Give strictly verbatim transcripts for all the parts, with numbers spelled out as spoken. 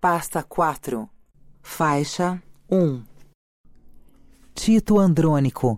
Pasta quatro. Faixa um. Tito Andrônico.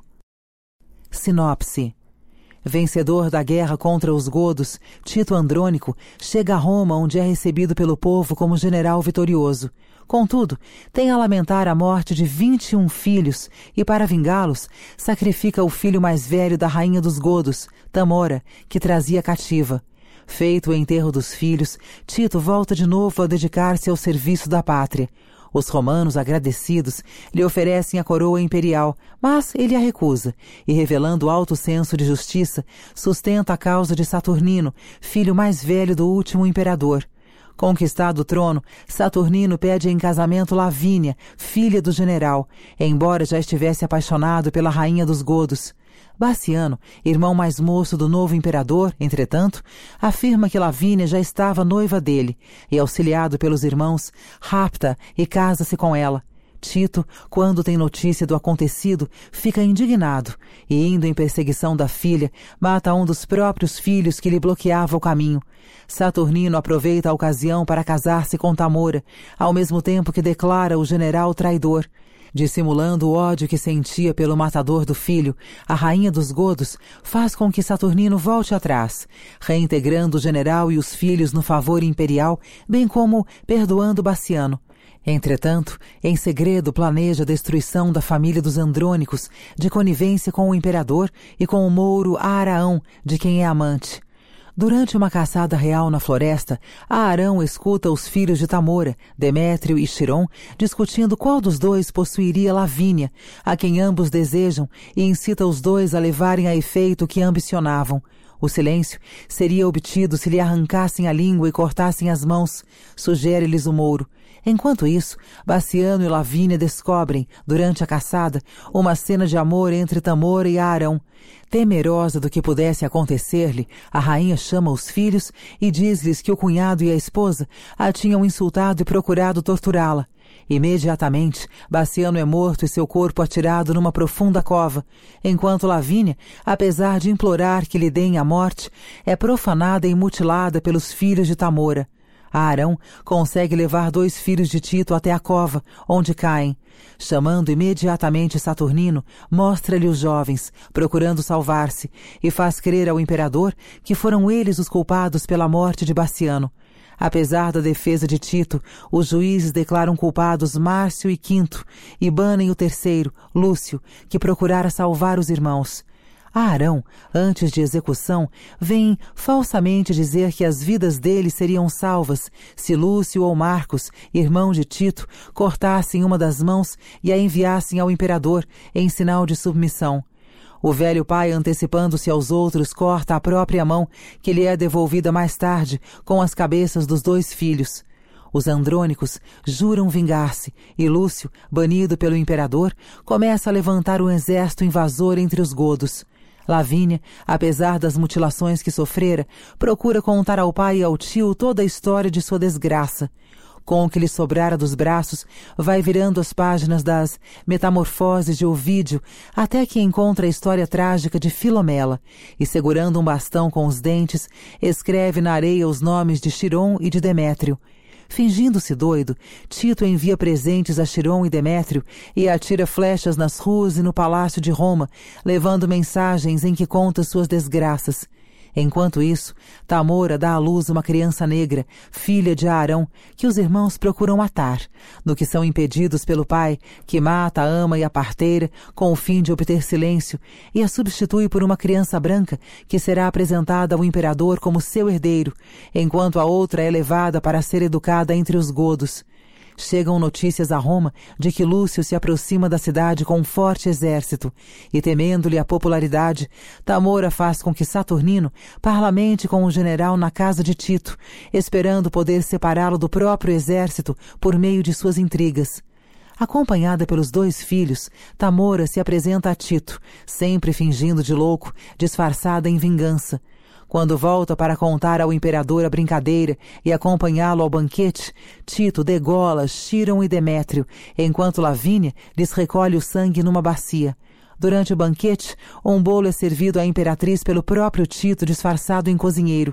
Sinopse. Vencedor da guerra contra os godos, Tito Andrônico chega a Roma, onde é recebido pelo povo como general vitorioso. Contudo, tem a lamentar a morte de vinte e um filhos e, para vingá-los, sacrifica o filho mais velho da rainha dos godos, Tamora, que trazia cativa. Feito o enterro dos filhos, Tito volta de novo a dedicar-se ao serviço da pátria. Os romanos, agradecidos, lhe oferecem a coroa imperial, mas ele a recusa, e, revelando alto senso de justiça, sustenta a causa de Saturnino, filho mais velho do último imperador. Conquistado o trono, Saturnino pede em casamento Lavínia, filha do general, embora já estivesse apaixonado pela rainha dos godos. Bassiano, irmão mais moço do novo imperador, entretanto, afirma que Lavínia já estava noiva dele e, auxiliado pelos irmãos, rapta e casa-se com ela. Tito, quando tem notícia do acontecido, fica indignado e, indo em perseguição da filha, mata um dos próprios filhos que lhe bloqueava o caminho. Saturnino aproveita a ocasião para casar-se com Tamora, ao mesmo tempo que declara o general traidor. Dissimulando o ódio que sentia pelo matador do filho, a rainha dos godos faz com que Saturnino volte atrás, reintegrando o general e os filhos no favor imperial, bem como perdoando Bassiano. Entretanto, em segredo planeja a destruição da família dos Andrônicos, de conivência com o imperador e com o mouro Aaraão, de quem é amante. Durante uma caçada real na floresta, Aaraão escuta os filhos de Tamora, Demétrio e Chiron, discutindo qual dos dois possuiria Lavínia, a quem ambos desejam, e incita os dois a levarem a efeito o que ambicionavam. O silêncio seria obtido se lhe arrancassem a língua e cortassem as mãos, sugere-lhes o mouro. Enquanto isso, Bassiano e Lavínia descobrem, durante a caçada, uma cena de amor entre Tamora e Aaraão. Temerosa do que pudesse acontecer-lhe, a rainha chama os filhos e diz-lhes que o cunhado e a esposa a tinham insultado e procurado torturá-la. Imediatamente, Bassiano é morto e seu corpo atirado numa profunda cova, enquanto Lavínia, apesar de implorar que lhe deem a morte, é profanada e mutilada pelos filhos de Tamora. Aaraão consegue levar dois filhos de Tito até a cova, onde caem. Chamando imediatamente Saturnino, mostra-lhe os jovens, procurando salvar-se, e faz crer ao imperador que foram eles os culpados pela morte de Bassiano. Apesar da defesa de Tito, os juízes declaram culpados Márcio e Quinto, e banem o terceiro, Lúcio, que procurara salvar os irmãos. Aaraão, antes de execução, vem falsamente dizer que as vidas deles seriam salvas se Lúcio ou Marcos, irmão de Tito, cortassem uma das mãos e a enviassem ao imperador em sinal de submissão. O velho pai, antecipando-se aos outros, corta a própria mão, que lhe é devolvida mais tarde, com as cabeças dos dois filhos. Os Andrônicos juram vingar-se, e Lúcio, banido pelo imperador, começa a levantar um exército invasor entre os godos. Lavínia, apesar das mutilações que sofrera, procura contar ao pai e ao tio toda a história de sua desgraça. Com o que lhe sobrara dos braços, vai virando as páginas das Metamorfoses de Ovídio, até que encontra a história trágica de Filomela, e, segurando um bastão com os dentes, escreve na areia os nomes de Chiron e de Demétrio. Fingindo-se doido, Tito envia presentes a Chiron e Demétrio e atira flechas nas ruas e no palácio de Roma, levando mensagens em que conta suas desgraças. Enquanto isso, Tamora dá à luz uma criança negra, filha de Aaraão, que os irmãos procuram matar, no que são impedidos pelo pai, que mata a ama e a parteira, com o fim de obter silêncio, e a substitui por uma criança branca, que será apresentada ao imperador como seu herdeiro, enquanto a outra é levada para ser educada entre os godos. Chegam notícias a Roma de que Lúcio se aproxima da cidade com um forte exército, e, temendo-lhe a popularidade, Tamora faz com que Saturnino parlamente com o general na casa de Tito, esperando poder separá-lo do próprio exército por meio de suas intrigas. Acompanhada pelos dois filhos, Tamora se apresenta a Tito, sempre fingindo de louco, disfarçada em vingança. Quando volta para contar ao imperador a brincadeira e acompanhá-lo ao banquete, Tito degola Chiron e Demétrio, enquanto Lavínia lhes recolhe o sangue numa bacia. Durante o banquete, um bolo é servido à imperatriz pelo próprio Tito disfarçado em cozinheiro.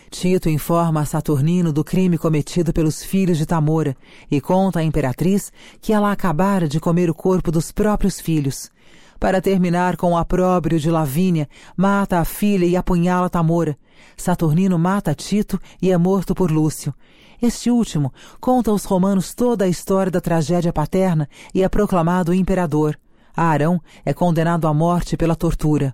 Tito informa a Saturnino do crime cometido pelos filhos de Tamora e conta à imperatriz que ela acabara de comer o corpo dos próprios filhos. Para terminar com o opróbrio de Lavínia, mata a filha e apunhala Tamora. Saturnino mata Tito e é morto por Lúcio. Este último conta aos romanos toda a história da tragédia paterna e é proclamado imperador. Arão é condenado à morte pela tortura.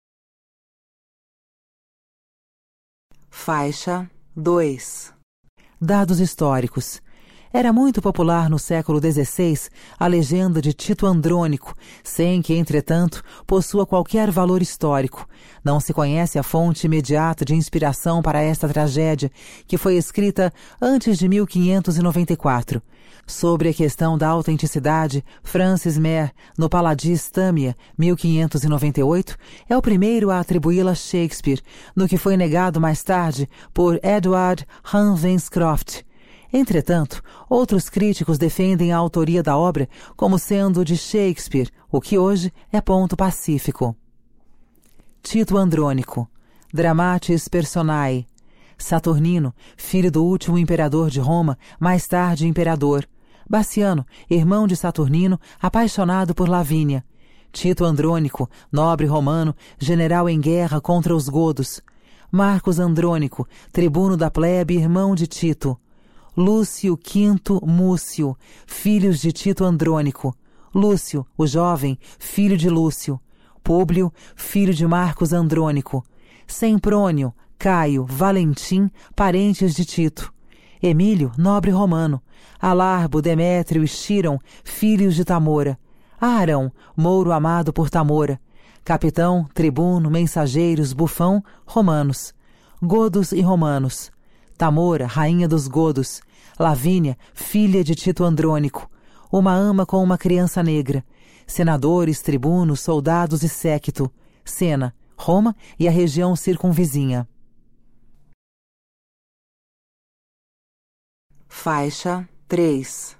Faixa dois. Dados históricos. Era muito popular no século dezesseis a legenda de Tito Andrônico, sem que, entretanto, possua qualquer valor histórico. Não se conhece a fonte imediata de inspiração para esta tragédia, que foi escrita antes de mil quinhentos e noventa e quatro. Sobre a questão da autenticidade, Francis Mer, no Paladis Tâmia, mil quinhentos e noventa e oito, é o primeiro a atribuí-la a Shakespeare, no que foi negado mais tarde por Edward Ravenscroft. Entretanto, outros críticos defendem a autoria da obra como sendo de Shakespeare, o que hoje é ponto pacífico. Tito Andrônico. Dramatis Personae. Saturnino, filho do último imperador de Roma, mais tarde imperador. Baciano, irmão de Saturnino, apaixonado por Lavínia. Tito Andrônico, nobre romano, general em guerra contra os godos. Marcos Andrônico, tribuno da plebe, irmão de Tito. Lúcio Quinto Múcio, filhos de Tito Andrônico. Lúcio, o jovem, filho de Lúcio. Públio, filho de Marcos Andrônico. Semprônio, Caio, Valentim, parentes de Tito. Emílio, nobre romano. Alarbo, Demétrio e Chiron, filhos de Tamora. Arão, mouro amado por Tamora. Capitão, tribuno, mensageiros, bufão, romanos. Godos e romanos. Tamora, rainha dos godos. Lavínia, filha de Tito Andrônico. Uma ama com uma criança negra. Senadores, tribunos, soldados e séquito. Cena, Roma e a região circunvizinha. Faixa três.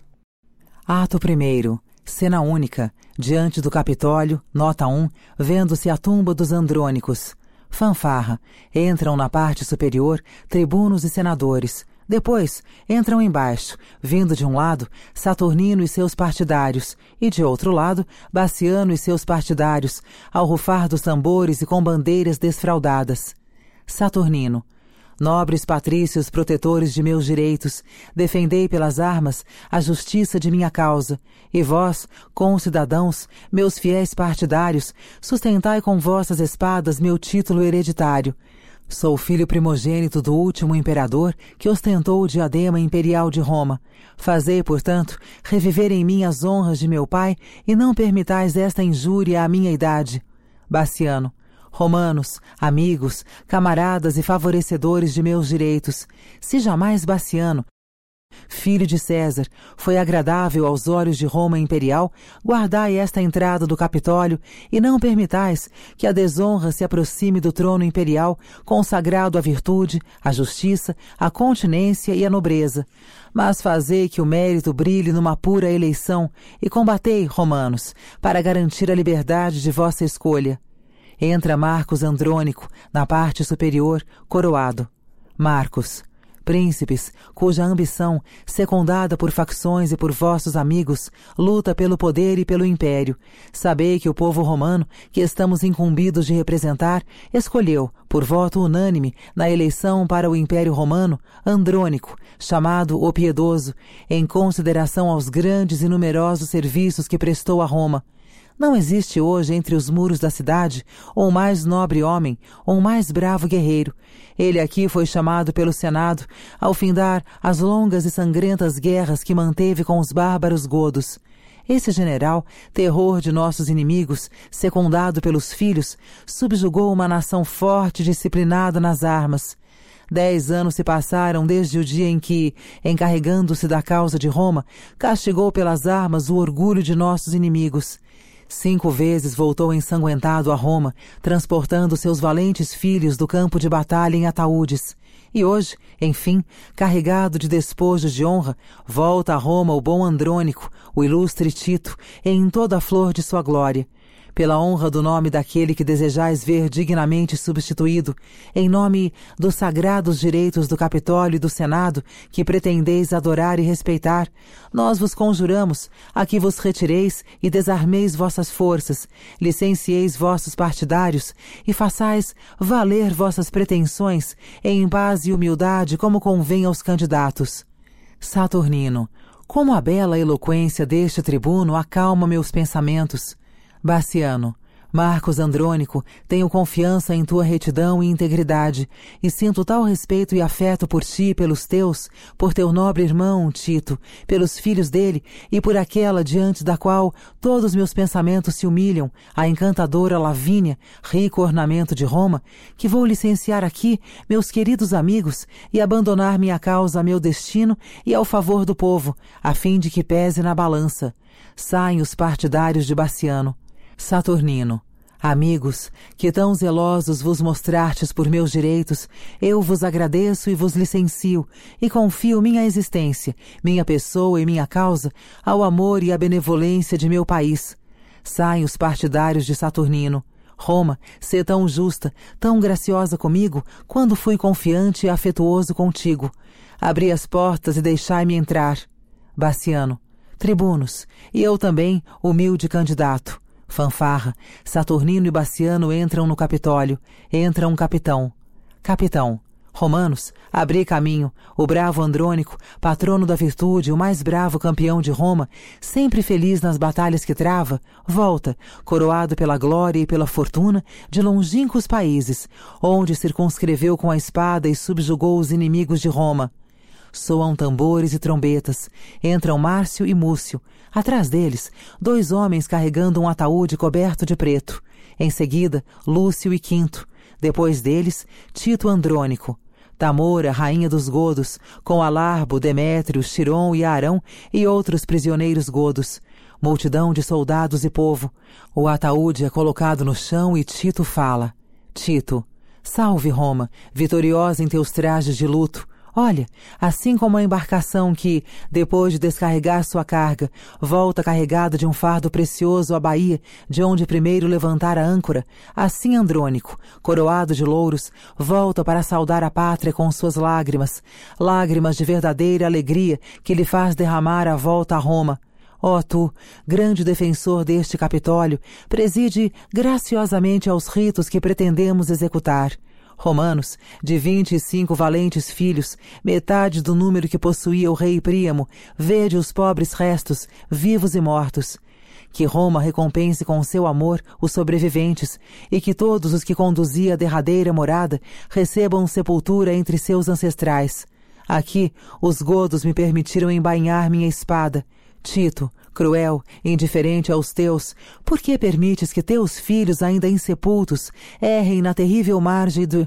Ato primeiro. Cena única. Diante do Capitólio, nota um, vendo-se a tumba dos Andrônicos. Fanfarra. Entram na parte superior tribunos e senadores. Depois, entram embaixo, vindo de um lado, Saturnino e seus partidários, e de outro lado, Baciano e seus partidários, ao rufar dos tambores e com bandeiras desfraldadas. Saturnino. Nobres patrícios protetores de meus direitos, defendei pelas armas a justiça de minha causa, e vós, concidadãos, meus fiéis partidários, sustentai com vossas espadas meu título hereditário. Sou filho primogênito do último imperador que ostentou o diadema imperial de Roma. Fazei, portanto, reviver em mim as honras de meu pai e não permitais esta injúria à minha idade. Baciano. Romanos, amigos, camaradas e favorecedores de meus direitos, se jamais Baciano, filho de César, foi agradável aos olhos de Roma imperial, guardai esta entrada do Capitólio e não permitais que a desonra se aproxime do trono imperial, consagrado à virtude, à justiça, à continência e à nobreza. Mas fazei que o mérito brilhe numa pura eleição e combatei, romanos, para garantir a liberdade de vossa escolha. Entra Marcos Andrônico, na parte superior, coroado. Marcos. Príncipes, cuja ambição, secundada por facções e por vossos amigos, luta pelo poder e pelo império. Sabei que o povo romano, que estamos incumbidos de representar, escolheu, por voto unânime, na eleição para o Império Romano, Andrônico, chamado o Piedoso, em consideração aos grandes e numerosos serviços que prestou a Roma. Não existe hoje entre os muros da cidade um mais nobre homem, um mais bravo guerreiro. Ele aqui foi chamado pelo Senado ao findar as longas e sangrentas guerras que manteve com os bárbaros godos. Esse general, terror de nossos inimigos, secundado pelos filhos, subjugou uma nação forte e disciplinada nas armas. Dez anos se passaram desde o dia em que, encarregando-se da causa de Roma, castigou pelas armas o orgulho de nossos inimigos. Cinco vezes voltou ensanguentado a Roma, transportando seus valentes filhos do campo de batalha em ataúdes. E hoje, enfim, carregado de despojos de honra, volta a Roma o bom Andrônico, o ilustre Tito, em toda a flor de sua glória. pela honra do nome daquele que desejais ver dignamente substituído, em nome dos sagrados direitos do Capitólio e do Senado, que pretendeis adorar e respeitar, nós vos conjuramos a que vos retireis e desarmeis vossas forças, licencieis vossos partidários e façais valer vossas pretensões em paz e humildade como convém aos candidatos. Saturnino, como a bela eloquência deste tribuno acalma meus pensamentos. Bassiano, Marcos Andrônico, tenho confiança em tua retidão e integridade, e sinto tal respeito e afeto por ti e pelos teus, por teu nobre irmão, Tito, pelos filhos dele, e por aquela diante da qual todos meus pensamentos se humilham, a encantadora Lavínia, rico ornamento de Roma, que vou licenciar aqui meus queridos amigos e abandonar minha causa a meu destino e ao favor do povo, a fim de que pese na balança. Saem os partidários de Bassiano. Saturnino, amigos, que tão zelosos vos mostrastes por meus direitos, eu vos agradeço e vos licencio, e confio minha existência, minha pessoa e minha causa ao amor e à benevolência de meu país. Saem os partidários de Saturnino. Roma, sê tão justa, tão graciosa comigo, quando fui confiante e afetuoso contigo. Abri as portas e deixai-me entrar. Bassiano, tribunos, e eu também, humilde candidato. Fanfarra, Saturnino e Bassiano entram no Capitólio. Entra um capitão. Capitão, romanos, abri caminho. O bravo Andrônico, patrono da virtude, o mais bravo campeão de Roma, sempre feliz nas batalhas que trava, volta, coroado pela glória e pela fortuna de longínquos países, onde circunscreveu com a espada e subjugou os inimigos de Roma. Soam tambores e trombetas. Entram Márcio e Múcio. Atrás deles, dois homens carregando um ataúde coberto de preto. Em seguida, Lúcio e Quinto. Depois deles, Tito Andrônico. Tamora, rainha dos godos, com Alarbo, Demétrio, Chiron e Arão e outros prisioneiros godos. Multidão de soldados e povo. O ataúde é colocado no chão e Tito fala. Tito, salve Roma, vitoriosa em teus trajes de luto. Olha, assim como a embarcação que, depois de descarregar sua carga, volta carregada de um fardo precioso à baía, de onde primeiro levantara a âncora, assim Andrônico, coroado de louros, volta para saudar a pátria com suas lágrimas, lágrimas de verdadeira alegria que lhe faz derramar a volta a Roma. Ó tu, grande defensor deste Capitólio, preside graciosamente aos ritos que pretendemos executar. Romanos, de vinte e cinco valentes filhos, metade do número que possuía o rei Príamo, vede os pobres restos, vivos e mortos. Que Roma recompense com seu amor os sobreviventes, e que todos os que conduzia a derradeira morada recebam sepultura entre seus ancestrais. Aqui, os godos me permitiram embainhar minha espada. Tito, cruel, indiferente aos teus, por que permites que teus filhos ainda insepultos errem na terrível margem do...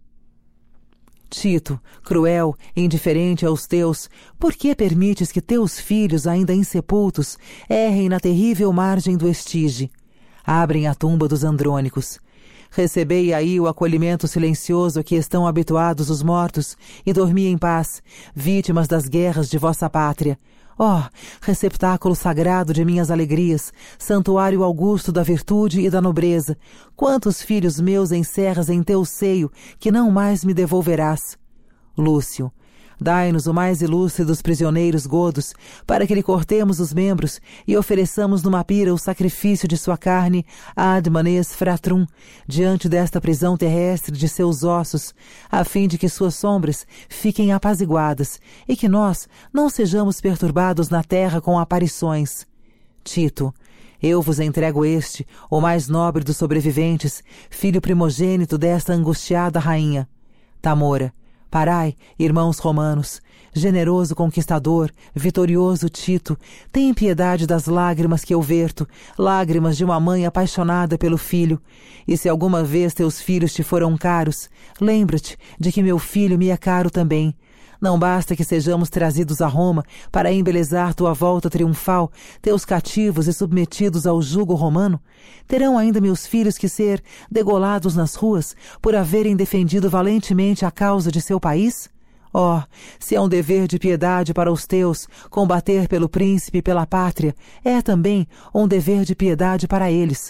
Tito, cruel, indiferente aos teus, por que permites que teus filhos ainda insepultos errem na terrível margem do Estige? Abrem a tumba dos Andrônicos. Recebei aí o acolhimento silencioso a que estão habituados os mortos e dormi em paz, vítimas das guerras de vossa pátria. Ó, oh, receptáculo sagrado de minhas alegrias, santuário augusto da virtude e da nobreza, quantos filhos meus encerras em teu seio, que não mais me devolverás? Lúcio, dai-nos o mais ilustre dos prisioneiros godos, para que lhe cortemos os membros e ofereçamos numa pira o sacrifício de sua carne ad manes fratrum, diante desta prisão terrestre de seus ossos, a fim de que suas sombras fiquem apaziguadas e que nós não sejamos perturbados na terra com aparições. Tito, eu vos entrego este, o mais nobre dos sobreviventes, filho primogênito desta angustiada rainha. Tamora, parai, irmãos romanos, generoso conquistador, vitorioso Tito, tem piedade das lágrimas que eu verto, lágrimas de uma mãe apaixonada pelo filho. E se alguma vez teus filhos te foram caros, lembra-te de que meu filho me é caro também. Não basta que sejamos trazidos a Roma para embelezar tua volta triunfal, teus cativos e submetidos ao jugo romano? Terão ainda meus filhos que ser degolados nas ruas por haverem defendido valentemente a causa de seu país? Oh, se é um dever de piedade para os teus combater pelo príncipe e pela pátria, é também um dever de piedade para eles.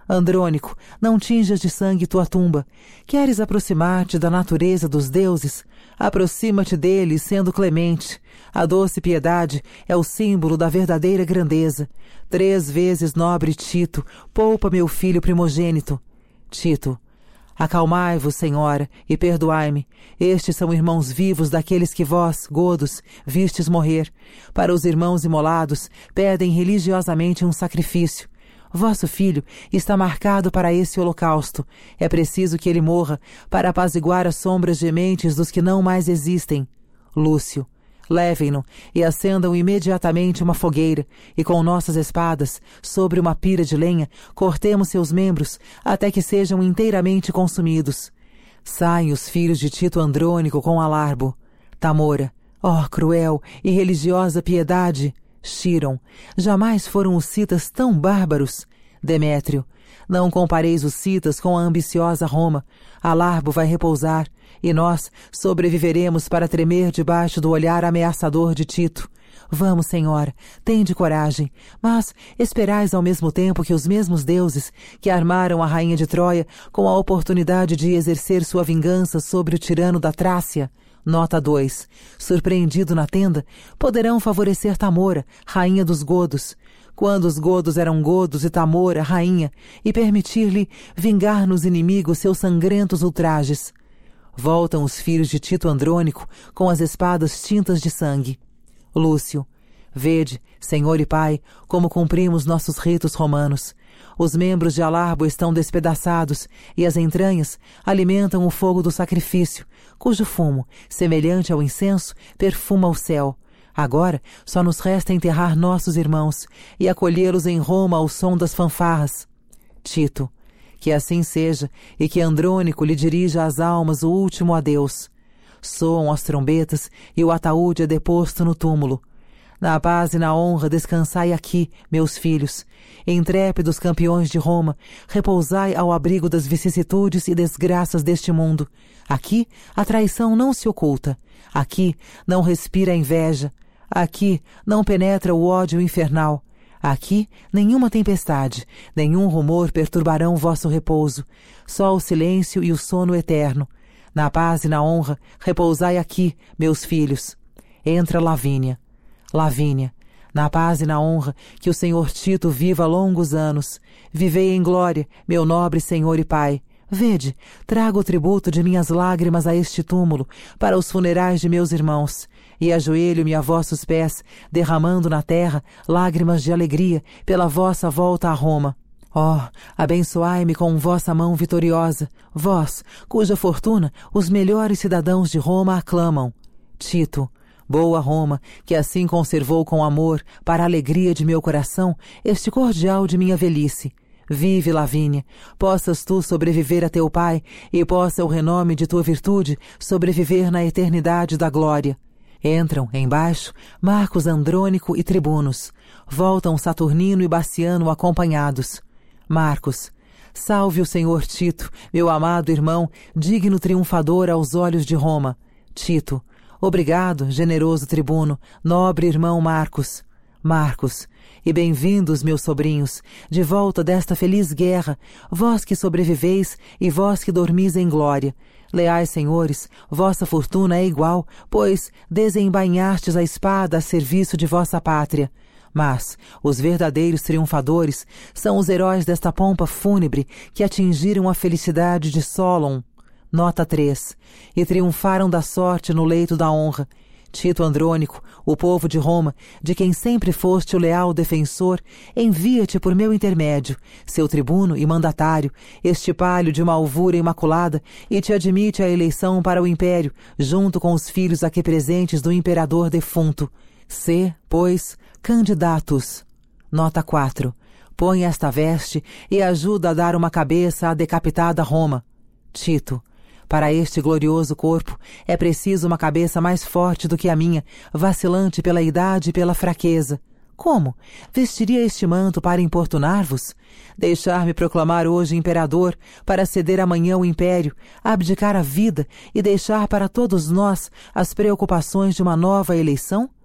Andrônico, não tinjas de sangue tua tumba. Queres aproximar-te da natureza dos deuses? Aproxima-te deles, sendo clemente. A doce piedade é o símbolo da verdadeira grandeza. Três vezes nobre Tito, poupa meu filho primogênito. Tito, acalmai-vos, senhora, e perdoai-me. Estes são irmãos vivos daqueles que vós, godos, vistes morrer. Para os irmãos imolados, pedem religiosamente um sacrifício. Vosso filho está marcado para esse holocausto. É preciso que ele morra para apaziguar as sombras gementes dos que não mais existem. Lúcio, levem-no e acendam imediatamente uma fogueira, e com nossas espadas, sobre uma pira de lenha, cortemos seus membros até que sejam inteiramente consumidos. Saem os filhos de Tito Andrônico com Alarbo. Tamora, ó cruel e religiosa piedade! Chiron, jamais foram os citas tão bárbaros. Demétrio, não compareis os citas com a ambiciosa Roma. Alarbo vai repousar, e nós sobreviveremos para tremer debaixo do olhar ameaçador de Tito. Vamos, senhora, tende coragem, mas esperais ao mesmo tempo que os mesmos deuses que armaram a rainha de Troia com a oportunidade de exercer sua vingança sobre o tirano da Trácia. Nota dois. Surpreendido na tenda, poderão favorecer Tamora, rainha dos godos, quando os godos eram godos e Tamora, rainha, e permitir-lhe vingar nos inimigos seus sangrentos ultrajes. Voltam os filhos de Tito Andrônico com as espadas tintas de sangue. Lúcio, vede, senhor e pai, como cumprimos nossos ritos romanos. Os membros de Alarbo estão despedaçados e as entranhas alimentam o fogo do sacrifício, cujo fumo, semelhante ao incenso, perfuma o céu. Agora só nos resta enterrar nossos irmãos e acolhê-los em Roma ao som das fanfarras. Tito, que assim seja e que Andrônico lhe dirija às almas o último adeus. Soam as trombetas e o ataúde é deposto no túmulo. Na paz e na honra descansai aqui, meus filhos. Intrépidos campeões de Roma, repousai ao abrigo das vicissitudes e desgraças deste mundo. Aqui a traição não se oculta. Aqui não respira a inveja. Aqui não penetra o ódio infernal. Aqui nenhuma tempestade, nenhum rumor perturbarão vosso repouso. Só o silêncio e o sono eterno. Na paz e na honra, repousai aqui, meus filhos. Entra Lavínia. Lavínia, na paz e na honra, que o senhor Tito viva longos anos. Vivei em glória, meu nobre senhor e pai. Vede, trago o tributo de minhas lágrimas a este túmulo, para os funerais de meus irmãos, e ajoelho-me a vossos pés, derramando na terra lágrimas de alegria pela vossa volta a Roma. Ó, oh, abençoai-me com vossa mão vitoriosa, vós, cuja fortuna os melhores cidadãos de Roma aclamam. Tito, boa Roma, que assim conservou com amor, para a alegria de meu coração, este cordial de minha velhice. Vive, Lavínia, possas tu sobreviver a teu pai, e possa o renome de tua virtude sobreviver na eternidade da glória. Entram, embaixo, Marcos Andrônico e tribunos. Voltam Saturnino e Baciano acompanhados. Marcos, salve o senhor Tito, meu amado irmão, digno triunfador aos olhos de Roma. Tito, obrigado, generoso tribuno, nobre irmão Marcos. Marcos, e bem-vindos, meus sobrinhos, de volta desta feliz guerra, vós que sobreviveis e vós que dormis em glória. Leais senhores, vossa fortuna é igual, pois desembainhastes a espada a serviço de vossa pátria. Mas os verdadeiros triunfadores são os heróis desta pompa fúnebre que atingiram a felicidade de Solon. Nota três. E triunfaram da sorte no leito da honra. Tito Andrônico, o povo de Roma, de quem sempre foste o leal defensor, envia-te por meu intermédio, seu tribuno e mandatário, este palio de uma alvura imaculada, e te admite a eleição para o império, junto com os filhos aqui presentes do imperador defunto. Sê, pois, candidatus. Nota quatro. Põe esta veste e ajuda a dar uma cabeça à decapitada Roma. Tito, para este glorioso corpo é preciso uma cabeça mais forte do que a minha, vacilante pela idade e pela fraqueza. Como? Vestiria este manto para importunar-vos? Deixar-me proclamar hoje imperador, para ceder amanhã o império, abdicar a vida e deixar para todos nós as preocupações de uma nova eleição?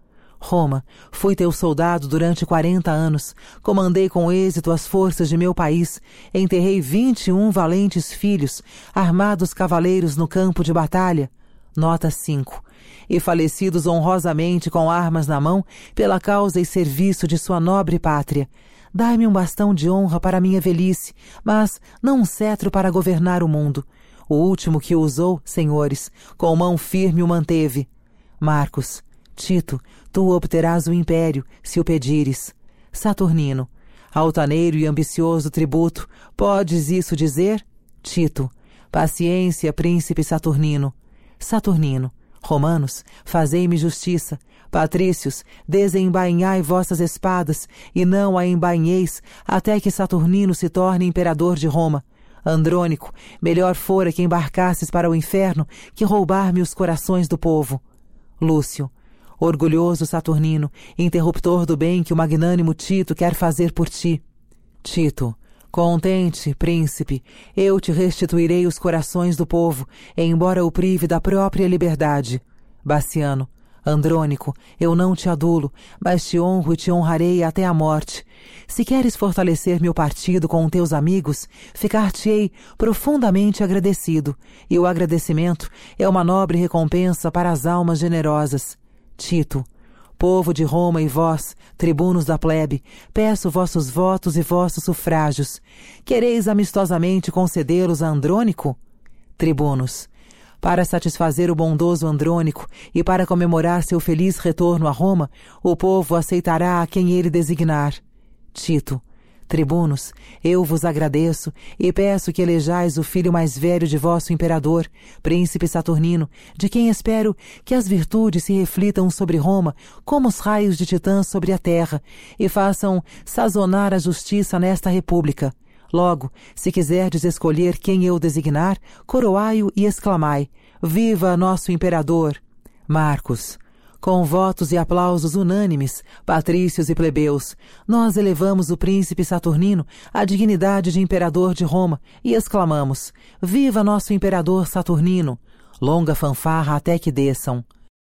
Roma, fui teu soldado durante quarenta anos, comandei com êxito as forças de meu país, enterrei vinte e um valentes filhos, armados cavaleiros no campo de batalha. Nota cinco. E falecidos honrosamente com armas na mão, pela causa e serviço de sua nobre pátria. Dai-me um bastão de honra para minha velhice, mas não um cetro para governar o mundo. O último que o usou, senhores, com mão firme o manteve. Marcos, Tito, tu obterás o império, se o pedires. Saturnino, altaneiro e ambicioso tributo, podes isso dizer? Tito, paciência, príncipe Saturnino. Saturnino, romanos, fazei-me justiça. Patrícios, desembainhai vossas espadas, e não a embainheis, até que Saturnino se torne imperador de Roma. Andrônico, melhor fora que embarcasses para o inferno que roubar-me os corações do povo. Lúcio, orgulhoso Saturnino, interruptor do bem que o magnânimo Tito quer fazer por ti. Tito, contente, príncipe, eu te restituirei os corações do povo, embora o prive da própria liberdade. Baciano, Andrônico, eu não te adulo, mas te honro e te honrarei até a morte. Se queres fortalecer meu partido com teus amigos, ficar-te-ei profundamente agradecido, e o agradecimento é uma nobre recompensa para as almas generosas. Tito, povo de Roma e vós, tribunos da plebe, peço vossos votos e vossos sufrágios. Quereis amistosamente concedê-los a Andrônico? Tribunos, para satisfazer o bondoso Andrônico e para comemorar seu feliz retorno a Roma, o povo aceitará a quem ele designar. Tito, tribunos, eu vos agradeço e peço que elejais o filho mais velho de vosso imperador, príncipe Saturnino, de quem espero que as virtudes se reflitam sobre Roma como os raios de Titã sobre a terra e façam sazonar a justiça nesta república. Logo, se quiserdes escolher quem eu designar, coroai-o e exclamai: Viva nosso imperador! Marcos, com votos e aplausos unânimes, patrícios e plebeus, nós elevamos o príncipe Saturnino à dignidade de imperador de Roma e exclamamos: Viva nosso imperador Saturnino! Longa fanfarra até que desçam.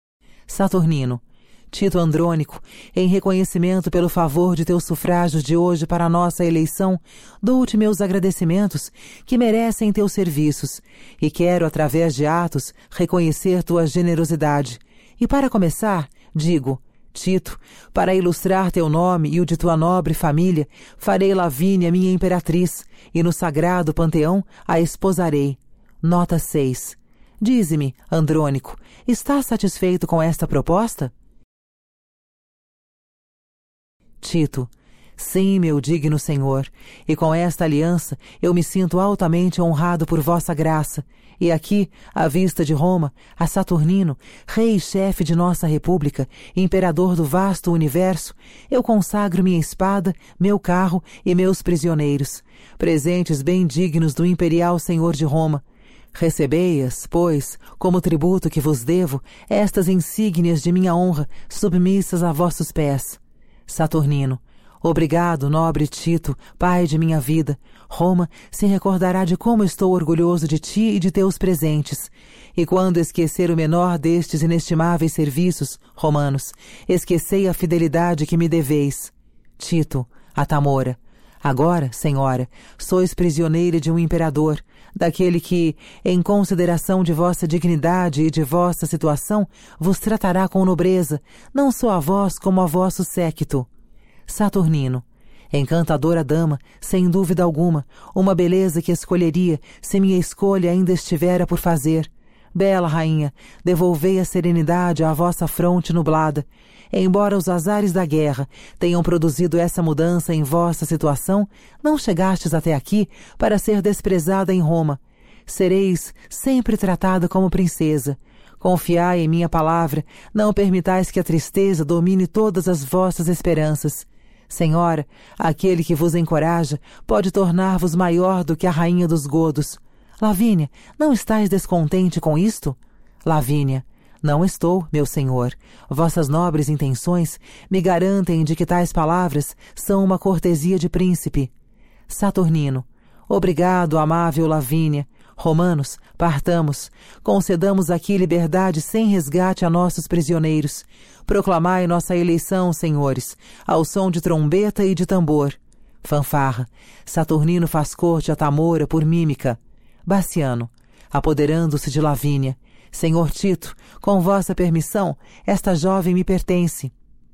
Saturnino, Tito Andrônico, em reconhecimento pelo favor de teus sufrágios de hoje para a nossa eleição, dou-te meus agradecimentos que merecem teus serviços, e quero, através de atos, reconhecer tua generosidade. E para começar, digo, Tito, para ilustrar teu nome e o de tua nobre família, farei Lavínia minha imperatriz, e no sagrado panteão a esposarei. Nota seis. Dize-me, Andrônico, estás satisfeito com esta proposta? Tito, sim, meu digno senhor, e com esta aliança eu me sinto altamente honrado por vossa graça, e aqui, à vista de Roma, a Saturnino, rei e chefe de nossa república, imperador do vasto universo, eu consagro minha espada, meu carro e meus prisioneiros, presentes bem dignos do imperial senhor de Roma. Recebei-as, pois, como tributo que vos devo, estas insígnias de minha honra, submissas a vossos pés. Saturnino, obrigado, nobre Tito, pai de minha vida. Roma se recordará de como estou orgulhoso de ti e de teus presentes. E quando esquecer o menor destes inestimáveis serviços, romanos, esquecei a fidelidade que me deveis. Tito, Atamora, agora, senhora, sois prisioneira de um imperador, daquele que, em consideração de vossa dignidade e de vossa situação, vos tratará com nobreza, não só a vós como a vosso séquito. Saturnino, encantadora dama, sem dúvida alguma, uma beleza que escolheria se minha escolha ainda estivera por fazer. Bela rainha, devolvei a serenidade à vossa fronte nublada. Embora os azares da guerra tenham produzido essa mudança em vossa situação, não chegastes até aqui para ser desprezada em Roma. Sereis sempre tratada como princesa. Confiai em minha palavra, não permitais que a tristeza domine todas as vossas esperanças. Senhora, aquele que vos encoraja pode tornar-vos maior do que a rainha dos godos. Lavínia, não estais descontente com isto? Lavínia, não estou, meu senhor. Vossas nobres intenções me garantem de que tais palavras são uma cortesia de príncipe. Saturnino, obrigado, amável Lavínia. Romanos, partamos, concedamos aqui liberdade sem resgate a nossos prisioneiros. Proclamai nossa eleição, senhores, ao som de trombeta e de tambor. Fanfarra. Saturnino faz corte a Tamora por mímica. Baciano, apoderando-se de Lavínia. Senhor Tito, com vossa permissão, esta jovem me pertence.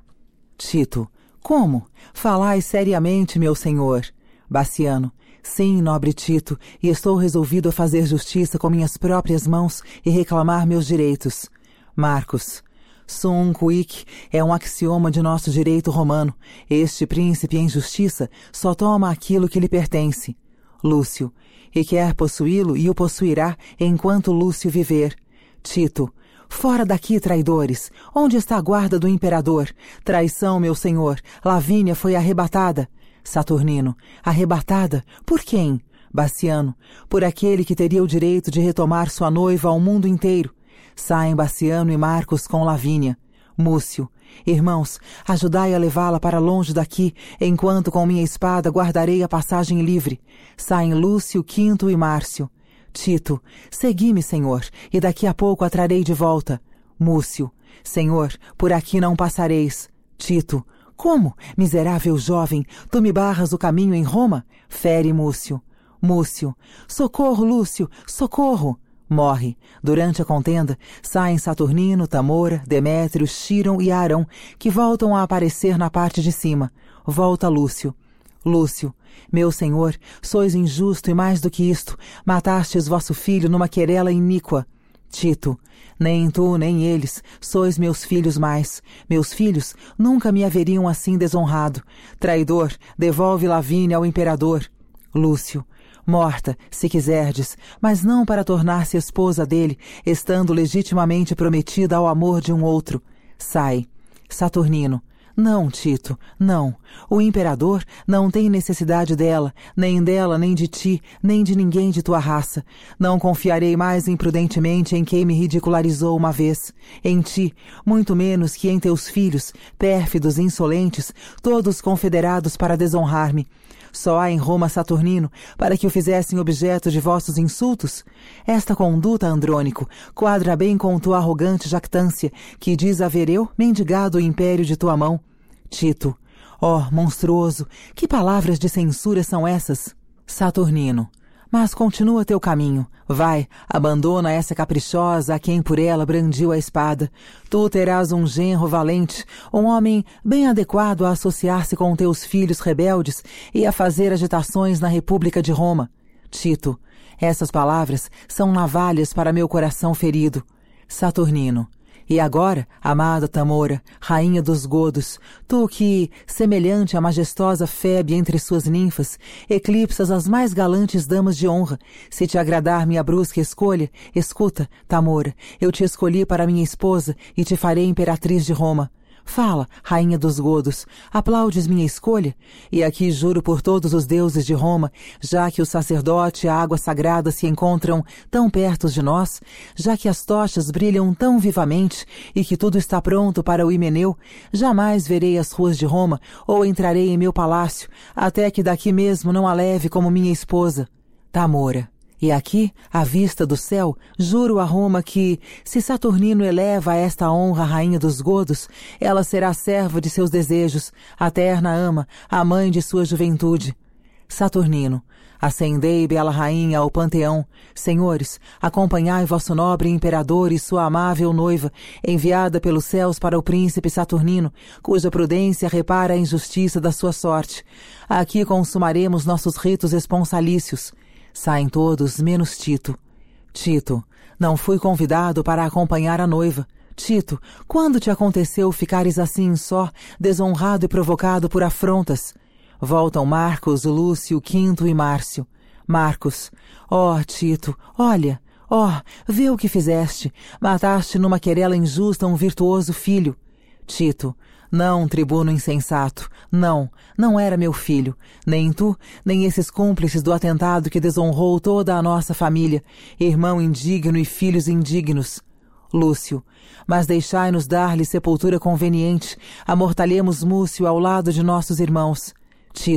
Tito, como? Falai seriamente, meu senhor. Baciano, sim, nobre Tito, e estou resolvido a fazer justiça com minhas próprias mãos e reclamar meus direitos. Marcos, sum quic é um axioma de nosso direito romano. Este príncipe em justiça só toma aquilo que lhe pertence. Lúcio, e quer possuí-lo e o possuirá enquanto Lúcio viver. Tito, fora daqui, traidores! Onde está a guarda do imperador? Traição, meu senhor! Lavínia foi arrebatada. Saturnino, arrebatada? Por quem? Baciano, por aquele que teria o direito de retomar sua noiva ao mundo inteiro. Saem Baciano e Marcos com Lavínia. Múcio, irmãos, ajudai a levá-la para longe daqui, enquanto com minha espada guardarei a passagem livre. Saem Lúcio, Quinto e Márcio. Tito, segui-me, senhor, e daqui a pouco a trarei de volta. Múcio, senhor, por aqui não passareis. Tito, como, miserável jovem, tu me barras o caminho em Roma? Fere Múcio. Múcio, socorro, Lúcio, socorro! Morre. Durante a contenda, saem Saturnino, Tamora, Demétrio, Chiron e Arão, que voltam a aparecer na parte de cima. Volta Lúcio. Lúcio, meu senhor, sois injusto e mais do que isto, matastes vosso filho numa querela iníqua. Tito, nem tu nem eles sois meus filhos mais. Meus filhos nunca me haveriam assim desonrado. Traidor, devolve Lavínia ao imperador. Lúcio, morta, se quiserdes, mas não para tornar-se esposa dele, estando legitimamente prometida ao amor de um outro. Sai. Saturnino, não, Tito, não. O imperador não tem necessidade dela, nem dela, nem de ti, nem de ninguém de tua raça. Não confiarei mais imprudentemente em quem me ridicularizou uma vez. Em ti, muito menos que em teus filhos, pérfidos e insolentes, todos confederados para desonrar-me. Só há em Roma Saturnino, para que o fizessem objeto de vossos insultos? Esta conduta, Andrônico, quadra bem com tua arrogante jactância, que diz haver eu mendigado o império de tua mão. Tito, ó, oh, monstruoso, que palavras de censura são essas? Saturnino, mas continua teu caminho. Vai, abandona essa caprichosa a quem por ela brandiu a espada. Tu terás um genro valente, um homem bem adequado a associar-se com teus filhos rebeldes e a fazer agitações na República de Roma. Tito, essas palavras são navalhas para meu coração ferido. Saturnino, e agora, amada Tamora, rainha dos godos, tu que, semelhante à majestosa Febe entre suas ninfas, eclipsas as mais galantes damas de honra, se te agradar minha brusca escolha, escuta, Tamora, eu te escolhi para minha esposa e te farei imperatriz de Roma. Fala, rainha dos godos, aplaudes minha escolha? E aqui juro por todos os deuses de Roma, já que o sacerdote e a água sagrada se encontram tão perto de nós, já que as tochas brilham tão vivamente e que tudo está pronto para o Himeneu, jamais verei as ruas de Roma ou entrarei em meu palácio, até que daqui mesmo não a leve como minha esposa. Tamora. E aqui, à vista do céu, juro a Roma que, se Saturnino eleva a esta honra a rainha dos godos, ela será serva de seus desejos, a terna ama, a mãe de sua juventude. Saturnino, ascendei, bela rainha, ao panteão. Senhores, acompanhai vosso nobre imperador e sua amável noiva, enviada pelos céus para o príncipe Saturnino, cuja prudência repara a injustiça da sua sorte. Aqui consumaremos nossos ritos esponsalícios. Saem todos, menos Tito. Tito, não fui convidado para acompanhar a noiva. Tito, quando te aconteceu ficares assim só, desonrado e provocado por afrontas? Voltam Marcos, Lúcio, Quinto e Márcio. Marcos, ó, oh, Tito, olha, ó, oh, vê o que fizeste. Mataste numa querela injusta um virtuoso filho. Tito, não, tribuno insensato, não, não era meu filho, nem tu, nem esses cúmplices do atentado que desonrou toda a nossa família, irmão indigno e filhos indignos. Lúcio, mas deixai-nos dar-lhe sepultura conveniente, amortalhemos Múcio ao lado de nossos irmãos. Tito,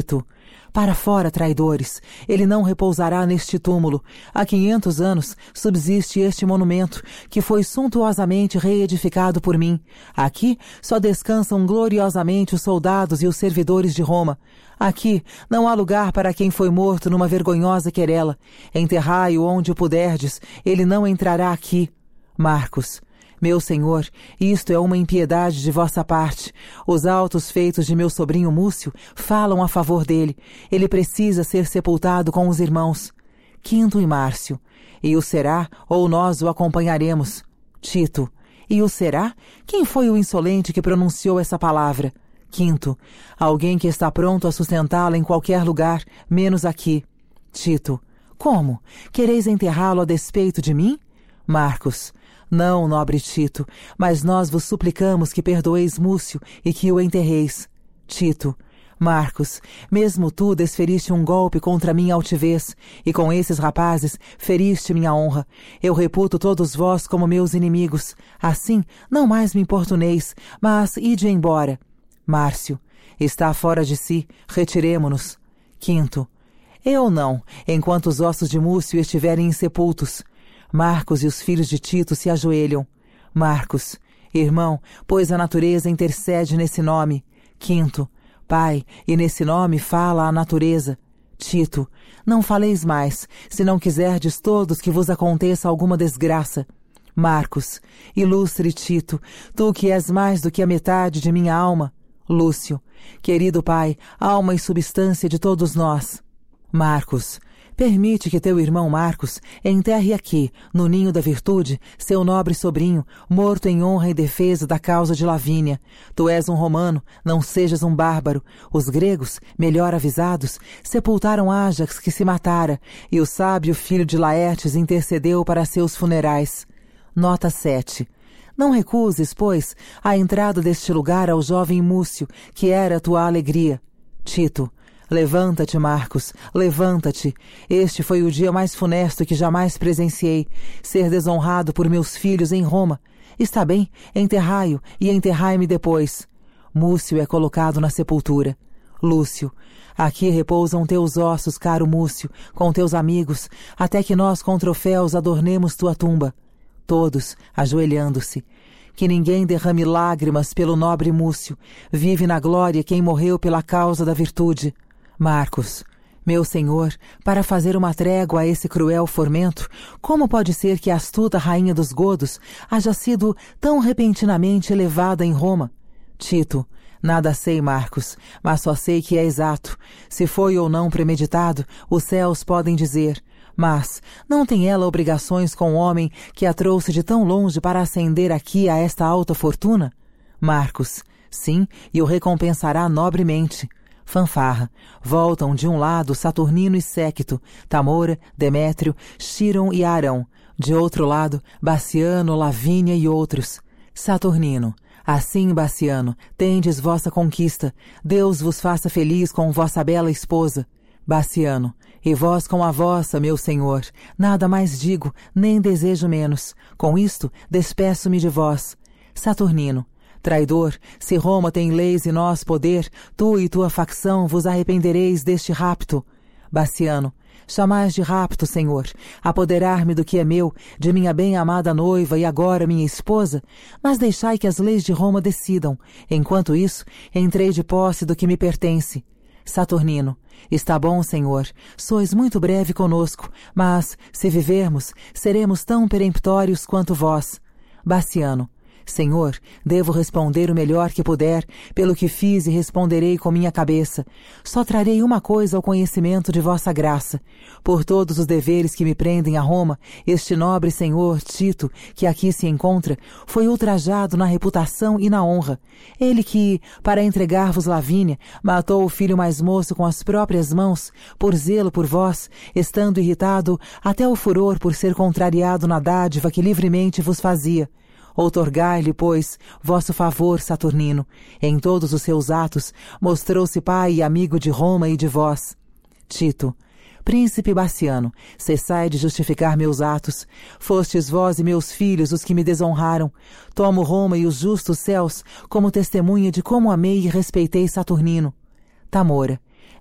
Para fora, traidores! Ele não repousará neste túmulo. Há quinhentos anos subsiste este monumento, que foi suntuosamente reedificado por mim. Aqui só descansam gloriosamente os soldados e os servidores de Roma. Aqui não há lugar para quem foi morto numa vergonhosa querela. Enterrai-o onde o puderdes, ele não entrará aqui. Marcos, meu senhor, isto é uma impiedade de vossa parte. Os autos feitos de meu sobrinho Múcio falam a favor dele. Ele precisa ser sepultado com os irmãos. Quinto e Márcio, e o será, ou nós o acompanharemos. Tito, e o será? Quem foi o insolente que pronunciou essa palavra? Quinto, alguém que está pronto a sustentá-la em qualquer lugar, menos aqui. Tito, como? Quereis enterrá-lo a despeito de mim? Marcos, não, nobre Tito, mas nós vos suplicamos que perdoeis Múcio e que o enterreis. Tito, Marcos, mesmo tu desferiste um golpe contra minha altivez, e com esses rapazes feriste minha honra. Eu reputo todos vós como meus inimigos. Assim, não mais me importuneis, mas ide embora. Márcio, está fora de si, retiremo-nos. Quinto, eu não, enquanto os ossos de Múcio estiverem insepultos. Marcos e os filhos de Tito se ajoelham. Marcos, irmão, pois a natureza intercede nesse nome. Quinto, pai, e nesse nome fala a natureza. Tito, não faleis mais, se não quiserdes todos que vos aconteça alguma desgraça. Marcos, ilustre Tito, tu que és mais do que a metade de minha alma. Lúcio, querido pai, alma e substância de todos nós. Marcos, permite que teu irmão Marcos enterre aqui, no ninho da virtude, seu nobre sobrinho, morto em honra e defesa da causa de Lavínia. Tu és um romano, não sejas um bárbaro. Os gregos, melhor avisados, sepultaram Ájax que se matara, e o sábio filho de Laertes intercedeu para seus funerais. Nota sete. Não recuses, pois, a entrada deste lugar ao jovem Múcio, que era tua alegria. Tito, levanta-te, Marcos, levanta-te. Este foi o dia mais funesto que jamais presenciei, ser desonrado por meus filhos em Roma. Está bem, enterrai-o e enterrai-me depois. Múcio é colocado na sepultura. Lúcio, aqui repousam teus ossos, caro Múcio, com teus amigos, até que nós com troféus adornemos tua tumba. Todos, ajoelhando-se. Que ninguém derrame lágrimas pelo nobre Múcio. Vive na glória quem morreu pela causa da virtude. Marcos, meu senhor, para fazer uma trégua a esse cruel formento, como pode ser que a astuta rainha dos godos haja sido tão repentinamente elevada em Roma? Tito, nada sei, Marcos, mas só sei que é exato. Se foi ou não premeditado, os céus podem dizer. Mas não tem ela obrigações com o homem que a trouxe de tão longe para ascender aqui a esta alta fortuna? Marcos, sim, e o recompensará nobremente. Fanfarra. Voltam de um lado Saturnino e séquito, Tamora, Demétrio, Chiron e Arão. De outro lado, Baciano, Lavínia e outros. Saturnino. Assim, Baciano, tendes vossa conquista. Deus vos faça feliz com vossa bela esposa. Baciano. E vós com a vossa, meu senhor. Nada mais digo, nem desejo menos. Com isto, despeço-me de vós. Saturnino. Traidor, se Roma tem leis e nós poder, tu e tua facção vos arrependereis deste rapto. Baciano. Chamais de rapto, senhor, apoderar-me do que é meu, de minha bem-amada noiva e agora minha esposa, mas deixai que as leis de Roma decidam. Enquanto isso, entrei de posse do que me pertence. Saturnino. Está bom, senhor, sois muito breve conosco, mas, se vivermos, seremos tão peremptórios quanto vós. Baciano. Senhor, devo responder o melhor que puder, pelo que fiz e responderei com minha cabeça. Só trarei uma coisa ao conhecimento de vossa graça. Por todos os deveres que me prendem a Roma, este nobre senhor, Tito, que aqui se encontra, foi ultrajado na reputação e na honra. Ele que, para entregar-vos Lavínia, matou o filho mais moço com as próprias mãos, por zelo por vós, estando irritado até o furor por ser contrariado na dádiva que livremente vos fazia. Outorgai-lhe, pois, vosso favor, Saturnino. Em todos os seus atos, mostrou-se pai e amigo de Roma e de vós. Tito. Príncipe Baciano, cessai de justificar meus atos. Fostes vós e meus filhos os que me desonraram. Tomo Roma e os justos céus como testemunha de como amei e respeitei Saturnino. Tamora.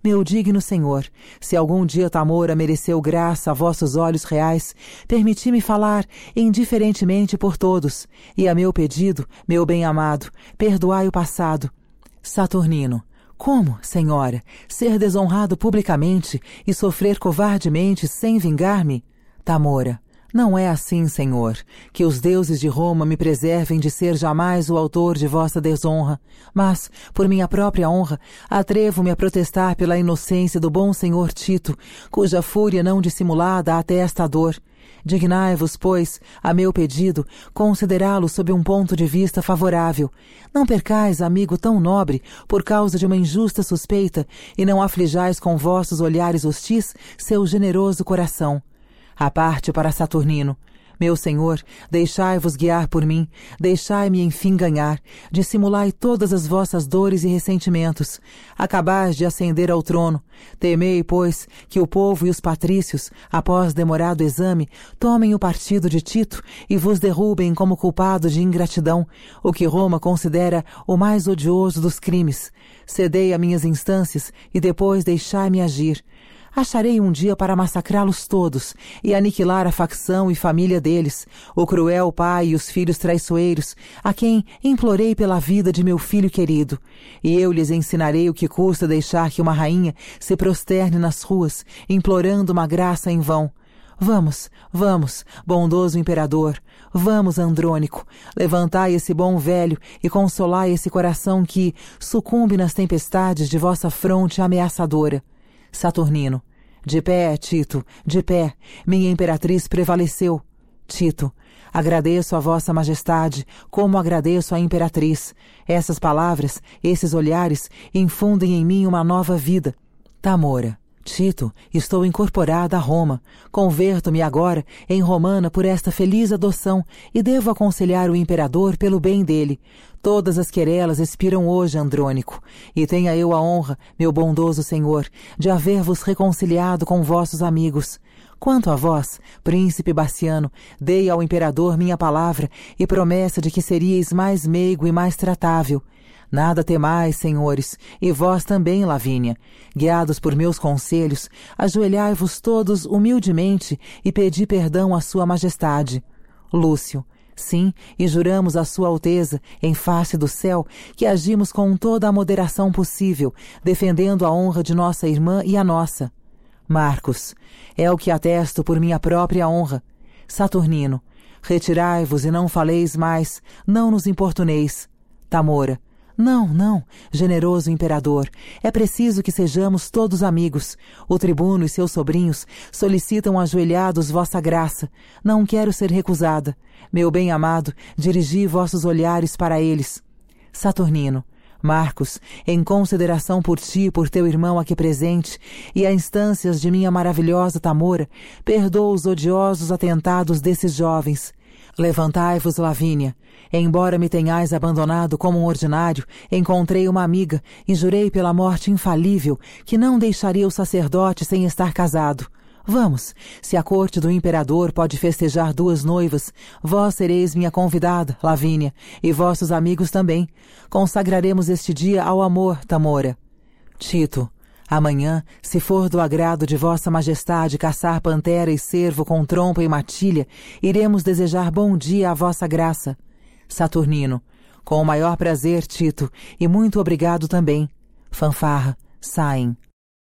meu digno senhor, se algum dia Tamora mereceu graça a vossos olhos reais, permiti-me falar indiferentemente por todos, e a meu pedido, meu bem-amado, perdoai o passado. Saturnino. Como, senhora, ser desonrado publicamente e sofrer covardemente sem vingar-me? Tamora. Não é assim, senhor, que os deuses de Roma me preservem de ser jamais o autor de vossa desonra, mas, por minha própria honra, atrevo-me a protestar pela inocência do bom senhor Tito, cuja fúria não dissimulada atesta a dor. Dignai-vos, pois, a meu pedido, considerá-lo sob um ponto de vista favorável. Não percais, amigo tão nobre, por causa de uma injusta suspeita, e não aflijais com vossos olhares hostis seu generoso coração. A parte para Saturnino. Meu senhor, deixai-vos guiar por mim, deixai-me enfim ganhar, dissimulai todas as vossas dores e ressentimentos, acabais de ascender ao trono. Temei, pois, que o povo e os patrícios, após demorado exame, tomem o partido de Tito e vos derrubem como culpado de ingratidão, o que Roma considera o mais odioso dos crimes. Cedei a minhas instâncias e depois deixai-me agir. Acharei um dia para massacrá-los todos e aniquilar a facção e família deles, o cruel pai e os filhos traiçoeiros, a quem implorei pela vida de meu filho querido. E eu lhes ensinarei o que custa deixar que uma rainha se prosterne nas ruas, implorando uma graça em vão. Vamos, vamos, bondoso imperador, vamos, Andrônico, levantai esse bom velho e consolai esse coração que sucumbe nas tempestades de vossa fronte ameaçadora. Saturnino. De pé, Tito, de pé, minha imperatriz prevaleceu. Tito. Agradeço a vossa majestade, como agradeço à imperatriz. Essas palavras, esses olhares, infundem em mim uma nova vida. Tamora. Tito, estou incorporada a Roma. Converto-me agora em romana por esta feliz adoção e devo aconselhar o imperador pelo bem dele. Todas as querelas expiram hoje, Andrônico, e tenha eu a honra, meu bondoso senhor, de haver-vos reconciliado com vossos amigos. Quanto a vós, príncipe Bassiano, dei ao imperador minha palavra e promessa de que seríeis mais meigo e mais tratável. Nada temais, senhores, e vós também, Lavínia. Guiados por meus conselhos, ajoelhai-vos todos humildemente e pedi perdão à sua majestade. Lúcio. Sim, e juramos à sua alteza, em face do céu, que agimos com toda a moderação possível, defendendo a honra de nossa irmã e a nossa. Marcos. É o que atesto por minha própria honra. Saturnino. Retirai-vos e não faleis mais, não nos importuneis. Tamora. Não, não, generoso imperador, é preciso que sejamos todos amigos. O tribuno e seus sobrinhos solicitam ajoelhados vossa graça. Não quero ser recusada. Meu bem-amado, dirigi vossos olhares para eles. Saturnino. Marcos, em consideração por ti e por teu irmão aqui presente, e a instâncias de minha maravilhosa Tamora, perdoa os odiosos atentados desses jovens. Levantai-vos, Lavínia. Embora me tenhais abandonado como um ordinário, encontrei uma amiga e jurei pela morte infalível que não deixaria o sacerdote sem estar casado. Vamos, se a corte do imperador pode festejar duas noivas, vós sereis minha convidada, Lavínia, e vossos amigos também. Consagraremos este dia ao amor, Tamora. Tito. Amanhã, se for do agrado de vossa majestade caçar pantera e cervo com trompa e matilha, iremos desejar bom dia à vossa graça. Saturnino. Com o maior prazer, Tito, e muito obrigado também. Fanfarra. Saem.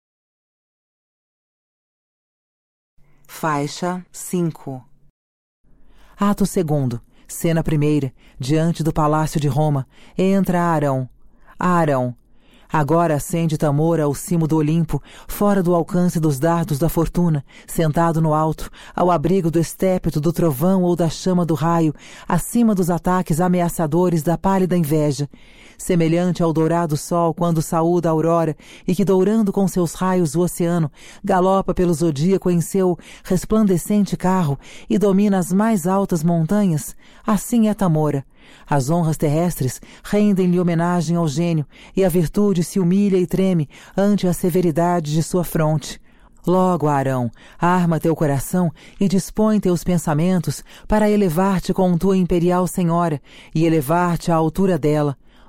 Faixa cinco. Ato segundo. Cena primeira. Diante do palácio de Roma. Entra Arão. Arão. Agora ascende Tamora ao cimo do Olimpo, fora do alcance dos dardos da fortuna, sentado no alto, ao abrigo do estrépito do trovão ou da chama do raio, acima dos ataques ameaçadores da pálida inveja. Semelhante ao dourado sol quando saúda a aurora e que, dourando com seus raios o oceano, galopa pelo zodíaco em seu resplandecente carro e domina as mais altas montanhas, assim é Tamora. As honras terrestres rendem-lhe homenagem ao gênio, e a virtude se humilha e treme ante a severidade de sua fronte. Logo, Arão, arma teu coração e dispõe teus pensamentos para elevar-te com tua imperial senhora e elevar-te à altura dela.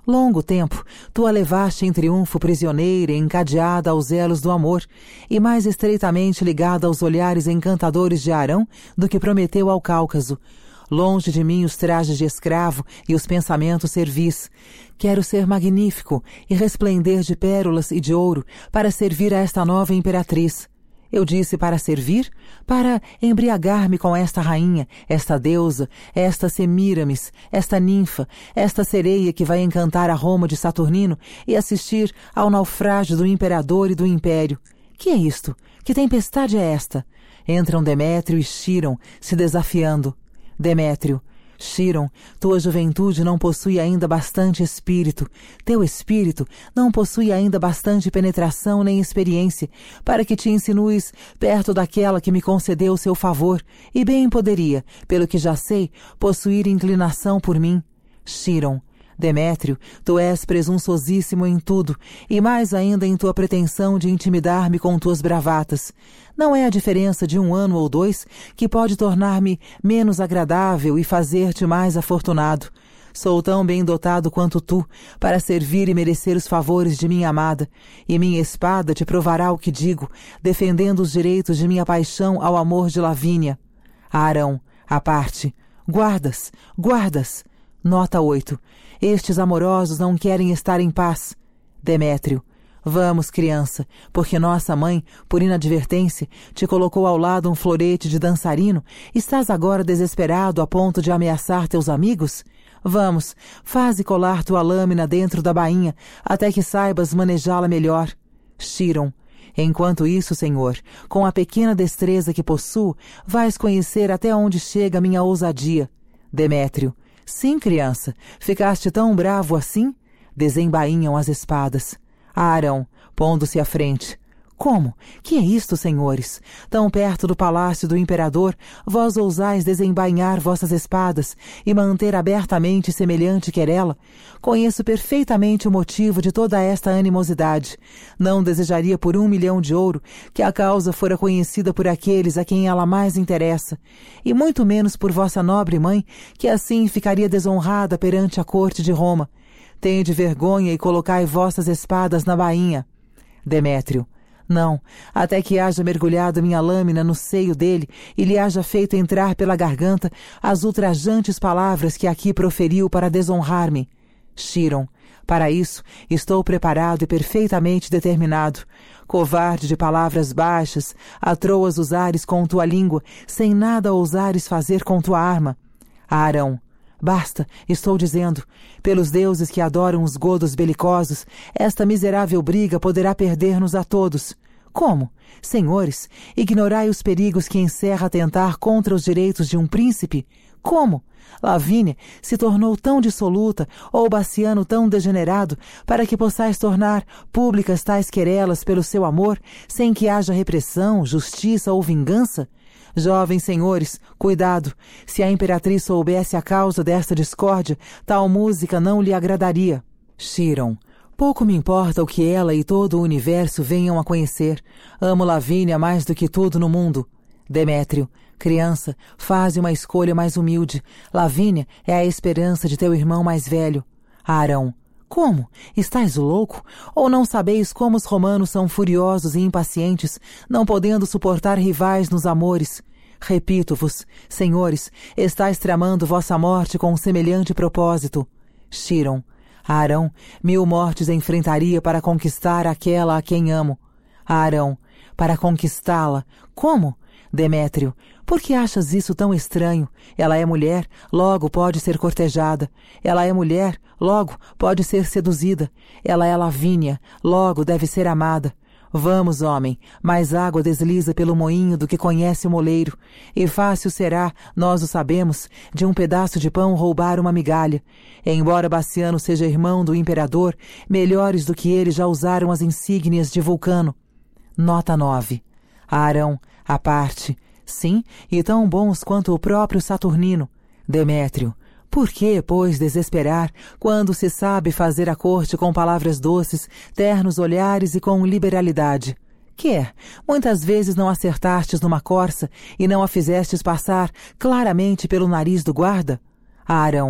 Longo tempo, tu a levaste em triunfo prisioneira, encadeada aos elos do amor, e mais estreitamente ligada aos olhares encantadores de Arão do que Prometeu ao Cáucaso. Longe de mim os trajes de escravo e os pensamentos servis. Quero ser magnífico e resplender de pérolas e de ouro para servir a esta nova imperatriz. Eu disse para servir? Para embriagar-me com esta rainha, esta deusa, esta Semíramis, esta ninfa, esta sereia que vai encantar a Roma de Saturnino e assistir ao naufrágio do imperador e do império. Que é isto? Que tempestade é esta? Entram Demétrio e Chiron, se desafiando. Demétrio: Chiron, tua juventude não possui ainda bastante espírito, teu espírito não possui ainda bastante penetração nem experiência, para que te insinues perto daquela que me concedeu seu favor, e bem poderia, pelo que já sei, possuir inclinação por mim. Chiron: Demétrio, tu és presunçosíssimo em tudo, e mais ainda em tua pretensão de intimidar-me com tuas bravatas. Não é a diferença de um ano ou dois que pode tornar-me menos agradável e fazer-te mais afortunado. Sou tão bem dotado quanto tu, para servir e merecer os favores de minha amada, e minha espada te provará o que digo, defendendo os direitos de minha paixão ao amor de Lavínia. Arão, à parte: Guardas, guardas! Nota oito. Estes amorosos não querem estar em paz. Demétrio: Vamos, criança, porque nossa mãe, por inadvertência, te colocou ao lado um florete de dançarino. Estás agora desesperado a ponto de ameaçar teus amigos? Vamos, faze colar tua lâmina dentro da bainha, até que saibas manejá-la melhor. Chiron: Enquanto isso, senhor, com a pequena destreza que possuo, vais conhecer até onde chega minha ousadia. Demétrio: Sim, criança, ficaste tão bravo assim? Desembainham as espadas. Arão, pondo-se à frente: Como? Que é isto, senhores? Tão perto do palácio do imperador, vós ousais desembainhar vossas espadas e manter abertamente semelhante querela? Conheço perfeitamente o motivo de toda esta animosidade. Não desejaria por um milhão de ouro que a causa fora conhecida por aqueles a quem ela mais interessa, e muito menos por vossa nobre mãe, que assim ficaria desonrada perante a corte de Roma. Tende vergonha e colocai vossas espadas na bainha. Demétrio: Não, até que haja mergulhado minha lâmina no seio dele e lhe haja feito entrar pela garganta as ultrajantes palavras que aqui proferiu para desonrar-me. Chiron: Para isso estou preparado e perfeitamente determinado. Covarde de palavras baixas, atroas usares com tua língua, sem nada ousares fazer com tua arma. Arão: Basta, estou dizendo. Pelos deuses que adoram os godos belicosos, esta miserável briga poderá perder-nos a todos. Como? Senhores, ignorai os perigos que encerra atentar contra os direitos de um príncipe? Como? Lavínia se tornou tão dissoluta, ou Bassiano tão degenerado, para que possais tornar públicas tais querelas pelo seu amor, sem que haja repressão, justiça ou vingança? Jovens senhores, cuidado! Se a imperatriz soubesse a causa desta discórdia, tal música não lhe agradaria. Chiron: Pouco me importa o que ela e todo o universo venham a conhecer. Amo Lavínia mais do que tudo no mundo. Demétrio: Criança, faze uma escolha mais humilde. Lavínia é a esperança de teu irmão mais velho. Arão: Como? Estais louco? Ou não sabeis como os romanos são furiosos e impacientes, não podendo suportar rivais nos amores? Repito-vos, senhores, estais tramando vossa morte com semelhante propósito. Chiron: Arão, mil mortes enfrentaria para conquistar aquela a quem amo. Arão: Para conquistá-la. Como? Demétrio: Por que achas isso tão estranho? Ela é mulher, logo pode ser cortejada. Ela é mulher, logo pode ser seduzida. Ela é Lavínia, logo deve ser amada. Vamos, homem, mais água desliza pelo moinho do que conhece o moleiro, e fácil será, nós o sabemos, de um pedaço de pão roubar uma migalha. Embora Bassiano seja irmão do imperador, melhores do que ele já usaram as insígnias de Vulcano. Nota nove. Arão, à parte: Sim, e tão bons quanto o próprio Saturnino. Demétrio: Por que, pois, desesperar, quando se sabe fazer a corte com palavras doces, ternos olhares e com liberalidade? Quer, muitas vezes não acertastes numa corça e não a fizestes passar claramente pelo nariz do guarda? Arão: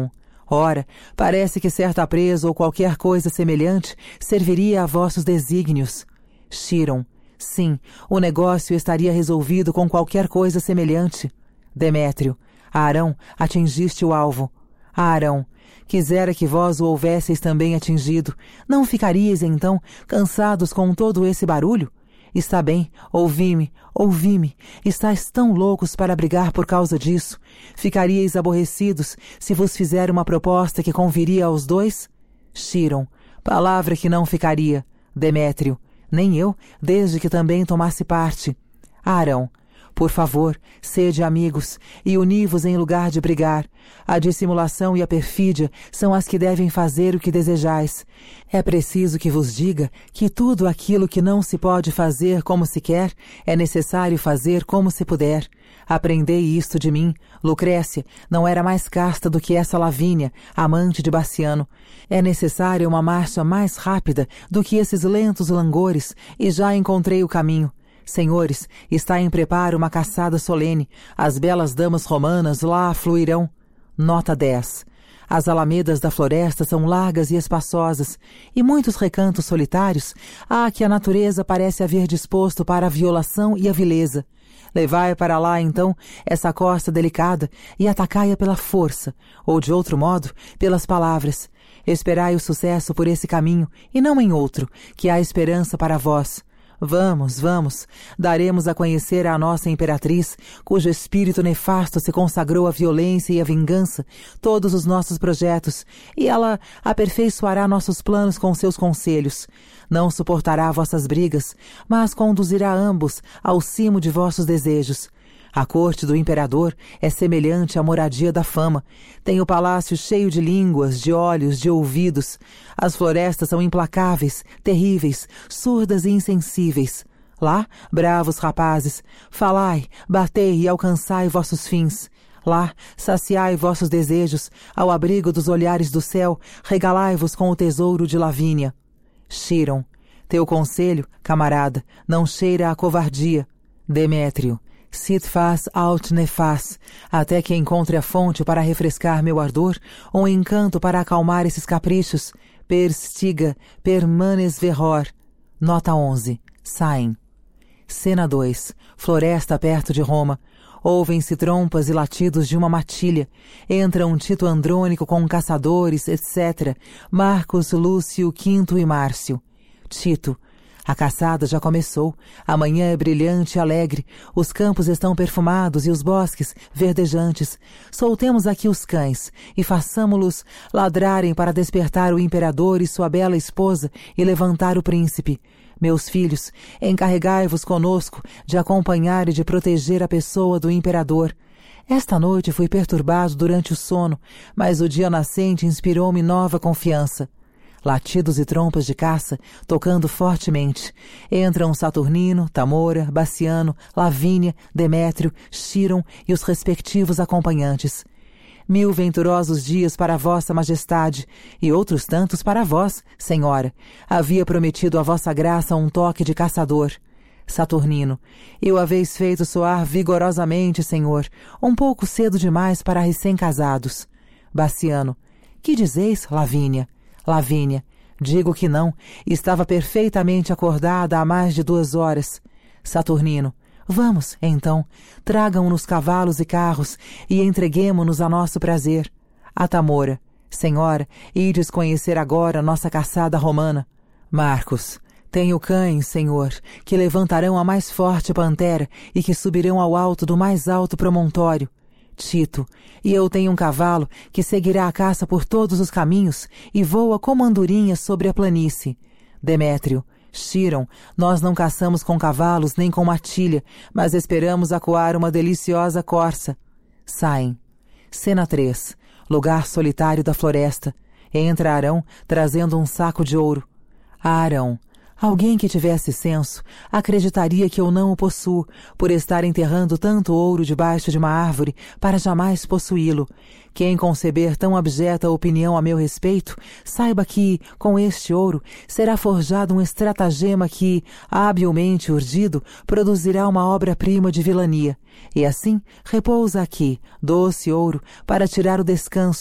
Ora, parece que certa presa ou qualquer coisa semelhante serviria a vossos desígnios. Chiron. Sim, o negócio estaria resolvido com qualquer coisa semelhante. Demétrio. Arão, atingiste o alvo. Arão. Quisera que vós o houvesseis também atingido. Não ficaríeis, então, cansados com todo esse barulho? Está bem, ouvi-me, ouvi-me. Estais tão loucos para brigar por causa disso. Ficaríeis aborrecidos se vos fizer uma proposta que conviria aos dois? Chiron. Palavra que não ficaria. Demétrio. Nem eu, desde que também tomasse parte. Arão. Por favor, sede amigos, e uni-vos em lugar de brigar. A dissimulação e a perfídia são as que devem fazer o que desejais. É preciso que vos diga que tudo aquilo que não se pode fazer como se quer, é necessário fazer como se puder. Aprendei isto de mim. Lucrécia não era mais casta do que essa Lavínia, amante de Bassiano. É necessária uma marcha mais rápida do que esses lentos langores, e já encontrei o caminho. Senhores, está em preparo uma caçada solene. As belas damas romanas lá afluirão. Nota dez. As alamedas da floresta são largas e espaçosas, e muitos recantos solitários há que a natureza parece haver disposto para a violação e a vileza. Levai para lá, então, essa costa delicada e atacai-a pela força, ou, de outro modo, pelas palavras. Esperai o sucesso por esse caminho, e não em outro, que há esperança para vós. Vamos, vamos, daremos a conhecer à nossa imperatriz, cujo espírito nefasto se consagrou à violência e à vingança, todos os nossos projetos, e ela aperfeiçoará nossos planos com seus conselhos. Não suportará vossas brigas, mas conduzirá ambos ao cimo de vossos desejos. A corte do imperador é semelhante à moradia da fama. Tem o palácio cheio de línguas, de olhos, de ouvidos. As florestas são implacáveis, terríveis, surdas e insensíveis. Lá, bravos rapazes, falai, batei e alcançai vossos fins. Lá, saciai vossos desejos, ao abrigo dos olhares do céu, regalai-vos com o tesouro de Lavínia. Chiron. Teu conselho, camarada, não cheira a covardia. Demétrio. Sit faz aut nefas, até que encontre a fonte para refrescar meu ardor, um encanto para acalmar esses caprichos. Perstiga, permanes verror. Nota onze. Saem. Cena dois. Floresta perto de Roma. Ouvem-se trompas e latidos de uma matilha. Entra um Tito Andrônico com caçadores, etcétera. Marcos, Lúcio, Quinto e Márcio. Tito. A caçada já começou. A manhã é brilhante e alegre. Os campos estão perfumados e os bosques verdejantes. Soltemos aqui os cães e façamo-los ladrarem para despertar o imperador e sua bela esposa e levantar o príncipe. Meus filhos, encarregai-vos conosco de acompanhar e de proteger a pessoa do imperador. Esta noite fui perturbado durante o sono, mas o dia nascente inspirou-me nova confiança. Latidos e trompas de caça, tocando fortemente. Entram Saturnino, Tamora, Bassiano, Lavínia, Demétrio, Chiron e os respectivos acompanhantes. Mil venturosos dias para vossa majestade, e outros tantos para vós, senhora. Havia prometido a vossa graça um toque de caçador. Saturnino. Eu haveis feito soar vigorosamente, senhor, um pouco cedo demais para recém-casados. Bassiano. Que dizeis, Lavínia? Lavínia. Digo que não. Estava perfeitamente acordada há mais de duas horas. Saturnino. Vamos, então. Tragam-nos cavalos e carros e entreguemo-nos a nosso prazer. A Tamora. Senhora, ides conhecer agora nossa caçada romana. Marcos. Tenho cães, senhor, que levantarão a mais forte pantera e que subirão ao alto do mais alto promontório. Tito, e eu tenho um cavalo que seguirá a caça por todos os caminhos e voa como andorinha sobre a planície. Demétrio, Chiron, nós não caçamos com cavalos nem com matilha, mas esperamos acuar uma deliciosa corça. Saem. Cena três. Lugar solitário da floresta. Entra Arão, trazendo um saco de ouro. Arão. Alguém que tivesse senso acreditaria que eu não o possuo, por estar enterrando tanto ouro debaixo de uma árvore para jamais possuí-lo. Quem conceber tão abjeta opinião a meu respeito, saiba que, com este ouro, será forjado um estratagema que, habilmente urdido, produzirá uma obra-prima de vilania. E assim, repousa aqui, doce ouro, para tirar o descanso.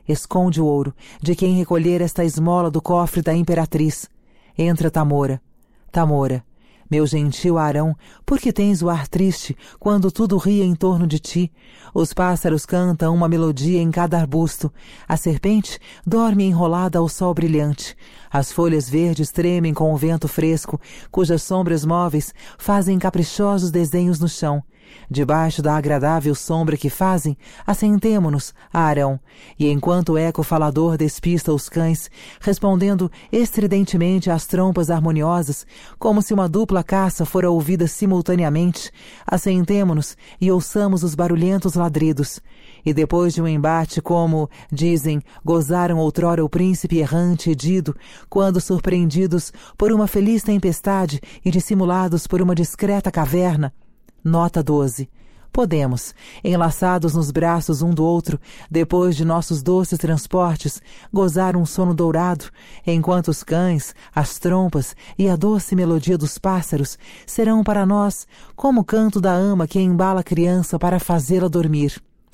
esconde o ouro de quem recolher esta esmola do cofre da imperatriz. Entra, Tamora. Tamora, meu gentil Arão, por que tens o ar triste quando tudo ri em torno de ti? Os pássaros cantam uma melodia em cada arbusto. A serpente dorme enrolada ao sol brilhante. As folhas verdes tremem com o vento fresco, cujas sombras móveis fazem caprichosos desenhos no chão. Debaixo da agradável sombra que fazem, assentemo-nos, Arão, e enquanto o eco falador despista os cães, respondendo estridentemente às trompas harmoniosas, como se uma dupla caça fora ouvida simultaneamente, assentemo-nos e ouçamos os barulhentos ladridos. E depois de um embate como, dizem, gozaram outrora o príncipe errante e Dido, quando surpreendidos por uma feliz tempestade e dissimulados por uma discreta caverna. Nota doze. Podemos, enlaçados nos braços um do outro, depois de nossos doces transportes, gozar um sono dourado, enquanto os cães, as trompas e a doce melodia dos pássaros serão para nós como o canto da ama que embala a criança para fazê-la dormir.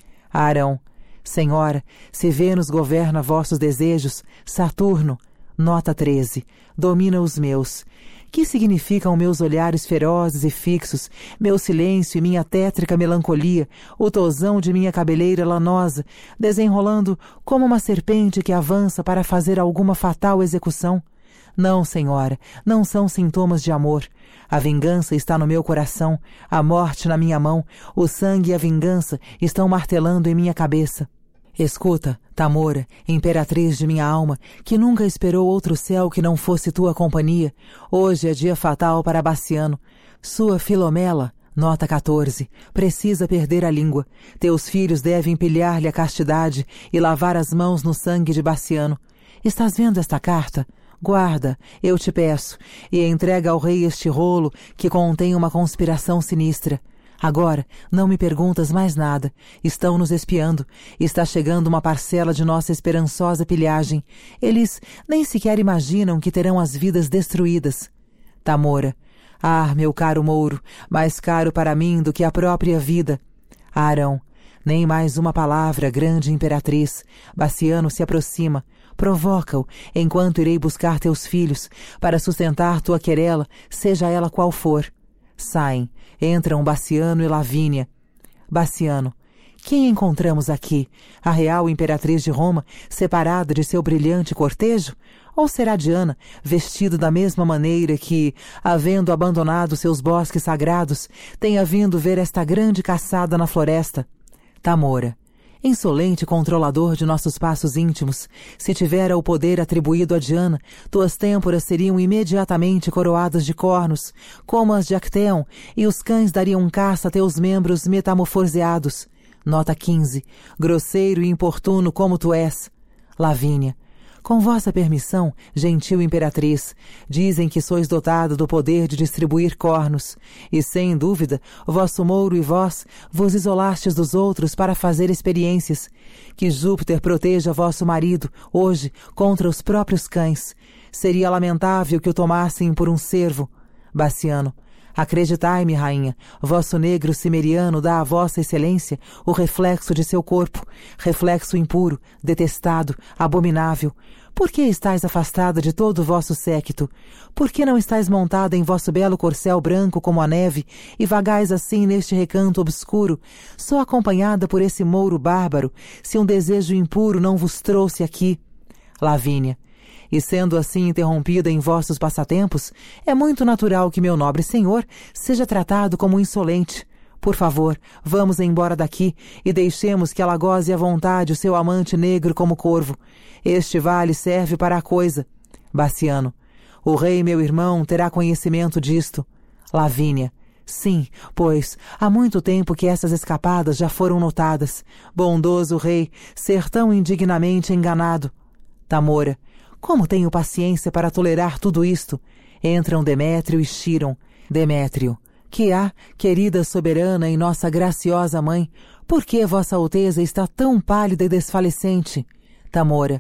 Arão, Senhora, se Vênus governa vossos desejos, Saturno, nota treze, domina os meus. Que significam meus olhares ferozes e fixos, meu silêncio e minha tétrica melancolia, o tosão de minha cabeleira lanosa, desenrolando como uma serpente que avança para fazer alguma fatal execução? Não, Senhora, não são sintomas de amor. A vingança está no meu coração, a morte na minha mão, o sangue e a vingança estão martelando em minha cabeça. Escuta, Tamora, imperatriz de minha alma, que nunca esperou outro céu que não fosse tua companhia. Hoje é dia fatal para Bassiano. Sua Filomela, nota quatorze, precisa perder a língua. Teus filhos devem pilhar-lhe a castidade e lavar as mãos no sangue de Bassiano. Estás vendo esta carta? Guarda, eu te peço, e entrega ao rei este rolo que contém uma conspiração sinistra. Agora, não me perguntas mais nada. Estão nos espiando. Está chegando uma parcela de nossa esperançosa pilhagem. Eles nem sequer imaginam que terão as vidas destruídas. Tamora. Ah, meu caro Mouro, mais caro para mim do que a própria vida. Arão. Nem mais uma palavra, grande imperatriz. Bassiano se aproxima. Provoca-o, enquanto irei buscar teus filhos, para sustentar tua querela, seja ela qual for. Saem. Entram Bassiano e Lavínia. Bassiano. Quem encontramos aqui? A real imperatriz de Roma, separada de seu brilhante cortejo? Ou será Diana, vestida da mesma maneira que, havendo abandonado seus bosques sagrados, tenha vindo ver esta grande caçada na floresta? Tamora. Insolente controlador de nossos passos íntimos, se tivera o poder atribuído a Diana, tuas têmporas seriam imediatamente coroadas de cornos, como as de Acteon, e os cães dariam caça a teus membros metamorfoseados. Nota quinze. Grosseiro e importuno como tu és. Lavínia. Com vossa permissão, gentil imperatriz, dizem que sois dotado do poder de distribuir cornos, e sem dúvida, vosso Mouro e vós vos isolastes dos outros para fazer experiências. Que Júpiter proteja vosso marido, hoje, contra os próprios cães. Seria lamentável que o tomassem por um cervo. Bassiano. Acreditai-me, rainha, vosso negro cimeriano dá à vossa excelência o reflexo de seu corpo, reflexo impuro, detestado, abominável. Por que estáis afastada de todo o vosso séquito? Por que não estáis montada em vosso belo corcel branco como a neve e vagais assim neste recanto obscuro, só acompanhada por esse mouro bárbaro, se um desejo impuro não vos trouxe aqui? Lavínia. E sendo assim interrompida em vossos passatempos, é muito natural que meu nobre senhor seja tratado como insolente. Por favor, vamos embora daqui e deixemos que ela goze à vontade o seu amante negro como corvo. Este vale serve para a coisa. Bassiano. O rei, meu irmão, terá conhecimento disto. Lavínia. Sim, pois, há muito tempo que essas escapadas já foram notadas. Bondoso rei, ser tão indignamente enganado. Tamora. Como tenho paciência para tolerar tudo isto? Entram Demétrio e Chiron. Demétrio. Que há, querida soberana e nossa graciosa mãe? Por que vossa alteza está tão pálida e desfalecente? Tamora.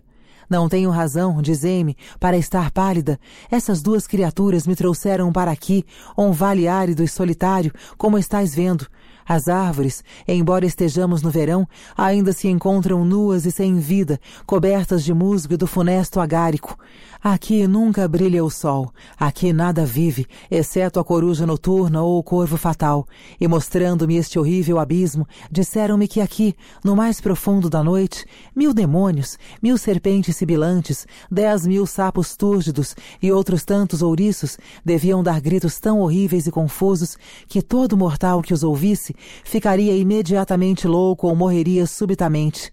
Não tenho razão, dizei-me, para estar pálida. Essas duas criaturas me trouxeram para aqui, um vale árido e solitário, como estais vendo. As árvores, embora estejamos no verão, ainda se encontram nuas e sem vida, cobertas de musgo e do funesto agárico. Aqui nunca brilha o sol, aqui nada vive, exceto a coruja noturna ou o corvo fatal. E mostrando-me este horrível abismo, disseram-me que aqui, no mais profundo da noite, mil demônios, mil serpentes sibilantes, dez mil sapos túrgidos e outros tantos ouriços deviam dar gritos tão horríveis e confusos que todo mortal que os ouvisse ficaria imediatamente louco ou morreria subitamente.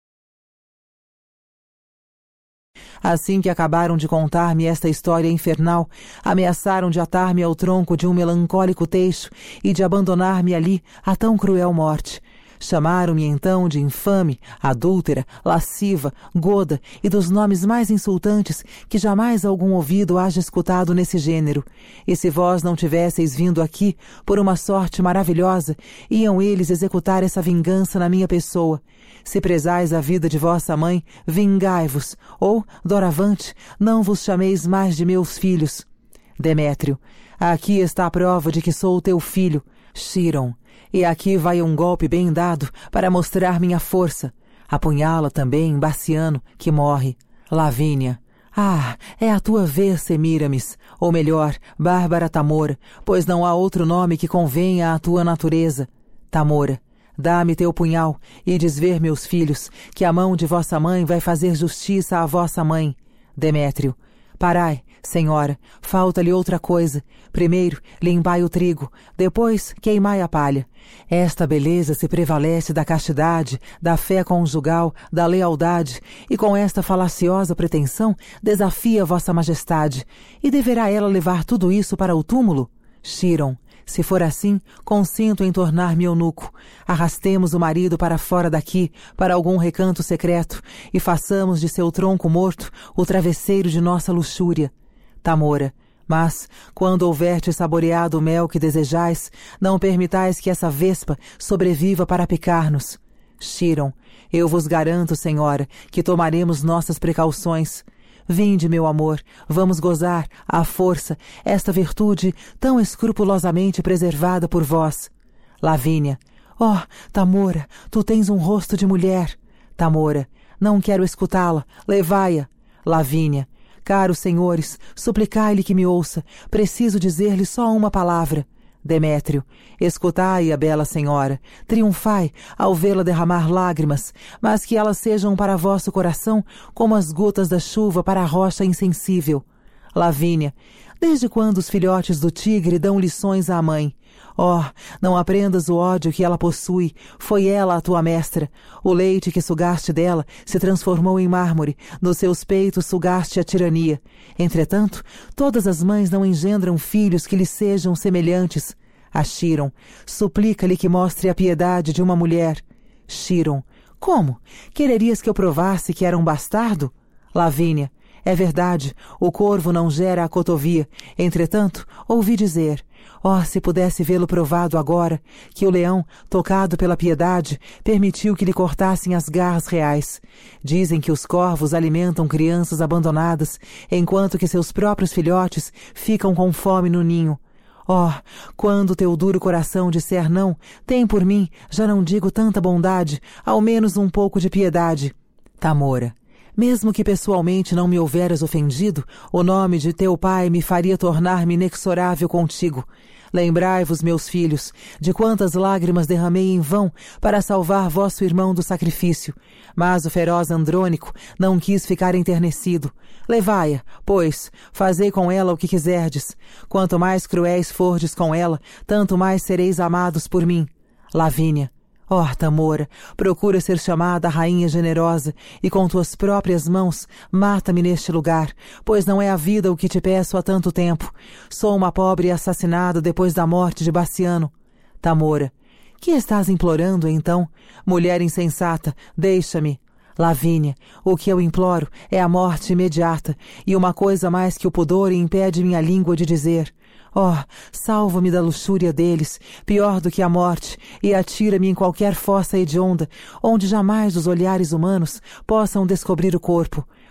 Assim que acabaram de contar-me esta história infernal, ameaçaram de atar-me ao tronco de um melancólico teixo e de abandonar-me ali a tão cruel morte. Chamaram-me então de infame, adúltera, lasciva, goda e dos nomes mais insultantes que jamais algum ouvido haja escutado nesse gênero. E se vós não tivesseis vindo aqui, por uma sorte maravilhosa, iam eles executar essa vingança na minha pessoa. Se prezais a vida de vossa mãe, vingai-vos, ou, doravante, não vos chameis mais de meus filhos. Demétrio, aqui está a prova de que sou teu filho, Chiron. E aqui vai um golpe bem dado para mostrar minha força. Apunhala também Baciano, que morre. Lavínia. Ah, é a tua vez, Semíramis, ou melhor, Bárbara Tamora, pois não há outro nome que convenha à tua natureza. Tamora, dá-me teu punhal e desver meus filhos, que a mão de vossa mãe vai fazer justiça à vossa mãe. Demétrio. Parai, senhora, falta-lhe outra coisa. Primeiro, limpai o trigo, depois queimai a palha. Esta beleza se prevalece da castidade, da fé conjugal, da lealdade, e com esta falaciosa pretensão desafia vossa majestade. E deverá ela levar tudo isso para o túmulo? Chiron. Se for assim, consinto em tornar-me eunuco. Arrastemos o marido para fora daqui, para algum recanto secreto, e façamos de seu tronco morto o travesseiro de nossa luxúria. Tamora, mas, quando houvertes saboreado o mel que desejais, não permitais que essa vespa sobreviva para picar-nos. Chiron, eu vos garanto, senhora, que tomaremos nossas precauções. Vinde, meu amor, vamos gozar, à força, esta virtude tão escrupulosamente preservada por vós. Lavínia. Oh, Tamora, tu tens um rosto de mulher. Tamora. Não quero escutá-la, levai-a. Lavínia. Caros senhores, suplicai-lhe que me ouça, preciso dizer-lhe só uma palavra. Demétrio. Escutai a bela senhora, triunfai ao vê-la derramar lágrimas, mas que elas sejam para vosso coração como as gotas da chuva para a rocha insensível. Lavínia. Desde quando os filhotes do tigre dão lições à mãe? Oh, não aprendas o ódio que ela possui, foi ela a tua mestra. O leite que sugaste dela se transformou em mármore, nos seus peitos sugaste a tirania. Entretanto, todas as mães não engendram filhos que lhe sejam semelhantes. A Chiron, suplica-lhe que mostre a piedade de uma mulher. Chiron, como? Quererias que eu provasse que era um bastardo? Lavínia, é verdade, o corvo não gera a cotovia. Entretanto, ouvi dizer, oh, se pudesse vê-lo provado agora, que o leão, tocado pela piedade, permitiu que lhe cortassem as garras reais. Dizem que os corvos alimentam crianças abandonadas, enquanto que seus próprios filhotes ficam com fome no ninho. Oh, quando teu duro coração disser não, tem por mim, já não digo tanta bondade, ao menos um pouco de piedade. Tamora. Mesmo que pessoalmente não me houveras ofendido, o nome de teu pai me faria tornar-me inexorável contigo. Lembrai-vos, meus filhos, de quantas lágrimas derramei em vão para salvar vosso irmão do sacrifício. Mas o feroz Andrônico não quis ficar enternecido. Levai-a, pois, fazei com ela o que quiserdes. Quanto mais cruéis fordes com ela, tanto mais sereis amados por mim. Lavínia. Oh, Tamora, procura ser chamada a rainha generosa, e com tuas próprias mãos mata-me neste lugar, pois não é a vida o que te peço há tanto tempo. Sou uma pobre assassinada depois da morte de Baciano. Tamora, que estás implorando, então? Mulher insensata, deixa-me. Lavínia, o que eu imploro é a morte imediata, e uma coisa mais que o pudor impede minha língua de dizer. Oh, salva-me da luxúria deles, pior do que a morte, e atira-me em qualquer fossa hedionda, onde jamais os olhares humanos possam descobrir o corpo.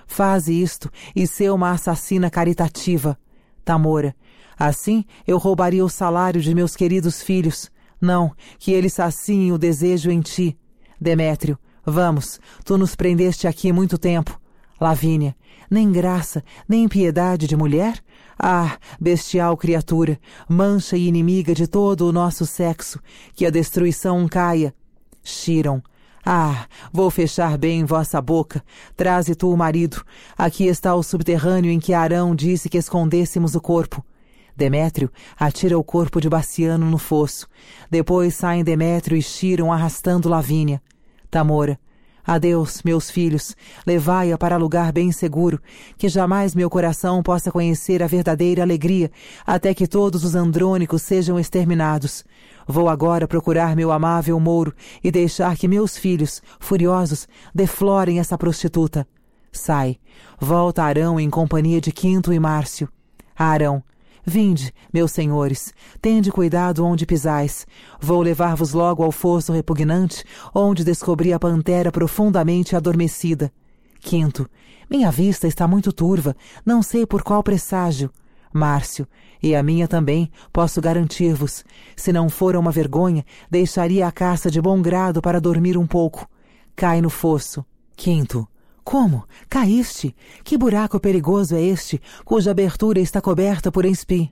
faze isto e sê uma assassina caritativa. Tamora, assim eu roubaria o salário de meus queridos filhos. Não, que eles saciem o desejo em ti. Demétrio, vamos, tu nos prendeste aqui muito tempo. Lavínia, nem graça, nem piedade de mulher? Ah, bestial criatura, mancha e inimiga de todo o nosso sexo, que a destruição caia. Chiron, ah, vou fechar bem vossa boca. Traze tu o marido. Aqui está o subterrâneo em que Arão disse que escondêssemos o corpo. Demétrio atira o corpo de Baciano no fosso. Depois saem Demétrio e Chiron arrastando Lavínia. Tamora, adeus, meus filhos, levai-a para lugar bem seguro, que jamais meu coração possa conhecer a verdadeira alegria, até que todos os andrônicos sejam exterminados. Vou agora procurar meu amável Mouro e deixar que meus filhos, furiosos, deflorem essa prostituta. Sai, volta Arão em companhia de Quinto e Márcio. Arão, vinde, meus senhores, tende cuidado onde pisais. Vou levar-vos logo ao fosso repugnante, onde descobri a pantera profundamente adormecida. Quinto, minha vista está muito turva, não sei por qual presságio. Márcio, e a minha também, posso garantir-vos. Se não fora uma vergonha, deixaria a caça de bom grado para dormir um pouco. Cai no fosso. Quinto, como? Caíste? Que buraco perigoso é este, cuja abertura está coberta por espinhos?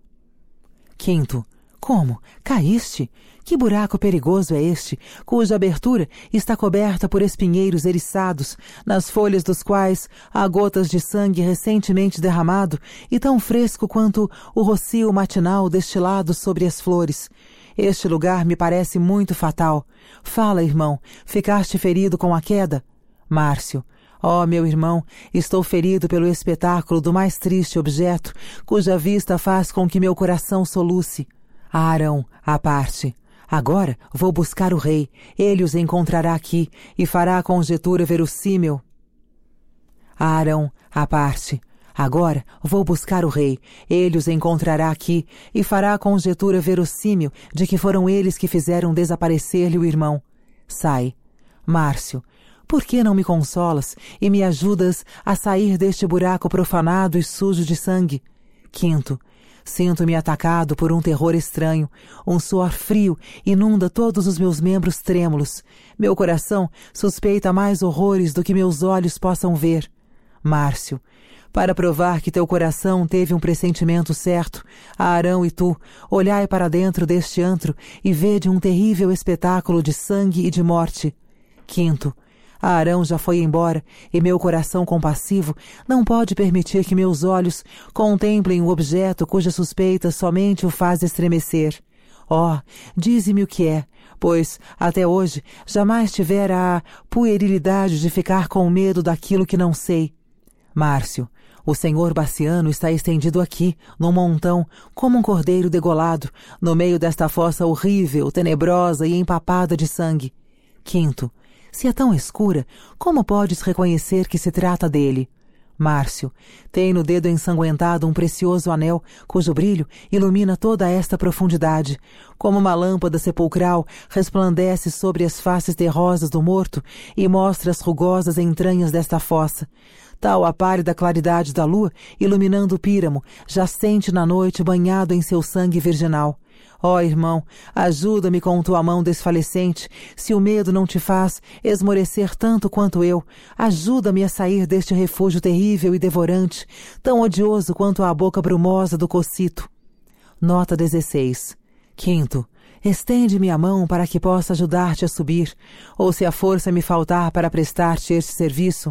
Quinto, como? Caíste? Que buraco perigoso é este, cuja abertura está coberta por espinheiros eriçados, nas folhas dos quais há gotas de sangue recentemente derramado e tão fresco quanto o rocio matinal destilado sobre as flores. Este lugar me parece muito fatal. Fala, irmão, ficaste ferido com a queda? Márcio, ó, oh, meu irmão, estou ferido pelo espetáculo do mais triste objeto, cuja vista faz com que meu coração soluce. Arão, à parte. Agora vou buscar o rei, ele os encontrará aqui e fará a conjetura verossímil. Arão, à parte. Agora vou buscar o rei, ele os encontrará aqui e fará a conjetura verossímil de que foram eles que fizeram desaparecer-lhe o irmão. Sai. Márcio, por que não me consolas e me ajudas a sair deste buraco profanado e sujo de sangue? Quinto, sinto-me atacado por um terror estranho. Um suor frio inunda todos os meus membros trêmulos. Meu coração suspeita mais horrores do que meus olhos possam ver. Márcio, para provar que teu coração teve um pressentimento certo, Arão e tu, olhai para dentro deste antro e vede um terrível espetáculo de sangue e de morte. Quinto, Arão já foi embora, e meu coração compassivo não pode permitir que meus olhos contemplem o objeto cuja suspeita somente o faz estremecer. Ó, oh, dize-me o que é, pois, até hoje, jamais tivera a puerilidade de ficar com medo daquilo que não sei. Márcio, o senhor Baciano está estendido aqui, num montão, como um cordeiro degolado, no meio desta fossa horrível, tenebrosa e empapada de sangue. Quinto, se é tão escura, como podes reconhecer que se trata dele? Márcio, tem no dedo ensanguentado um precioso anel, cujo brilho ilumina toda esta profundidade. Como uma lâmpada sepulcral, resplandece sobre as faces terrosas do morto e mostra as rugosas entranhas desta fossa. Tal a pálida claridade da lua, iluminando o píramo, jacente na noite banhado em seu sangue virginal. Ó, oh, irmão, ajuda-me com tua mão desfalecente, se o medo não te faz esmorecer tanto quanto eu. Ajuda-me a sair deste refúgio terrível e devorante, tão odioso quanto a boca brumosa do cocito. Nota dezesseis. Quinto, estende-me a mão para que possa ajudar-te a subir, ou se a força me faltar para prestar-te este serviço.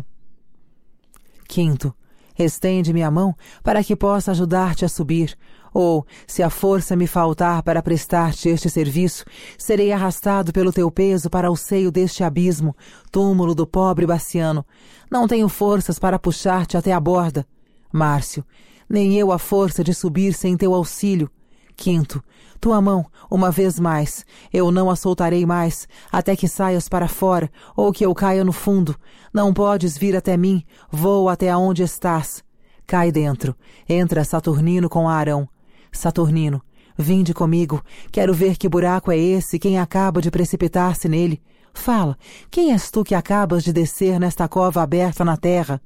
Quinto, estende-me a mão para que possa ajudar-te a subir, ou, se a força me faltar para prestar-te este serviço, serei arrastado pelo teu peso para o seio deste abismo, túmulo do pobre Baciano. Não tenho forças para puxar-te até a borda. Márcio, nem eu a força de subir sem teu auxílio. Quinto, tua mão, uma vez mais, eu não a soltarei mais, até que saias para fora, ou que eu caia no fundo. Não podes vir até mim, vou até aonde estás. Cai dentro, entra Saturnino com Arão. Saturnino, vinde comigo, quero ver que buraco é esse, quem acaba de precipitar-se nele. Fala, quem és tu que acabas de descer nesta cova aberta na terra?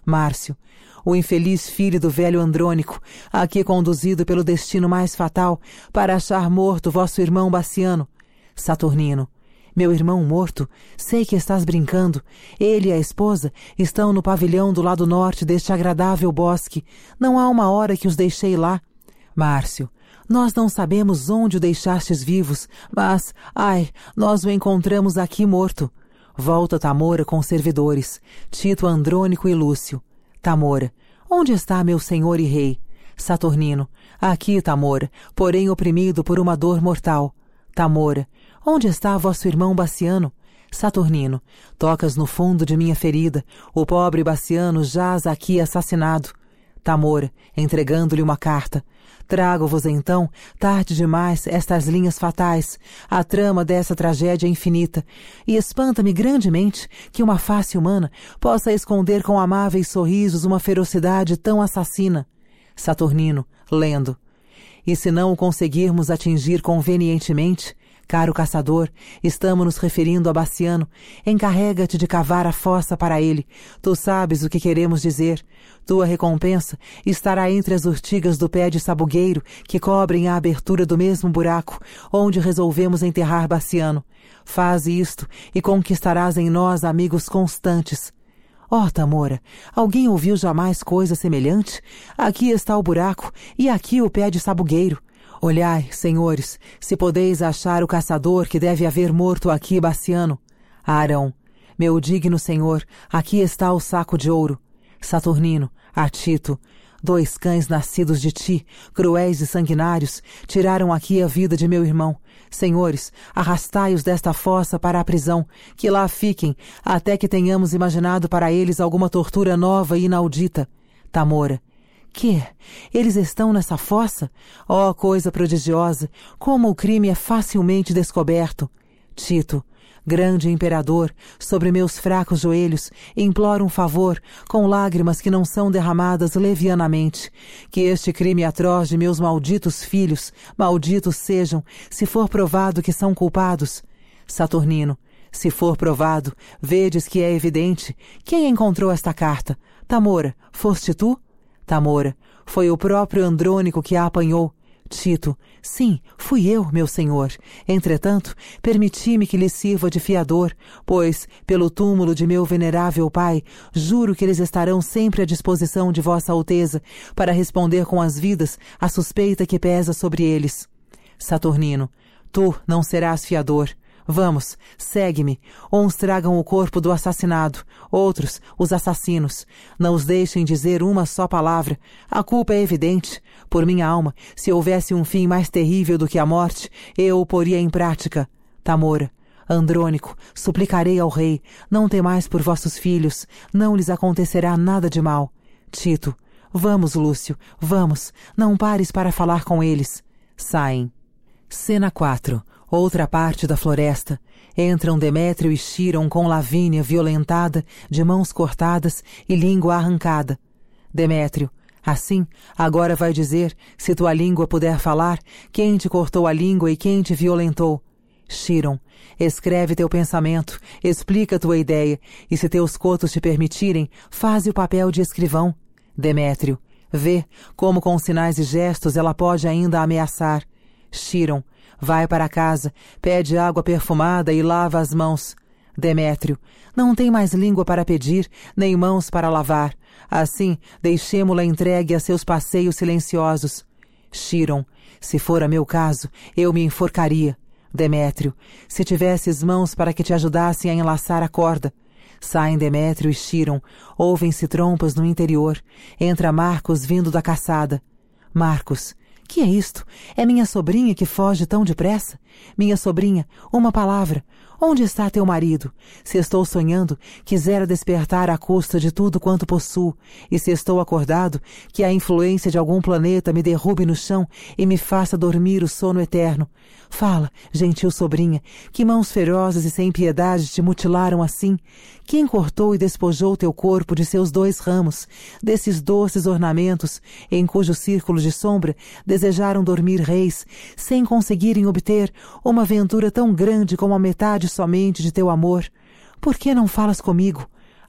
Márcio, o infeliz filho do velho Andrônico, aqui conduzido pelo destino mais fatal para achar morto vosso irmão Bassiano. Saturnino, meu irmão morto, sei que estás brincando. Ele e a esposa estão no pavilhão do lado norte deste agradável bosque. Não há uma hora que os deixei lá. Márcio, nós não sabemos onde o deixastes vivos, mas, ai, nós o encontramos aqui morto. Volta Tamora com servidores, Tito, Andrônico e Lúcio. Tamora, onde está meu senhor e rei? Saturnino, aqui, Tamora, porém oprimido por uma dor mortal. Tamora, onde está vosso irmão Bassiano? Saturnino, tocas no fundo de minha ferida, o pobre Bassiano jaz aqui assassinado. Tamora, entregando-lhe uma carta. Trago-vos então, tarde demais, estas linhas fatais, a trama dessa tragédia infinita, e espanta-me grandemente que uma face humana possa esconder com amáveis sorrisos uma ferocidade tão assassina. Saturnino, lendo. E se não o conseguirmos atingir convenientemente, caro caçador, estamos nos referindo a Bassiano, encarrega-te de cavar a fossa para ele. Tu sabes o que queremos dizer. Tua recompensa estará entre as urtigas do pé de sabugueiro que cobrem a abertura do mesmo buraco onde resolvemos enterrar Bassiano. Faze isto e conquistarás em nós amigos constantes. Ó, oh, Tamora, alguém ouviu jamais coisa semelhante? Aqui está o buraco e aqui o pé de sabugueiro. Olhai, senhores, se podeis achar o caçador que deve haver morto aqui Bassiano. Arão, meu digno senhor, aqui está o saco de ouro. Saturnino, a Tito, dois cães nascidos de ti, cruéis e sanguinários, tiraram aqui a vida de meu irmão. Senhores, arrastai-os desta fossa para a prisão, que lá fiquem, até que tenhamos imaginado para eles alguma tortura nova e inaudita. Tamora, que? Eles estão nessa fossa? Oh, coisa prodigiosa! Como o crime é facilmente descoberto! Tito, grande imperador, sobre meus fracos joelhos, imploro um favor, com lágrimas que não são derramadas levianamente. Que este crime atroz de meus malditos filhos, malditos sejam, se for provado que são culpados. Saturnino, se for provado, vedes que é evidente. Quem encontrou esta carta? Tamora, foste tu? Tamora, foi o próprio Andrônico que a apanhou. Tito, sim, fui eu, meu senhor. Entretanto, permiti-me que lhe sirva de fiador, pois, pelo túmulo de meu venerável pai, juro que eles estarão sempre à disposição de vossa alteza para responder com as vidas à suspeita que pesa sobre eles. Saturnino, tu não serás fiador. Vamos, segue-me. Uns tragam o corpo do assassinado, outros os assassinos. Não os deixem dizer uma só palavra. A culpa é evidente. Por minha alma, se houvesse um fim mais terrível do que a morte, eu o poria em prática. Tamora, Andrônico, suplicarei ao rei, não temais por vossos filhos, não lhes acontecerá nada de mal. Tito, vamos, Lúcio, vamos, não pares para falar com eles. Saem. Cena quatro. Outra parte da floresta. Entram Demétrio e Chiron com Lavínia violentada, de mãos cortadas e língua arrancada. Demétrio, assim, agora vai dizer, se tua língua puder falar, quem te cortou a língua e quem te violentou. Chiron, escreve teu pensamento, explica tua ideia, e se teus cotos te permitirem, faze o papel de escrivão. Demétrio, vê como com sinais e gestos ela pode ainda ameaçar. Chiron, vai para casa, pede água perfumada e lava as mãos. Demétrio, não tem mais língua para pedir, nem mãos para lavar. Assim, deixemo-la entregue a seus passeios silenciosos. Chiron, se for a meu caso, eu me enforcaria. Demétrio, se tivesses mãos para que te ajudassem a enlaçar a corda. Saem Demétrio e Chiron, ouvem-se trompas no interior. Entra Marcos vindo da caçada. Marcos, que é isto? É minha sobrinha que foge tão depressa? Minha sobrinha, uma palavra. Onde está teu marido? Se estou sonhando, quisera despertar à custa de tudo quanto possuo. E se estou acordado, que a influência de algum planeta me derrube no chão e me faça dormir o sono eterno. Fala, gentil sobrinha, que mãos ferozes e sem piedade te mutilaram assim? Quem cortou e despojou teu corpo de seus dois ramos, desses doces ornamentos, em cujo círculo de sombra desejaram dormir reis, sem conseguirem obter uma ventura tão grande como a metade somente de teu amor? Por que não falas comigo?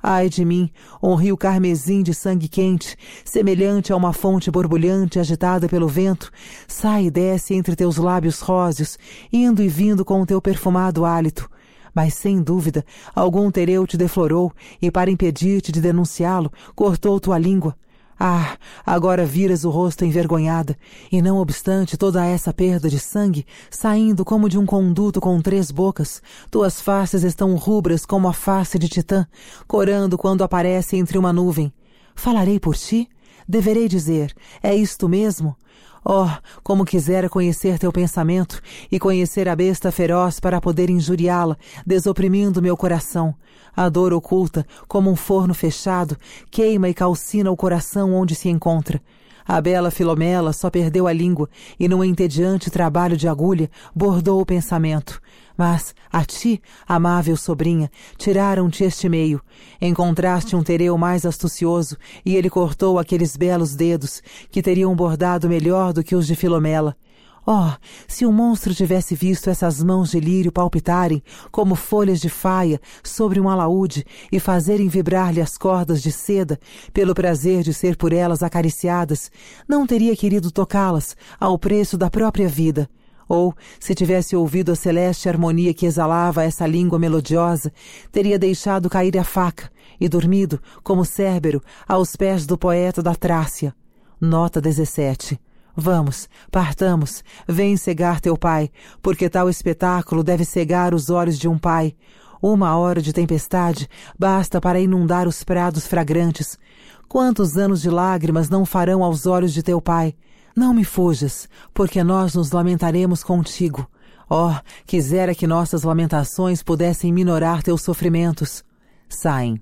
Ai de mim, um rio carmesim de sangue quente, semelhante a uma fonte borbulhante agitada pelo vento, sai e desce entre teus lábios róseos, indo e vindo com o teu perfumado hálito. Mas, sem dúvida, algum tereu te deflorou e, para impedir-te de denunciá-lo, cortou tua língua. Ah, agora viras o rosto envergonhada, e não obstante toda essa perda de sangue, saindo como de um conduto com três bocas, tuas faces estão rubras como a face de Titã, corando quando aparece entre uma nuvem. Falarei por ti? Deverei dizer, é isto mesmo? Oh, como quisera conhecer teu pensamento e conhecer a besta feroz para poder injuriá-la, desoprimindo meu coração. A dor oculta, como um forno fechado, queima e calcina o coração onde se encontra. A bela Filomela só perdeu a língua e, num entediante trabalho de agulha, bordou o pensamento. Mas, a ti, amável sobrinha, tiraram-te este meio. Encontraste um tereu mais astucioso e ele cortou aqueles belos dedos, que teriam bordado melhor do que os de Filomela. Oh, se o monstro tivesse visto essas mãos de lírio palpitarem como folhas de faia sobre um alaúde e fazerem vibrar-lhe as cordas de seda, pelo prazer de ser por elas acariciadas, não teria querido tocá-las ao preço da própria vida. Ou, se tivesse ouvido a celeste harmonia que exalava essa língua melodiosa, teria deixado cair a faca e dormido, como Cérbero, aos pés do poeta da Trácia. Nota dezessete. Vamos, partamos, vem cegar teu pai, porque tal espetáculo deve cegar os olhos de um pai. Uma hora de tempestade basta para inundar os prados fragrantes. Quantos anos de lágrimas não farão aos olhos de teu pai? Não me fujas, porque nós nos lamentaremos contigo. Oh, quisera que nossas lamentações pudessem minorar teus sofrimentos. Saem.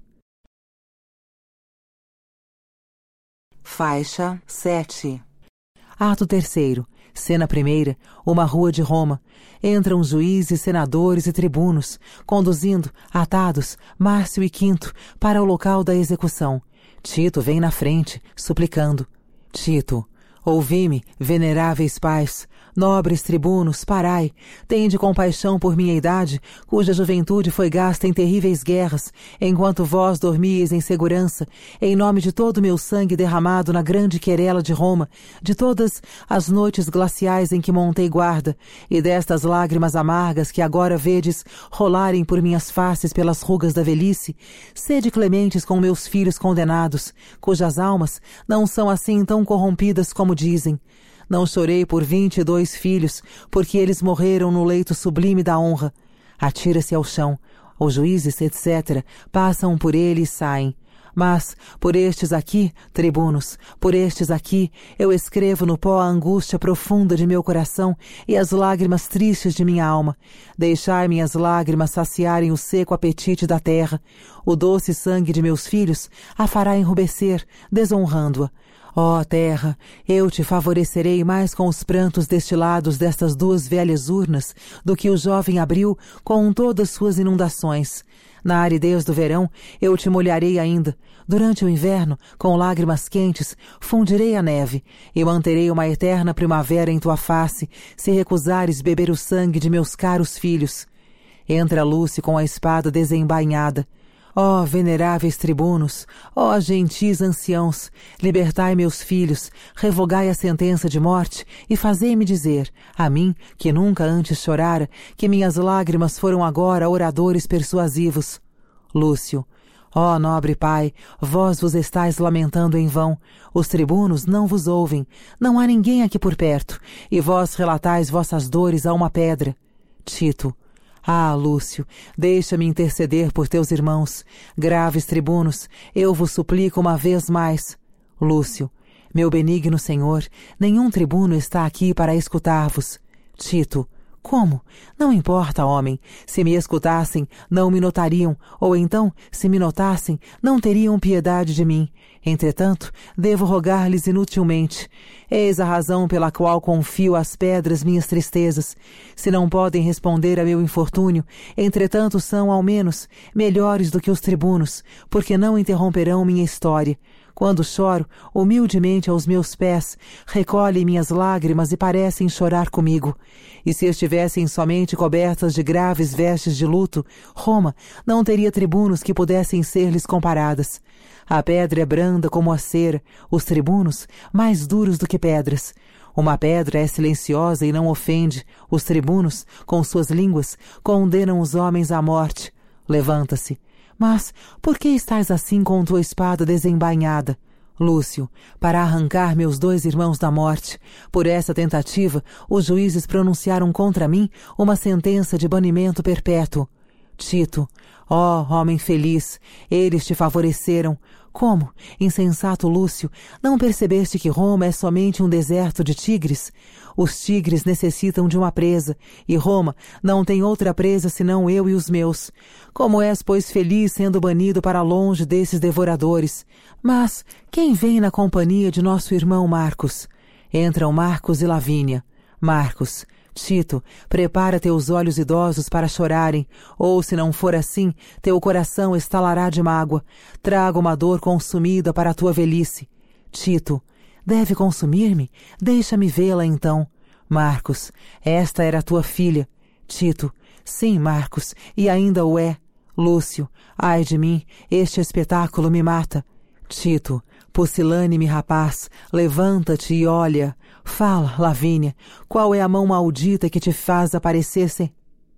Faixa sete. Ato terceiro. Cena primeira. Uma rua de Roma. Entram juízes, senadores e tribunos, conduzindo, atados, Márcio e Quinto, para o local da execução. Tito vem na frente, suplicando. Tito, ouvi-me, veneráveis pais, nobres tribunos, parai, tende compaixão por minha idade, cuja juventude foi gasta em terríveis guerras, enquanto vós dormíeis em segurança, em nome de todo o meu sangue derramado na grande querela de Roma, de todas as noites glaciais em que montei guarda, e destas lágrimas amargas que agora vedes rolarem por minhas faces pelas rugas da velhice, sede clementes com meus filhos condenados, cujas almas não são assim tão corrompidas como dizem. Não chorei por vinte e dois filhos, porque eles morreram no leito sublime da honra. Atira-se ao chão. Os juízes, etcétera, passam por ele e saem. Mas, por estes aqui, tribunos, por estes aqui, eu escrevo no pó a angústia profunda de meu coração e as lágrimas tristes de minha alma. Deixai minhas lágrimas saciarem o seco apetite da terra. O doce sangue de meus filhos a fará enrubescer, desonrando-a. Ó terra, eu te favorecerei mais com os prantos destilados destas duas velhas urnas do que o jovem abril com todas suas inundações. Na aridez do verão, eu te molharei ainda. Durante o inverno, com lágrimas quentes, fundirei a neve e manterei uma eterna primavera em tua face, se recusares beber o sangue de meus caros filhos. Entra Lúcio com a espada desembainhada. Ó veneráveis tribunos, ó gentis anciãos, libertai meus filhos, revogai a sentença de morte e fazei-me dizer, a mim, que nunca antes chorara, que minhas lágrimas foram agora oradores persuasivos. Lúcio, ó nobre pai, vós vos estáis lamentando em vão, os tribunos não vos ouvem, não há ninguém aqui por perto, e vós relatais vossas dores a uma pedra. Tito, ah, Lúcio, deixa-me interceder por teus irmãos. Graves tribunos, eu vos suplico uma vez mais. Lúcio, meu benigno senhor, nenhum tribuno está aqui para escutar-vos. Tito, como? Não importa, homem. Se me escutassem, não me notariam, ou então, se me notassem, não teriam piedade de mim. Entretanto, devo rogar-lhes inutilmente. Eis a razão pela qual confio às pedras minhas tristezas. Se não podem responder a meu infortúnio, entretanto são, ao menos, melhores do que os tribunos, porque não interromperão minha história. Quando choro, humildemente aos meus pés, recolhem minhas lágrimas e parecem chorar comigo. E se estivessem somente cobertas de graves vestes de luto, Roma não teria tribunos que pudessem ser-lhes comparadas. A pedra é branda como a cera, os tribunos mais duros do que pedras. Uma pedra é silenciosa e não ofende. Os tribunos, com suas línguas, condenam os homens à morte. Levanta-se. Mas por que estás assim com tua espada desembainhada? Lúcio, para arrancar meus dois irmãos da morte. Por essa tentativa, os juízes pronunciaram contra mim uma sentença de banimento perpétuo. Tito, ó homem feliz, eles te favoreceram. Como, insensato Lúcio, não percebeste que Roma é somente um deserto de tigres? Os tigres necessitam de uma presa, e Roma não tem outra presa senão eu e os meus. Como és, pois, feliz sendo banido para longe desses devoradores? Mas quem vem na companhia de nosso irmão Marcos? Entram Marcos e Lavínia. Marcos, Tito, prepara teus olhos idosos para chorarem, ou, se não for assim, teu coração estalará de mágoa. Traga uma dor consumida para a tua velhice. Tito, deve consumir-me? Deixa-me vê-la, então. Marcos, esta era tua filha. Tito, sim, Marcos, e ainda o é. Lúcio, ai de mim, este espetáculo me mata. Tito, pusilânime rapaz, levanta-te e olha. Fala, Lavínia, qual é a mão maldita que te faz aparecer-se?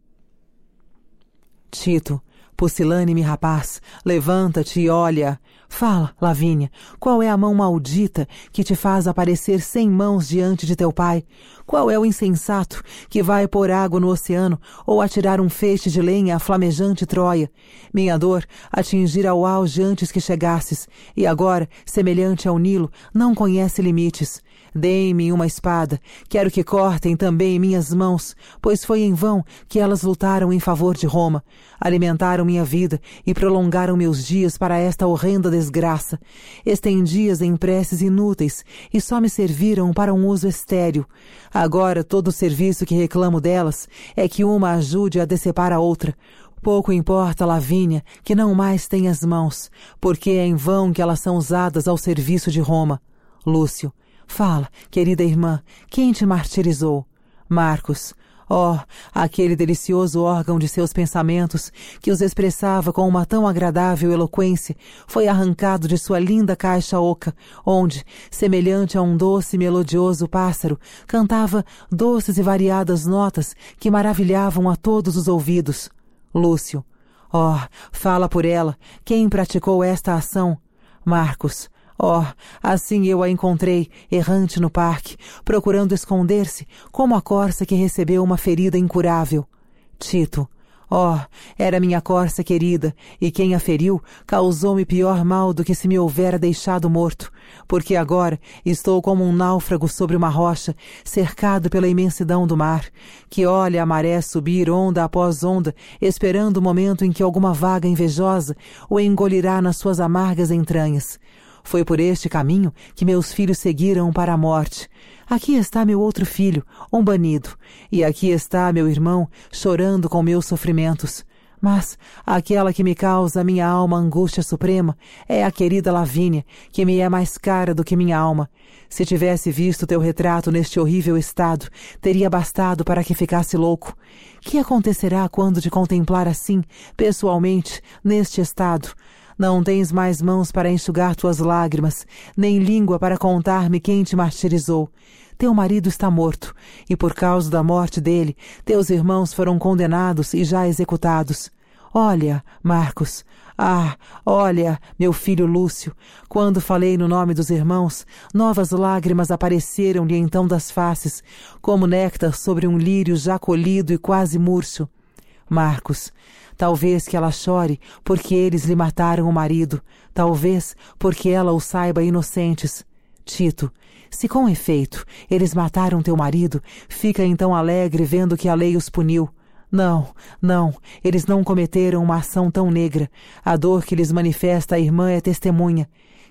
Tito, pusilânime rapaz, levanta-te e olha. Fala, Lavínia, qual é a mão maldita que te faz aparecer sem mãos diante de teu pai? Qual é o insensato que vai pôr água no oceano ou atirar um feixe de lenha à flamejante Troia? Minha dor atingira ao auge antes que chegasses, e agora, semelhante ao Nilo, não conhece limites. Deem-me uma espada, quero que cortem também minhas mãos, pois foi em vão que elas lutaram em favor de Roma. Alimentaram minha vida e prolongaram meus dias para esta horrenda desgraça. Estendi-as em preces inúteis e só me serviram para um uso estéril. Agora todo o serviço que reclamo delas é que uma ajude a decepar a outra. Pouco importa, Lavínia, que não mais tem as mãos, porque é em vão que elas são usadas ao serviço de Roma. Lúcio, fala, querida irmã, quem te martirizou? Marcos, oh, aquele delicioso órgão de seus pensamentos, que os expressava com uma tão agradável eloquência, foi arrancado de sua linda caixa oca, onde, semelhante a um doce e melodioso pássaro, cantava doces e variadas notas que maravilhavam a todos os ouvidos. Lúcio, oh, fala por ela, quem praticou esta ação? Marcos, oh, assim eu a encontrei, errante no parque, procurando esconder-se, como a corça que recebeu uma ferida incurável. Tito, oh, era minha corça querida, e quem a feriu causou-me pior mal do que se me houvera deixado morto, porque agora estou como um náufrago sobre uma rocha, cercado pela imensidão do mar, que olha a maré subir onda após onda, esperando o momento em que alguma vaga invejosa o engolirá nas suas amargas entranhas. Foi por este caminho que meus filhos seguiram para a morte. Aqui está meu outro filho, um banido, e aqui está meu irmão, chorando com meus sofrimentos. Mas aquela que me causa a minha alma angústia suprema é a querida Lavínia, que me é mais cara do que minha alma. Se tivesse visto teu retrato neste horrível estado, teria bastado para que ficasse louco. Que acontecerá quando te contemplar assim, pessoalmente, neste estado? Não tens mais mãos para enxugar tuas lágrimas, nem língua para contar-me quem te martirizou. Teu marido está morto, e por causa da morte dele, teus irmãos foram condenados e já executados. Olha, Marcos, ah, olha, meu filho Lúcio, quando falei no nome dos irmãos, novas lágrimas apareceram-lhe então das faces, como néctar sobre um lírio já colhido e quase murcho. Marcos, talvez que ela chore porque eles lhe mataram o marido, talvez porque ela o saiba inocentes. Tito, se com efeito eles mataram teu marido, fica então alegre vendo que a lei os puniu. Não, não, eles não cometeram uma ação tão negra. A dor que lhes manifesta a irmã é testemunha.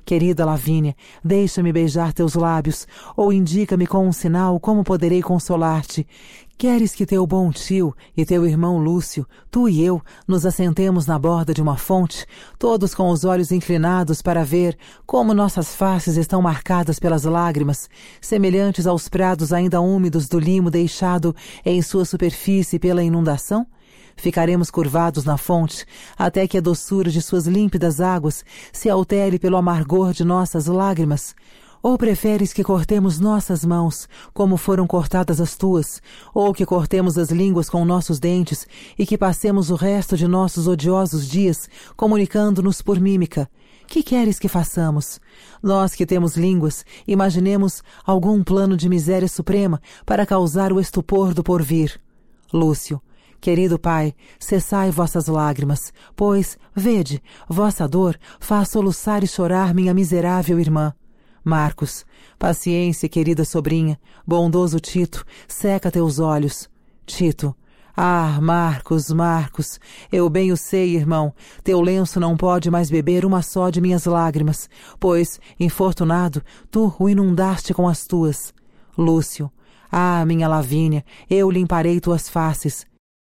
Querida Lavínia, deixa-me beijar teus lábios, ou indica-me com um sinal como poderei consolar-te. Queres que teu bom tio e teu irmão Lúcio, tu e eu, nos assentemos na borda de uma fonte, todos com os olhos inclinados para ver como nossas faces estão marcadas pelas lágrimas, semelhantes aos prados ainda úmidos do limo deixado em sua superfície pela inundação? Ficaremos curvados na fonte, até que a doçura de suas límpidas águas se altere pelo amargor de nossas lágrimas? Ou preferes que cortemos nossas mãos, como foram cortadas as tuas, ou que cortemos as línguas com nossos dentes e que passemos o resto de nossos odiosos dias comunicando-nos por mímica? Que queres que façamos? Nós que temos línguas, imaginemos algum plano de miséria suprema para causar o estupor do porvir. Lúcio, querido pai, cessai vossas lágrimas, pois, vede, vossa dor faz soluçar e chorar minha miserável irmã. Marcos, paciência, querida sobrinha, bondoso Tito, seca teus olhos. Tito, ah, Marcos, Marcos, eu bem o sei, irmão, teu lenço não pode mais beber uma só de minhas lágrimas, pois, infortunado, tu o inundaste com as tuas. Lúcio, ah, minha Lavínia, eu limparei tuas faces.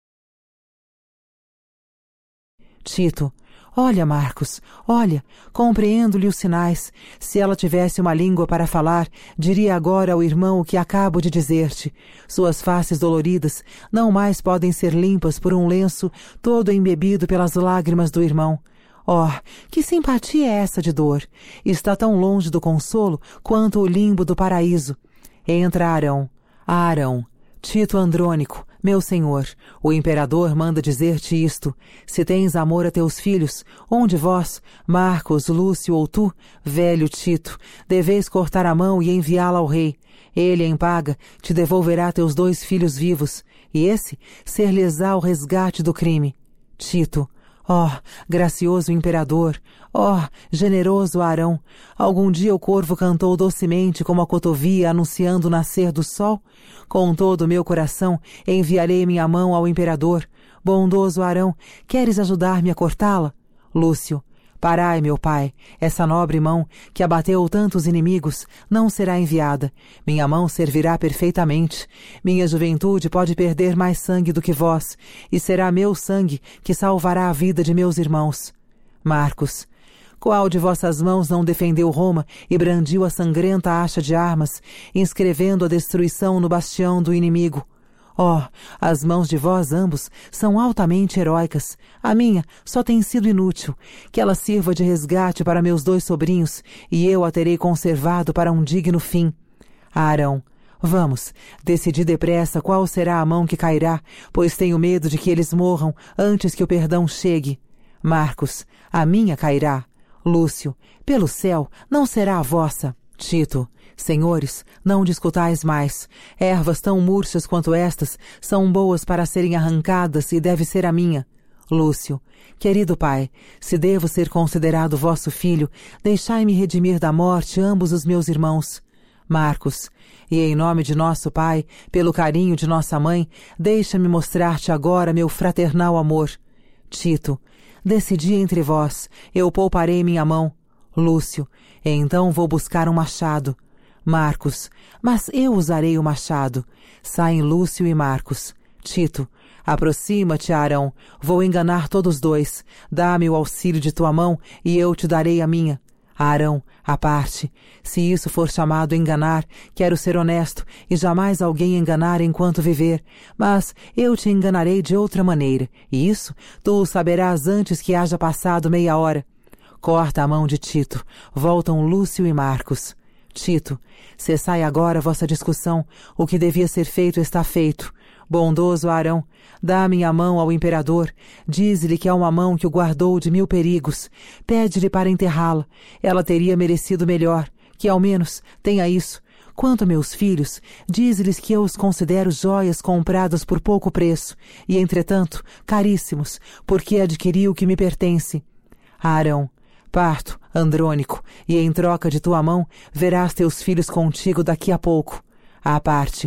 Tito, olha, Marcos, olha, compreendo-lhe os sinais. Se ela tivesse uma língua para falar, diria agora ao irmão o que acabo de dizer-te. Suas faces doloridas não mais podem ser limpas por um lenço todo embebido pelas lágrimas do irmão. Oh, que simpatia é essa de dor! Está tão longe do consolo quanto o limbo do paraíso. Entra Arão. Arão, Tito Andrônico, meu senhor, o imperador manda dizer-te isto: se tens amor a teus filhos, um de vós, Marcos, Lúcio ou tu, velho Tito, deveis cortar a mão e enviá-la ao rei. Ele, em paga, te devolverá teus dois filhos vivos, e esse ser-lhes-á o resgate do crime. Tito, ó, gracioso imperador, ó, generoso Arão, algum dia o corvo cantou docemente como a cotovia anunciando o nascer do sol? Com todo o meu coração enviarei minha mão ao imperador. Bondoso Arão, queres ajudar-me a cortá-la? Lúcio, parai, meu pai, essa nobre mão, que abateu tantos inimigos, não será enviada. Minha mão servirá perfeitamente. Minha juventude pode perder mais sangue do que vós, e será meu sangue que salvará a vida de meus irmãos. Marcos, qual de vossas mãos não defendeu Roma e brandiu a sangrenta acha de armas, inscrevendo a destruição no bastião do inimigo? Oh, as mãos de vós ambos são altamente heróicas. A minha só tem sido inútil. Que ela sirva de resgate para meus dois sobrinhos, e eu a terei conservado para um digno fim. Arão, vamos, decidi depressa qual será a mão que cairá, pois tenho medo de que eles morram antes que o perdão chegue. Marcos, a minha cairá. Lúcio, pelo céu, não será a vossa. Tito, senhores, não discutais mais. Ervas tão murchas quanto estas são boas para serem arrancadas e deve ser a minha. Lúcio, querido pai, se devo ser considerado vosso filho, deixai-me redimir da morte ambos os meus irmãos. Marcos, e em nome de nosso pai, pelo carinho de nossa mãe, deixa-me mostrar-te agora meu fraternal amor. Tito, decidi entre vós, eu pouparei minha mão. Lúcio, então vou buscar um machado. Marcos, mas eu usarei o machado. Saem Lúcio e Marcos. Tito, aproxima-te, Arão, vou enganar todos dois. Dá-me o auxílio de tua mão e eu te darei a minha. Arão, à parte, se isso for chamado enganar, quero ser honesto e jamais alguém enganar enquanto viver, mas eu te enganarei de outra maneira, e isso tu o saberás antes que haja passado meia hora. Corta a mão de Tito, voltam Lúcio e Marcos. Tito, cessai agora vossa discussão, o que devia ser feito está feito. Bondoso Arão, dá minha mão ao imperador, dize-lhe que é uma mão que o guardou de mil perigos, pede-lhe para enterrá-la, ela teria merecido melhor, que ao menos tenha isso. Quanto a meus filhos, dize-lhes que eu os considero joias compradas por pouco preço, e entretanto, caríssimos, porque adquiri o que me pertence. Arão, parto, Andrônico, e em troca de tua mão, verás teus filhos contigo daqui a pouco. À parte,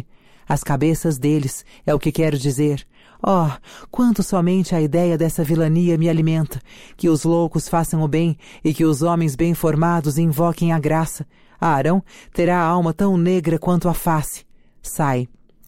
As cabeças deles, é o que quero dizer. Oh, quanto somente a ideia dessa vilania me alimenta, que os loucos façam o bem e que os homens bem formados invoquem a graça. Arão terá a alma tão negra quanto a face. Sai.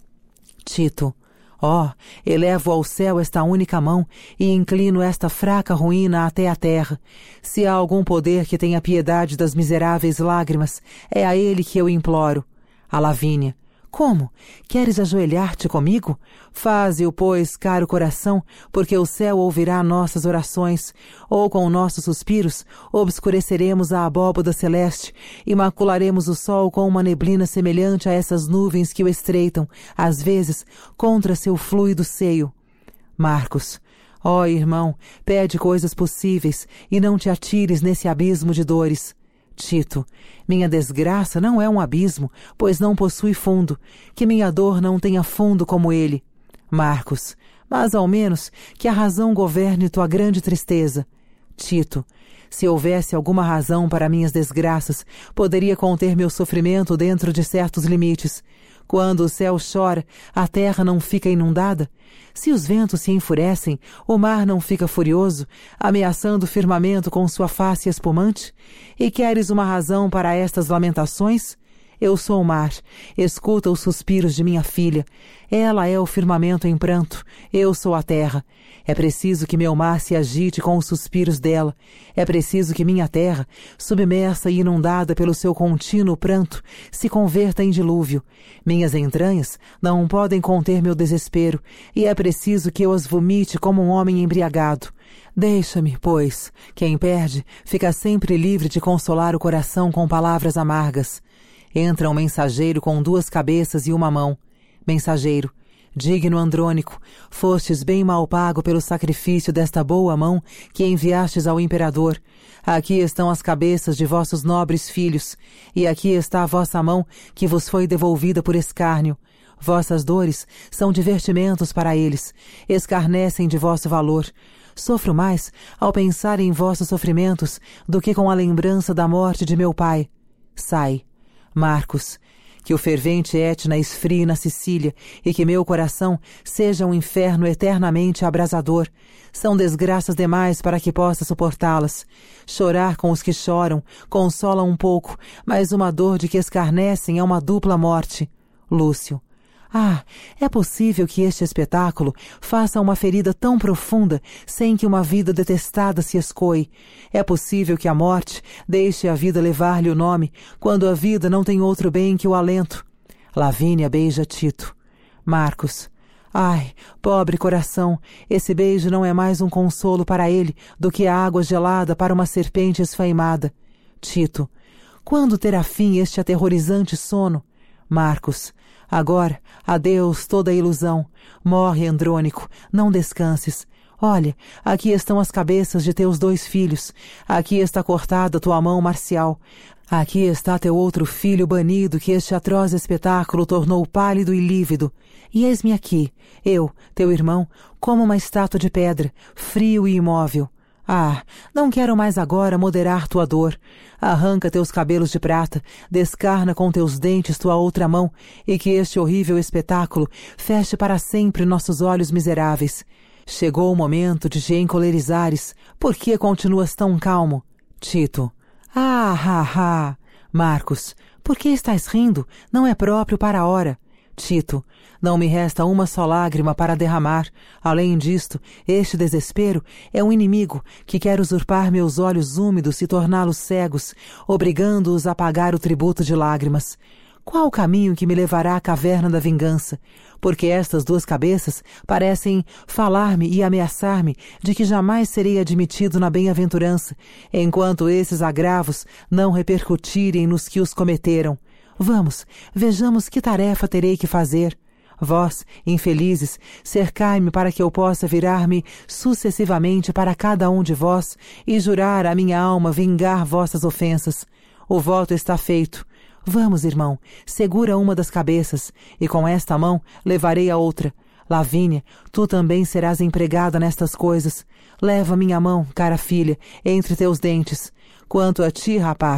Tito. Oh, elevo ao céu esta única mão e inclino esta fraca ruína até a terra. Se há algum poder que tenha piedade das miseráveis lágrimas, é a ele que eu imploro. A Lavínia. Como? Queres ajoelhar-te comigo? Faze-o, pois, caro coração, porque o céu ouvirá nossas orações, ou com nossos suspiros obscureceremos a abóboda celeste e macularemos o sol com uma neblina semelhante a essas nuvens que o estreitam, às vezes, contra seu fluido seio. Marcos. Ó oh, irmão, pede coisas possíveis e não te atires nesse abismo de dores. Tito, minha desgraça não é um abismo, pois não possui fundo, que minha dor não tenha fundo como ele. Marcos, mas ao menos que a razão governe tua grande tristeza. Tito, se houvesse alguma razão para minhas desgraças, poderia conter meu sofrimento dentro de certos limites. Quando o céu chora, a terra não fica inundada? Se os ventos se enfurecem, o mar não fica furioso, ameaçando o firmamento com sua face espumante? E queres uma razão para estas lamentações? Eu sou o mar, escuta os suspiros de minha filha. Ela é o firmamento em pranto, eu sou a terra. É preciso que meu mar se agite com os suspiros dela. É preciso que minha terra, submersa e inundada pelo seu contínuo pranto, se converta em dilúvio. Minhas entranhas não podem conter meu desespero, e é preciso que eu as vomite como um homem embriagado. Deixa-me, pois, quem perde, fica sempre livre de consolar o coração com palavras amargas. Entra um mensageiro com duas cabeças e uma mão. Mensageiro, digno Andrônico, fostes bem mal pago pelo sacrifício desta boa mão que enviastes ao imperador. Aqui estão as cabeças de vossos nobres filhos, e aqui está a vossa mão que vos foi devolvida por escárnio. Vossas dores são divertimentos para eles, escarnecem de vosso valor. Sofro mais ao pensar em vossos sofrimentos do que com a lembrança da morte de meu pai. Sai. Marcos, que o fervente Etna esfrie na Sicília e que meu coração seja um inferno eternamente abrasador. São desgraças demais para que possa suportá-las. Chorar com os que choram consola um pouco, mas uma dor de que escarnecem é uma dupla morte. Lúcio. Ah, é possível que este espetáculo faça uma ferida tão profunda sem que uma vida detestada se escoe. É possível que a morte deixe a vida levar-lhe o nome, quando a vida não tem outro bem que o alento. Lavínia beija Tito. Marcos. Ai, pobre coração, esse beijo não é mais um consolo para ele do que a água gelada para uma serpente esfaimada. Tito. Quando terá fim este aterrorizante sono? Marcos. Agora, adeus toda a ilusão. Morre, Andrônico, não descanses. Olha, aqui estão as cabeças de teus dois filhos. Aqui está cortada tua mão marcial. Aqui está teu outro filho banido que este atroz espetáculo tornou pálido e lívido. E eis-me aqui, eu, teu irmão, como uma estátua de pedra, frio e imóvel. Ah, não quero mais agora moderar tua dor. Arranca teus cabelos de prata, descarna com teus dentes tua outra mão, e que este horrível espetáculo feche para sempre nossos olhos miseráveis. Chegou o momento de te encolerizares. Por que continuas tão calmo? Tito. Ah, ha, ha. Marcos. Por que estás rindo? Não é próprio para a hora. Tito, não me resta uma só lágrima para derramar. Além disto, este desespero é um inimigo que quer usurpar meus olhos úmidos e torná-los cegos, obrigando-os a pagar o tributo de lágrimas. Qual o caminho que me levará à caverna da vingança? Porque estas duas cabeças parecem falar-me e ameaçar-me de que jamais serei admitido na bem-aventurança, enquanto esses agravos não repercutirem nos que os cometeram. Vamos, vejamos que tarefa terei que fazer. Vós, infelizes, cercai-me para que eu possa virar-me sucessivamente para cada um de vós e jurar à minha alma vingar vossas ofensas. O voto está feito. Vamos, irmão, segura uma das cabeças, e com esta mão levarei a outra. Lavínia, tu também serás empregada nestas coisas. Leva minha mão, cara filha, entre teus dentes. Quanto a ti, rapaz,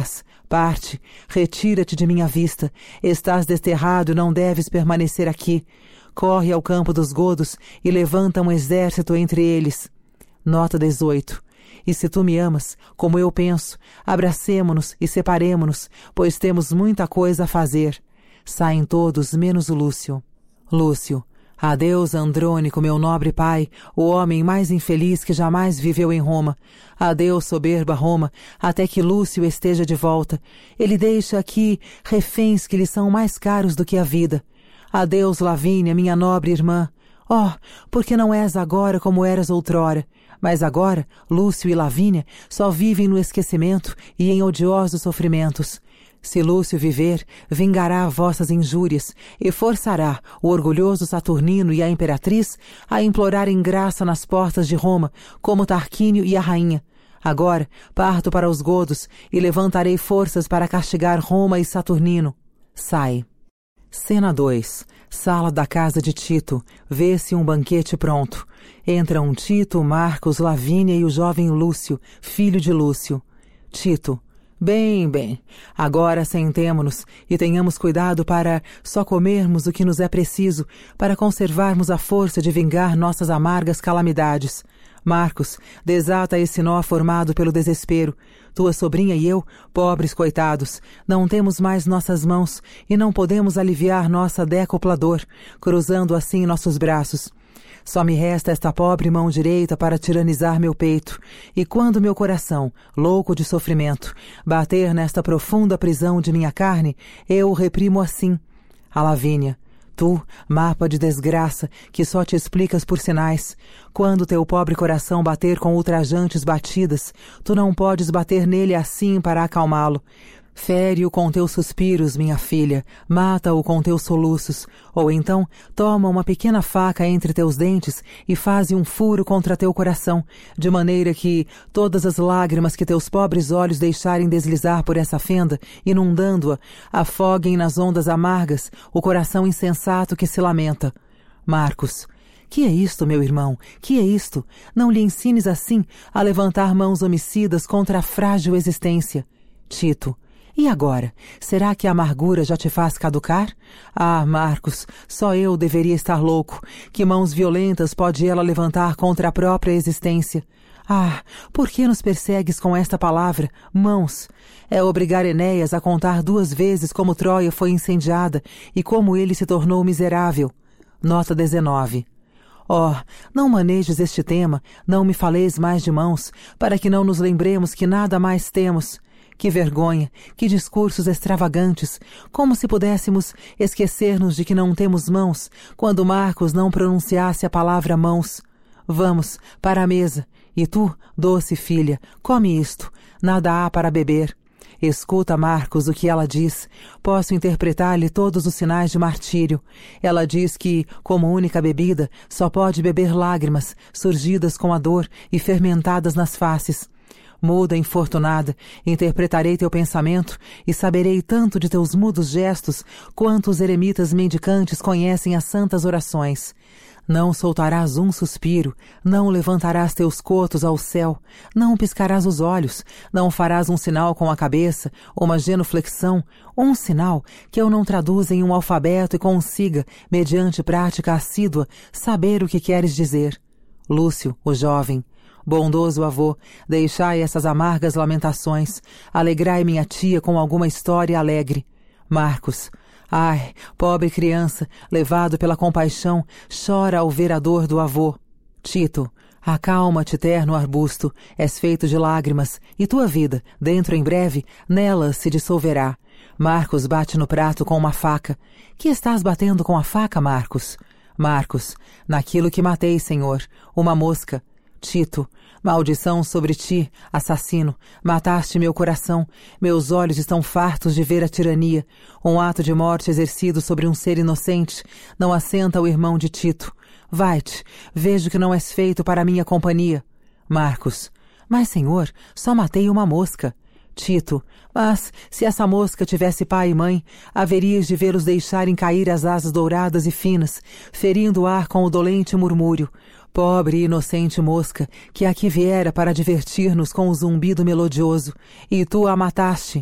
Parte, retira-te de minha vista. Estás desterrado e não deves permanecer aqui. Corre ao campo dos godos e levanta um exército entre eles. Nota dezoito. E se tu me amas, como eu penso, abracemo-nos e separemo-nos, pois temos muita coisa a fazer. Saem todos, menos o Lúcio. Lúcio. Adeus, Andrônico, meu nobre pai, o homem mais infeliz que jamais viveu em Roma. Adeus, soberba Roma, até que Lúcio esteja de volta. Ele deixa aqui reféns que lhe são mais caros do que a vida. Adeus, Lavínia, minha nobre irmã. Oh, porque não és agora como eras outrora? Mas agora, Lúcio e Lavínia só vivem no esquecimento e em odiosos sofrimentos. Se Lúcio viver, vingará vossas injúrias e forçará o orgulhoso Saturnino e a imperatriz a implorarem graça nas portas de Roma, como Tarquínio e a rainha. Agora parto para os godos e levantarei forças para castigar Roma e Saturnino. Sai. Cena dois. Sala da casa de Tito. Vê-se um banquete pronto. Entram Tito, Marcos, Lavínia e o jovem Lúcio, filho de Lúcio. Tito. Bem, bem, agora sentemo-nos e tenhamos cuidado para só comermos o que nos é preciso, para conservarmos a força de vingar nossas amargas calamidades. Marcos, desata esse nó formado pelo desespero. Tua sobrinha e eu, pobres coitados, não temos mais nossas mãos e não podemos aliviar nossa décupla dor, cruzando assim nossos braços. Só me resta esta pobre mão direita para tiranizar meu peito, e quando meu coração, louco de sofrimento, bater nesta profunda prisão de minha carne, eu o reprimo assim. A Lavínia, tu, mapa de desgraça, que só te explicas por sinais, quando teu pobre coração bater com ultrajantes batidas, tu não podes bater nele assim para acalmá-lo. Fere-o com teus suspiros, minha filha, mata-o com teus soluços, ou então toma uma pequena faca entre teus dentes e faze um furo contra teu coração, de maneira que todas as lágrimas que teus pobres olhos deixarem deslizar por essa fenda, inundando-a, afoguem nas ondas amargas o coração insensato que se lamenta. Marcos. Que é isto, meu irmão? Que é isto? Não lhe ensines assim a levantar mãos homicidas contra a frágil existência. Tito. E agora? Será que a amargura já te faz caducar? Ah, Marcos, só eu deveria estar louco. Que mãos violentas pode ela levantar contra a própria existência? Ah, por que nos persegues com esta palavra, mãos? É obrigar Enéas a contar duas vezes como Troia foi incendiada e como ele se tornou miserável. Nota dezenove. Oh, não manejes este tema, não me faleis mais de mãos, para que não nos lembremos que nada mais temos. Que vergonha, que discursos extravagantes, como se pudéssemos esquecer-nos de que não temos mãos, quando Marcos não pronunciasse a palavra mãos. Vamos, para a mesa, e tu, doce filha, come isto, nada há para beber. Escuta, Marcos, o que ela diz. Posso interpretar-lhe todos os sinais de martírio. Ela diz que, como única bebida, só pode beber lágrimas, surgidas com a dor e fermentadas nas faces. Muda, infortunada, interpretarei teu pensamento e saberei tanto de teus mudos gestos quanto os eremitas mendicantes conhecem as santas orações. Não soltarás um suspiro, não levantarás teus cotos ao céu, não piscarás os olhos, não farás um sinal com a cabeça, uma genuflexão, um sinal que eu não traduza em um alfabeto e consiga, mediante prática assídua, saber o que queres dizer. Lúcio, o jovem. Bondoso avô, deixai essas amargas lamentações, alegrai minha tia com alguma história alegre. Marcos. Ai, pobre criança, levado pela compaixão, chora ao ver a dor do avô. Tito. Acalma-te, terno arbusto, és feito de lágrimas, e tua vida, dentro em breve, nelas se dissolverá. Marcos bate no prato com uma faca. Que estás batendo com a faca, Marcos? Marcos. Naquilo que matei, senhor, uma mosca. Tito, maldição sobre ti, assassino, mataste meu coração, meus olhos estão fartos de ver a tirania, um ato de morte exercido sobre um ser inocente, não assenta o irmão de Tito. Vai-te, vejo que não és feito para a minha companhia. Marcos, mas senhor, só matei uma mosca. Tito, mas se essa mosca tivesse pai e mãe, haverias de vê-los deixarem cair as asas douradas e finas, ferindo o ar com o dolente murmúrio. Pobre e inocente mosca, que aqui viera para divertir-nos com o zumbido melodioso, e tu a mataste.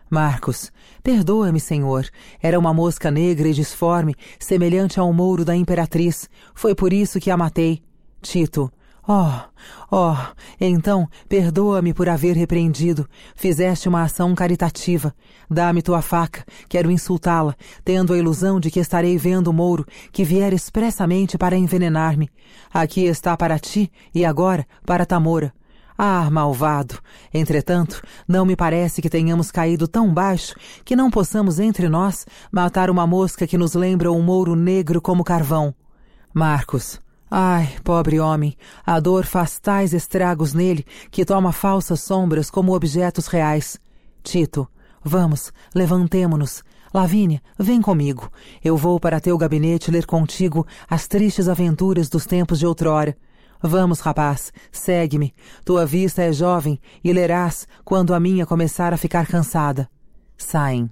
Marcos, perdoa-me, Senhor. Era uma mosca negra e disforme, semelhante ao mouro da imperatriz. Foi por isso que a matei. Tito, oh, oh, então, perdoa-me por haver repreendido. Fizeste uma ação caritativa. Dá-me tua faca, quero insultá-la, tendo a ilusão de que estarei vendo o mouro, que vier expressamente para envenenar-me. Aqui está para ti, e agora para Tamora. Ah, malvado! Entretanto, não me parece que tenhamos caído tão baixo que não possamos entre nós matar uma mosca que nos lembra um mouro negro como carvão. Marcos, ai, pobre homem, a dor faz tais estragos nele que toma falsas sombras como objetos reais. Tito, vamos, levantemo-nos. Lavínia, vem comigo. Eu vou para teu gabinete ler contigo as tristes aventuras dos tempos de outrora. Vamos, rapaz, segue-me. Tua vista é jovem e lerás quando a minha começar a ficar cansada. Saem.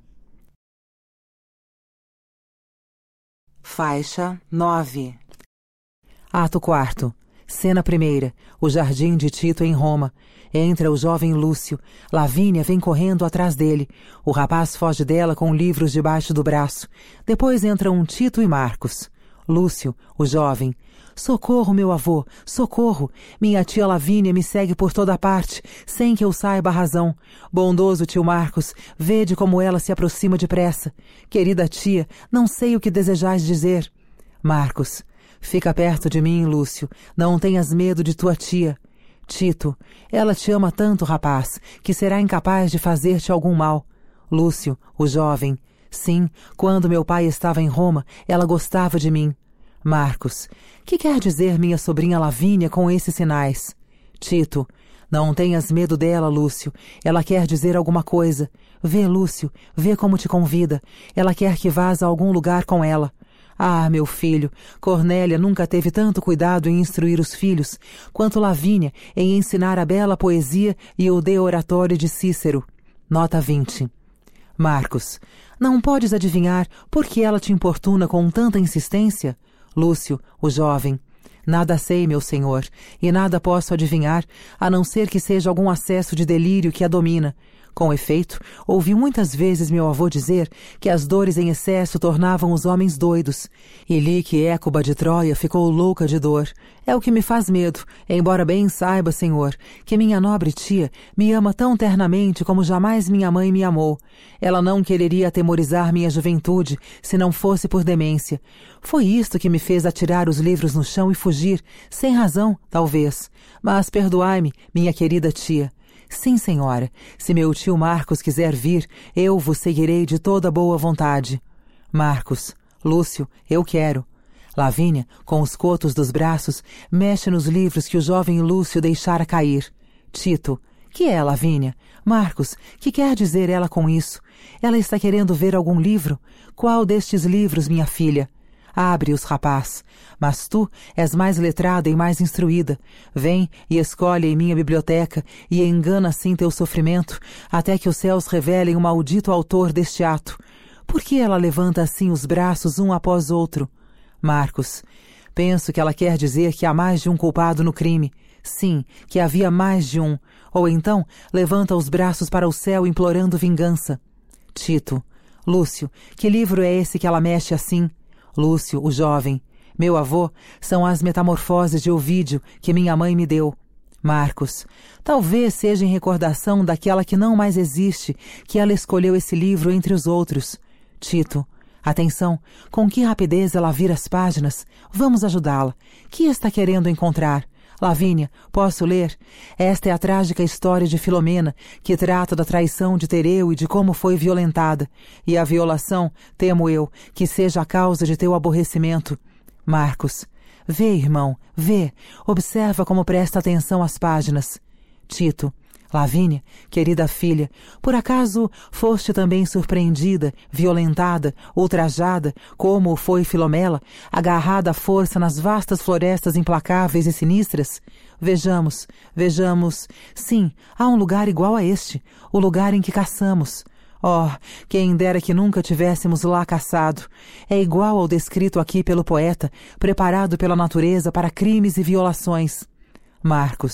Faixa nove. Ato quarto. Cena primeira. O jardim de Tito em Roma. Entra o jovem Lúcio. Lavínia vem correndo atrás dele. O rapaz foge dela com livros debaixo do braço. Depois entram Tito e Marcos. Lúcio, o jovem. Socorro, meu avô, socorro! Minha tia Lavínia me segue por toda parte, sem que eu saiba a razão. Bondoso tio Marcos, vede como ela se aproxima depressa. Querida tia, não sei o que desejais dizer. Marcos, fica perto de mim, Lúcio, não tenhas medo de tua tia. Tito, ela te ama tanto, rapaz, que será incapaz de fazer-te algum mal. Lúcio, o jovem. Sim, quando meu pai estava em Roma, ela gostava de mim. Marcos, que quer dizer minha sobrinha Lavínia com esses sinais? Tito, não tenhas medo dela, Lúcio. Ela quer dizer alguma coisa. Vê, Lúcio, vê como te convida. Ela quer que vás a algum lugar com ela. Ah, meu filho, Cornélia nunca teve tanto cuidado em instruir os filhos, quanto Lavínia em ensinar a bela poesia e o de oratório de Cícero. Nota vinte. Marcos, não podes adivinhar por que ela te importuna com tanta insistência? Lúcio, o jovem. Nada sei, meu senhor, e nada posso adivinhar, a não ser que seja algum acesso de delírio que a domina. Com efeito, ouvi muitas vezes meu avô dizer que as dores em excesso tornavam os homens doidos. E li que Écuba de Troia ficou louca de dor. É o que me faz medo, embora bem saiba, senhor, que minha nobre tia me ama tão ternamente como jamais minha mãe me amou. Ela não quereria atemorizar minha juventude, se não fosse por demência. Foi isto que me fez atirar os livros no chão e fugir, sem razão, talvez. Mas perdoai-me, minha querida tia. Sim, senhora, se meu tio Marcos quiser vir, eu vos seguirei de toda boa vontade. Marcos, Lúcio, eu quero. Lavínia, com os cotos dos braços, mexe nos livros que o jovem Lúcio deixara cair. Tito, que é, Lavínia? Marcos, que quer dizer ela com isso? Ela está querendo ver algum livro? Qual destes livros, minha filha? Abre-os, rapaz. Mas tu és mais letrada e mais instruída. Vem e escolhe em minha biblioteca e engana assim teu sofrimento, até que os céus revelem o maldito autor deste ato. Por que ela levanta assim os braços um após outro? Marcos, penso que ela quer dizer que há mais de um culpado no crime. Sim, que havia mais de um. Ou então levanta os braços para o céu implorando vingança. Tito, Lúcio, que livro é esse que ela mexe assim? Lúcio, o jovem. Meu avô, são as Metamorfoses de Ovídio que minha mãe me deu. Marcos, talvez seja em recordação daquela que não mais existe que ela escolheu esse livro entre os outros. Tito, atenção, com que rapidez ela vira as páginas. Vamos ajudá-la. Que está querendo encontrar? Lavínia, posso ler? Esta é a trágica história de Filomena, que trata da traição de Tereu e de como foi violentada. E a violação, temo eu, que seja a causa de teu aborrecimento. Marcos, vê, irmão, vê. Observa como presta atenção às páginas. Tito, Lavínia, querida filha, por acaso foste também surpreendida, violentada, ultrajada, como foi Filomela, agarrada à força nas vastas florestas implacáveis e sinistras? Vejamos, vejamos. Sim, há um lugar igual a este, o lugar em que caçamos. Oh, quem dera que nunca tivéssemos lá caçado. É igual ao descrito aqui pelo poeta, preparado pela natureza para crimes e violações. Marcos,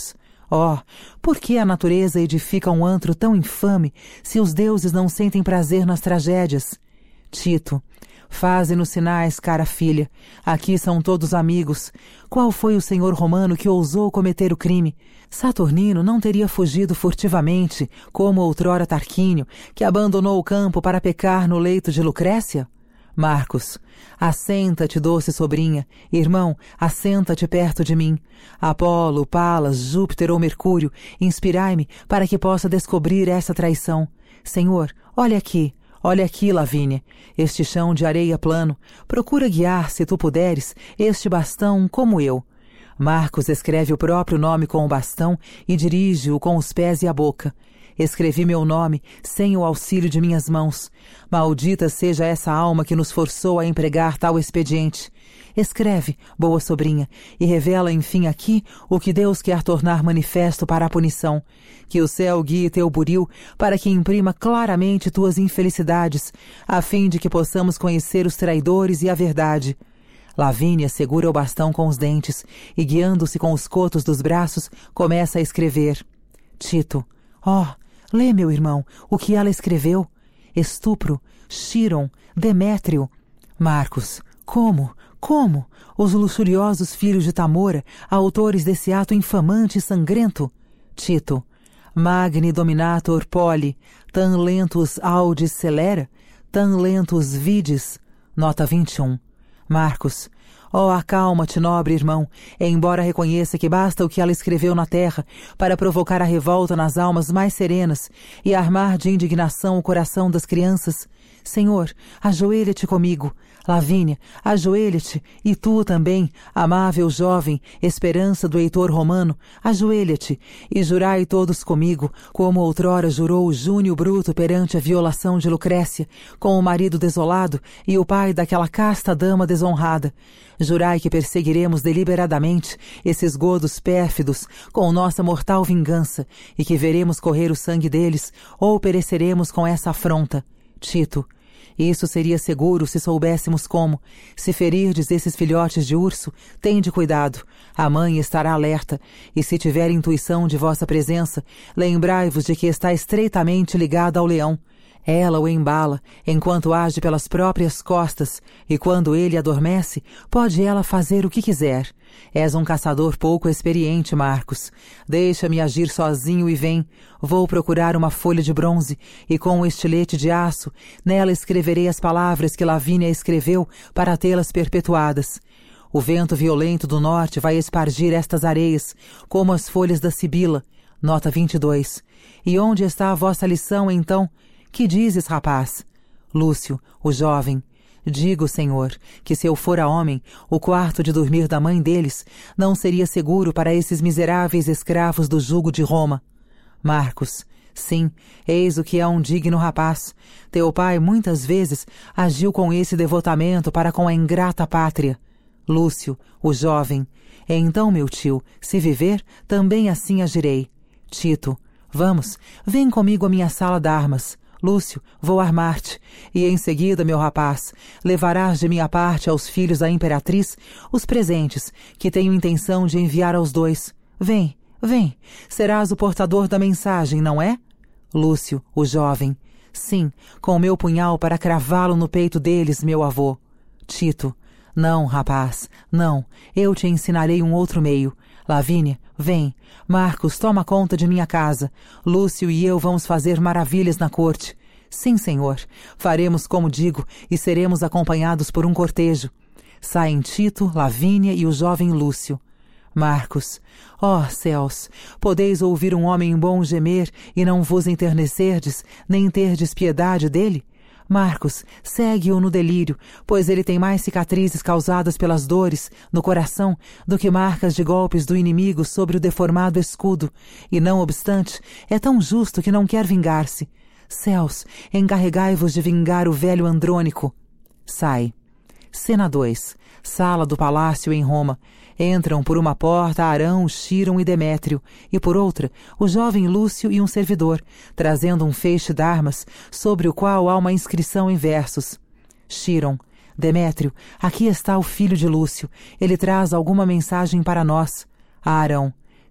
Oh, por que a natureza edifica um antro tão infame, se os deuses não sentem prazer nas tragédias? Tito, faze-nos sinais, cara filha. Aqui são todos amigos. Qual foi o senhor romano que ousou cometer o crime? Saturnino não teria fugido furtivamente, como outrora Tarquínio, que abandonou o campo para pecar no leito de Lucrécia? Marcos, assenta-te, doce sobrinha. Irmão, assenta-te perto de mim. Apolo, Palas, Júpiter ou Mercúrio, inspirai-me para que possa descobrir essa traição. Senhor, olha aqui. Olha aqui, Lavínia, este chão de areia plano. Procura guiar, se tu puderes, este bastão como eu. Marcos escreve o próprio nome com o bastão e dirige-o com os pés e a boca. Escrevi meu nome sem o auxílio de minhas mãos. Maldita seja essa alma que nos forçou a empregar tal expediente. Escreve, boa sobrinha, e revela enfim aqui o que Deus quer tornar manifesto para a punição. Que o céu guie teu buril para que imprima claramente tuas infelicidades, a fim de que possamos conhecer os traidores e a verdade. Lavínia segura o bastão com os dentes e, guiando-se com os cotos dos braços, começa a escrever. Tito, ó, oh, lê, meu irmão, o que ela escreveu. Estupro, Chiron, Demétrio. Marcos, como? Como? Os luxuriosos filhos de Tamora, autores desse ato infamante e sangrento? Tito, Magni dominator poli, tan lentus audis celera, tan lentus vides. Nota vinte e um. Marcos, ó, oh, acalma-te, nobre irmão, embora reconheça que basta o que ela escreveu na terra para provocar a revolta nas almas mais serenas e armar de indignação o coração das crianças. Senhor, ajoelha-te comigo. Lavínia, ajoelha-te, e tu também, amável jovem, esperança do Heitor romano, ajoelha-te, e jurai todos comigo, como outrora jurou Júnio Bruto perante a violação de Lucrécia, com o marido desolado e o pai daquela casta dama desonrada. Jurai que perseguiremos deliberadamente esses godos pérfidos com nossa mortal vingança, e que veremos correr o sangue deles, ou pereceremos com essa afronta. Tito, isso seria seguro se soubéssemos como. Se ferirdes esses filhotes de urso, tende cuidado. A mãe estará alerta, e se tiver intuição de vossa presença, lembrai-vos de que está estreitamente ligada ao leão. Ela o embala, enquanto age pelas próprias costas, e quando ele adormece, pode ela fazer o que quiser. És um caçador pouco experiente, Marcos. Deixa-me agir sozinho e vem. Vou procurar uma folha de bronze, e com um estilete de aço, nela escreverei as palavras que Lavínia escreveu para tê-las perpetuadas. O vento violento do norte vai espargir estas areias, como as folhas da sibila. Nota vinte e dois. E onde está a vossa lição, então? Que dizes, rapaz? Lúcio, o jovem. Digo, senhor, que se eu fora homem, o quarto de dormir da mãe deles não seria seguro para esses miseráveis escravos do jugo de Roma. Marcos, sim, eis o que é um digno rapaz. Teu pai muitas vezes agiu com esse devotamento para com a ingrata pátria. Lúcio, o jovem. Então, meu tio, se viver, também assim agirei. Tito, vamos, vem comigo à minha sala d'armas. Lúcio, vou armar-te, e em seguida, meu rapaz, levarás de minha parte aos filhos da imperatriz os presentes que tenho intenção de enviar aos dois. Vem, vem, serás o portador da mensagem, não é? Lúcio, o jovem. Sim, com o meu punhal para cravá-lo no peito deles, meu avô. Tito. Não, rapaz, não, eu te ensinarei um outro meio. Lavínia, vem. Marcos, toma conta de minha casa. Lúcio e eu vamos fazer maravilhas na corte. Sim, senhor. Faremos como digo e seremos acompanhados por um cortejo. Saem Tito, Lavínia e o jovem Lúcio. Marcos, ó oh, céus, podeis ouvir um homem bom gemer e não vos enternecerdes, nem terdes piedade dele? Marcos, segue-o no delírio, pois ele tem mais cicatrizes causadas pelas dores no coração do que marcas de golpes do inimigo sobre o deformado escudo, e não obstante, é tão justo que não quer vingar-se. Céus, encarregai-vos de vingar o velho Andrônico. Sai. Cena dois. Sala do palácio em Roma. Entram por uma porta Arão, Chiron e Demétrio, e por outra, o jovem Lúcio e um servidor, trazendo um feixe d'armas, sobre o qual há uma inscrição em versos. Chiron, Demétrio, aqui está o filho de Lúcio. Ele traz alguma mensagem para nós. Arão,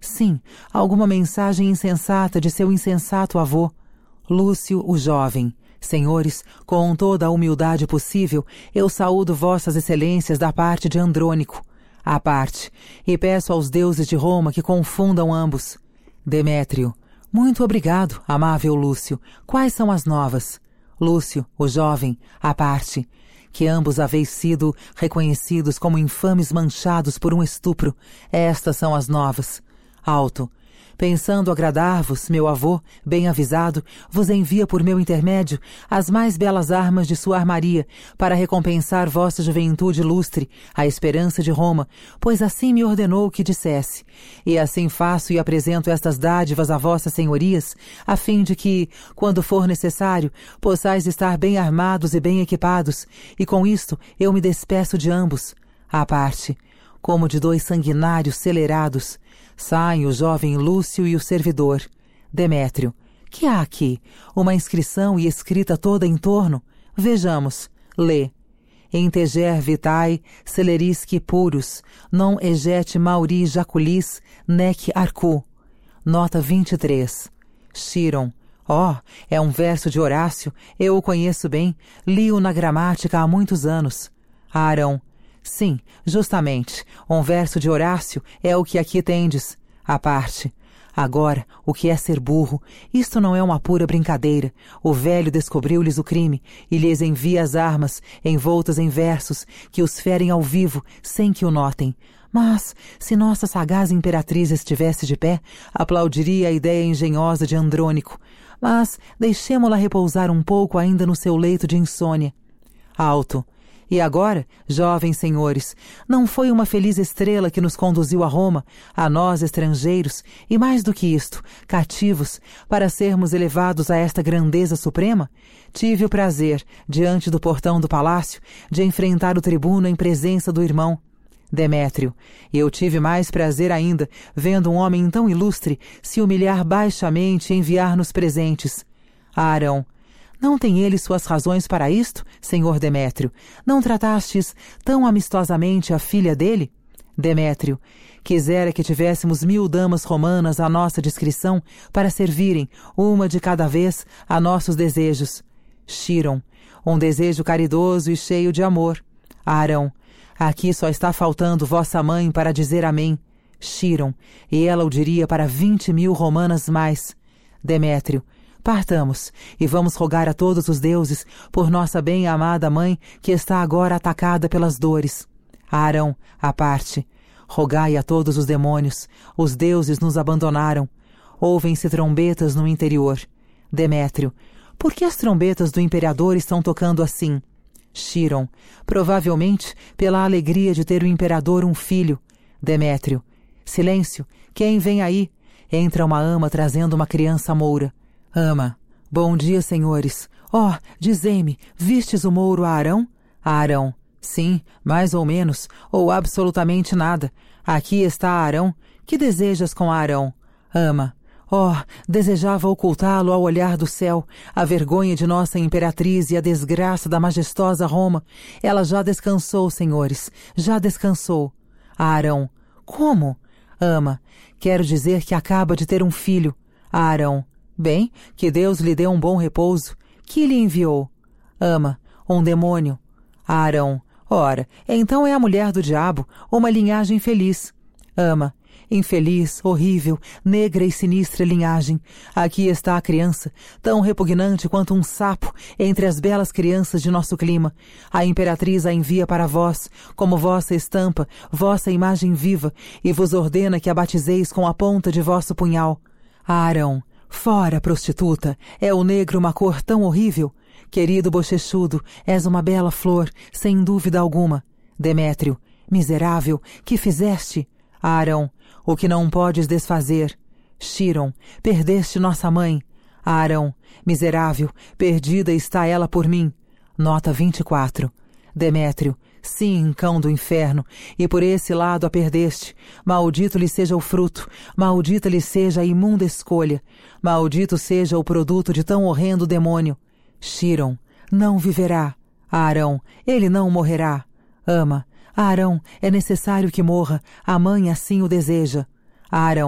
Sim, alguma mensagem insensata de seu insensato avô. Lúcio, o jovem. Senhores, com toda a humildade possível, eu saúdo vossas excelências da parte de Andrônico. À parte, e peço aos deuses de Roma que confundam ambos. Demétrio. Muito obrigado, amável Lúcio. Quais são as novas? Lúcio, o jovem, à parte. Que ambos haveis sido reconhecidos como infames manchados por um estupro. Estas são as novas. Alto. Pensando agradar-vos, meu avô, bem avisado, vos envia por meu intermédio as mais belas armas de sua armaria, para recompensar vossa juventude ilustre, a esperança de Roma, pois assim me ordenou que dissesse. E assim faço e apresento estas dádivas a vossas senhorias, a fim de que, quando for necessário, possais estar bem armados e bem equipados, e com isto eu me despeço de ambos. À parte, como de dois sanguinários celerados, saem o jovem Lúcio e o servidor. Demétrio. Que há aqui? Uma inscrição e escrita toda em torno? Vejamos. Lê. Integer vitae celerisque purus, non eget mauri jaculis nec arcu. Nota vinte e três. Chiron. Oh, é um verso de Horácio. Eu o conheço bem. Li-o na gramática há muitos anos. Arão. Sim, justamente, um verso de Horácio é o que aqui tendes. À parte. Agora, o que é ser burro? Isto não é uma pura brincadeira. O velho descobriu-lhes o crime e lhes envia as armas, envoltas em versos, que os ferem ao vivo, sem que o notem. Mas, se nossa sagaz imperatriz estivesse de pé, aplaudiria a ideia engenhosa de Andrônico. Mas deixemo-la repousar um pouco ainda no seu leito de insônia. Alto. E agora, jovens senhores, não foi uma feliz estrela que nos conduziu a Roma, a nós estrangeiros, e mais do que isto, cativos, para sermos elevados a esta grandeza suprema? Tive o prazer, diante do portão do palácio, de enfrentar o tribuno em presença do irmão. Demétrio. E eu tive mais prazer ainda, vendo um homem tão ilustre se humilhar baixamente e enviar-nos presentes. Arão. Não tem ele suas razões para isto, senhor Demétrio? Não tratastes tão amistosamente a filha dele? Demétrio. Quisera que tivéssemos mil damas romanas à nossa discrição para servirem, uma de cada vez, a nossos desejos. Chiron. Um desejo caridoso e cheio de amor. Arão. Aqui só está faltando vossa mãe para dizer amém. Chiron. E ela o diria para vinte mil romanas mais. Demétrio. Partamos, e vamos rogar a todos os deuses por nossa bem-amada mãe, que está agora atacada pelas dores. Arão, à parte. Rogai a todos os demônios, os deuses nos abandonaram. Ouvem-se trombetas no interior. Demétrio. Por que as trombetas do imperador estão tocando assim? Chiron. Provavelmente pela alegria de ter o imperador um filho. Demétrio. Silêncio. Quem vem aí? Entra uma ama trazendo uma criança moura. Ama. Bom dia, senhores. Oh, dizei-me, vistes o mouro a Arão? A Arão. Sim, mais ou menos, ou absolutamente nada. Aqui está Arão. Que desejas com Arão? Ama. Oh, desejava ocultá-lo ao olhar do céu, a vergonha de nossa imperatriz e a desgraça da majestosa Roma. Ela já descansou, senhores, já descansou. Arão. Como? Ama. Quero dizer que acaba de ter um filho. Arão. Bem, que Deus lhe dê um bom repouso. Que lhe enviou? Ama. Um demônio. Arão. Ora, então é a mulher do diabo, uma linhagem feliz. Ama. Infeliz, horrível, negra e sinistra linhagem. Aqui está a criança, tão repugnante quanto um sapo entre as belas crianças de nosso clima. A imperatriz a envia para vós, como vossa estampa, vossa imagem viva, e vos ordena que a batizeis com a ponta de vosso punhal. Arão. Fora, prostituta! É o negro uma cor tão horrível? Querido bochechudo, és uma bela flor, sem dúvida alguma. Demétrio. Miserável, que fizeste? Arão. O que não podes desfazer. Chiron. Perdeste nossa mãe. Arão. Miserável, perdida está ela por mim. Nota vinte e quatro. Demétrio. Sim, cão do inferno, e por esse lado a perdeste. Maldito lhe seja o fruto, maldita lhe seja a imunda escolha, maldito seja o produto de tão horrendo demônio. Chiron. Não viverá. Arão. Ele não morrerá. Ama. Arão. É necessário que morra, a mãe assim o deseja. Arão.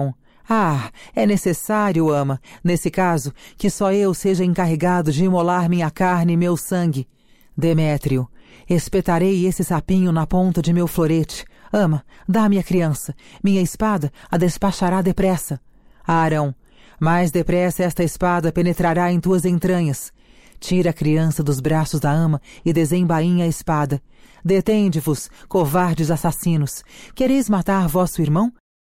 Ah, é necessário, ama, nesse caso, que só eu seja encarregado de imolar minha carne e meu sangue. Demétrio, espetarei esse sapinho na ponta de meu florete. Ama, dá-me a criança. Minha espada a despachará depressa. Arão, mais depressa esta espada penetrará em tuas entranhas. Tira a criança dos braços da ama e desembainha a espada. Detende-vos, covardes assassinos. Quereis matar vosso irmão?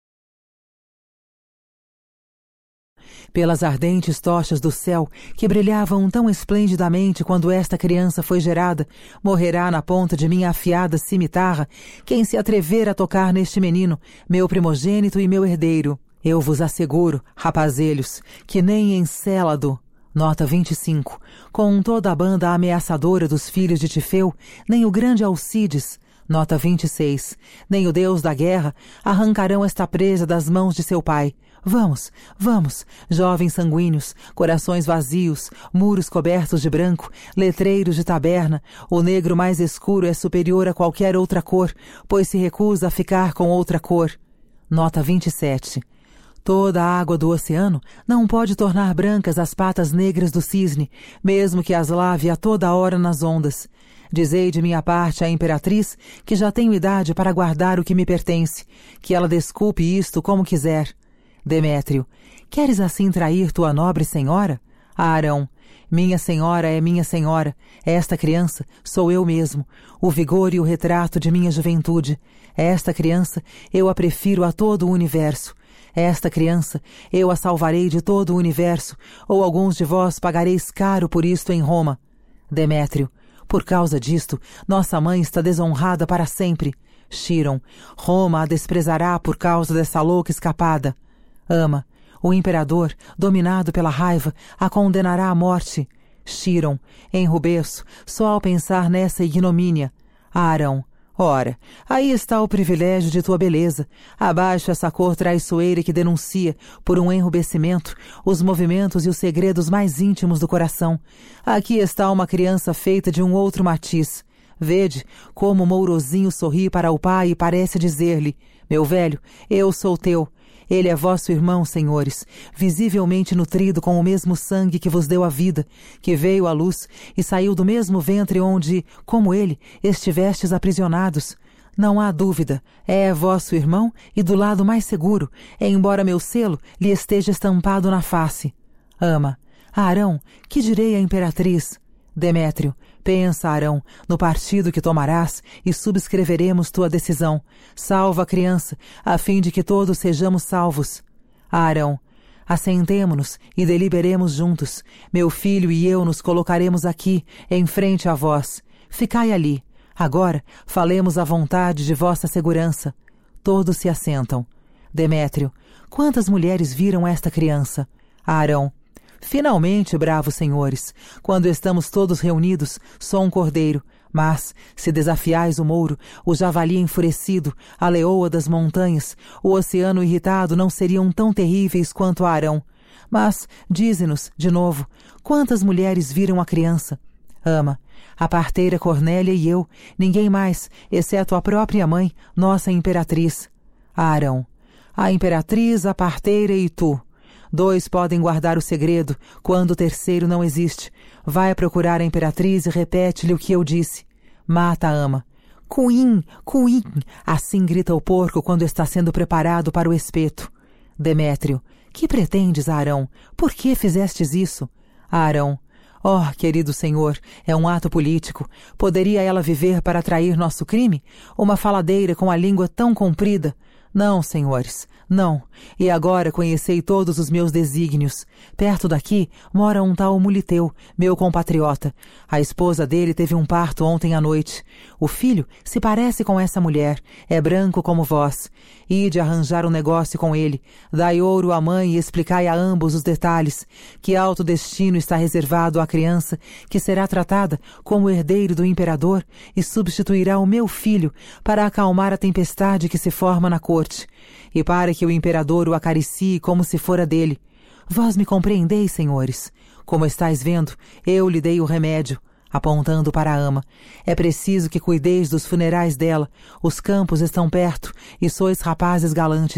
Pelas ardentes tochas do céu, que brilhavam tão esplendidamente quando esta criança foi gerada, morrerá na ponta de minha afiada cimitarra quem se atrever a tocar neste menino, meu primogênito e meu herdeiro. Eu vos asseguro, rapazelhos, que nem Encélado, nota vinte e cinco, com toda a banda ameaçadora dos filhos de Tifeu, nem o grande Alcides, nota vinte e seis, nem o deus da guerra, arrancarão esta presa das mãos de seu pai. Vamos, vamos, jovens sanguíneos, corações vazios, muros cobertos de branco, letreiros de taberna, o negro mais escuro é superior a qualquer outra cor, pois se recusa a ficar com outra cor. Nota vinte e sete. Toda a água do oceano não pode tornar brancas as patas negras do cisne, mesmo que as lave a toda hora nas ondas. Dizei de minha parte à imperatriz que já tenho idade para guardar o que me pertence, que ela desculpe isto como quiser. Demétrio, queres assim trair tua nobre senhora? Arão, minha senhora é minha senhora, esta criança sou eu mesmo, o vigor e o retrato de minha juventude. Esta criança eu a prefiro a todo o universo. Esta criança eu a salvarei de todo o universo, ou alguns de vós pagareis caro por isto em Roma. Demétrio, por causa disto, nossa mãe está desonrada para sempre. Chiron, Roma a desprezará por causa dessa louca escapada. Ama, o imperador, dominado pela raiva, a condenará à morte. Chiron, enrubeço, só ao pensar nessa ignomínia. Arão, ora, aí está o privilégio de tua beleza. Abaixo essa cor traiçoeira que denuncia, por um enrubescimento, os movimentos e os segredos mais íntimos do coração. Aqui está uma criança feita de um outro matiz. Vede como o Mourozinho sorri para o pai e parece dizer-lhe: meu velho, eu sou teu. Ele é vosso irmão, senhores, visivelmente nutrido com o mesmo sangue que vos deu a vida, que veio à luz e saiu do mesmo ventre onde, como ele, estivestes aprisionados. Não há dúvida, é vosso irmão e do lado mais seguro, embora meu selo lhe esteja estampado na face. Ama, Arão, que direi à imperatriz? Demétrio, pensa, Arão, no partido que tomarás e subscreveremos tua decisão. Salva a criança, a fim de que todos sejamos salvos. Arão, assentemo-nos e deliberemos juntos. Meu filho e eu nos colocaremos aqui, em frente a vós. Ficai ali. Agora, falemos à vontade de vossa segurança. Todos se assentam. Demétrio, quantas mulheres viram esta criança? Arão, finalmente, bravos senhores, quando estamos todos reunidos, sou um cordeiro, mas, se desafiais o mouro, o javali enfurecido, a leoa das montanhas, o oceano irritado não seriam tão terríveis quanto a Arão. Mas, dize-nos, de novo, quantas mulheres viram a criança? Ama, a parteira Cornélia e eu, ninguém mais, exceto a própria mãe, nossa imperatriz. Arão, a imperatriz, a parteira e tu. Dois podem guardar o segredo, quando o terceiro não existe. Vai procurar a imperatriz e repete-lhe o que eu disse. Mata a ama. Cuim, cuim, assim grita o porco quando está sendo preparado para o espeto. Demétrio, que pretendes, Arão? Por que fizestes isso? Arão, oh, querido senhor, é um ato político. Poderia ela viver para atrair nosso crime? Uma faladeira com a língua tão comprida? Não, senhores, não. E agora conhecei todos os meus desígnios. Perto daqui mora um tal Muliteu, meu compatriota. A esposa dele teve um parto ontem à noite. O filho se parece com essa mulher, é branco como vós. Ide arranjar um negócio com ele. Dai ouro à mãe e explicai a ambos os detalhes. Que alto destino está reservado à criança, que será tratada como herdeiro do imperador e substituirá o meu filho para acalmar a tempestade que se forma na corte. E para que o imperador o acaricie como se fora dele. Vós me compreendeis, senhores? Como estáis vendo, eu lhe dei o remédio, apontando para a ama. É preciso que cuideis dos funerais dela. Os campos estão perto, e sois rapazes galantes.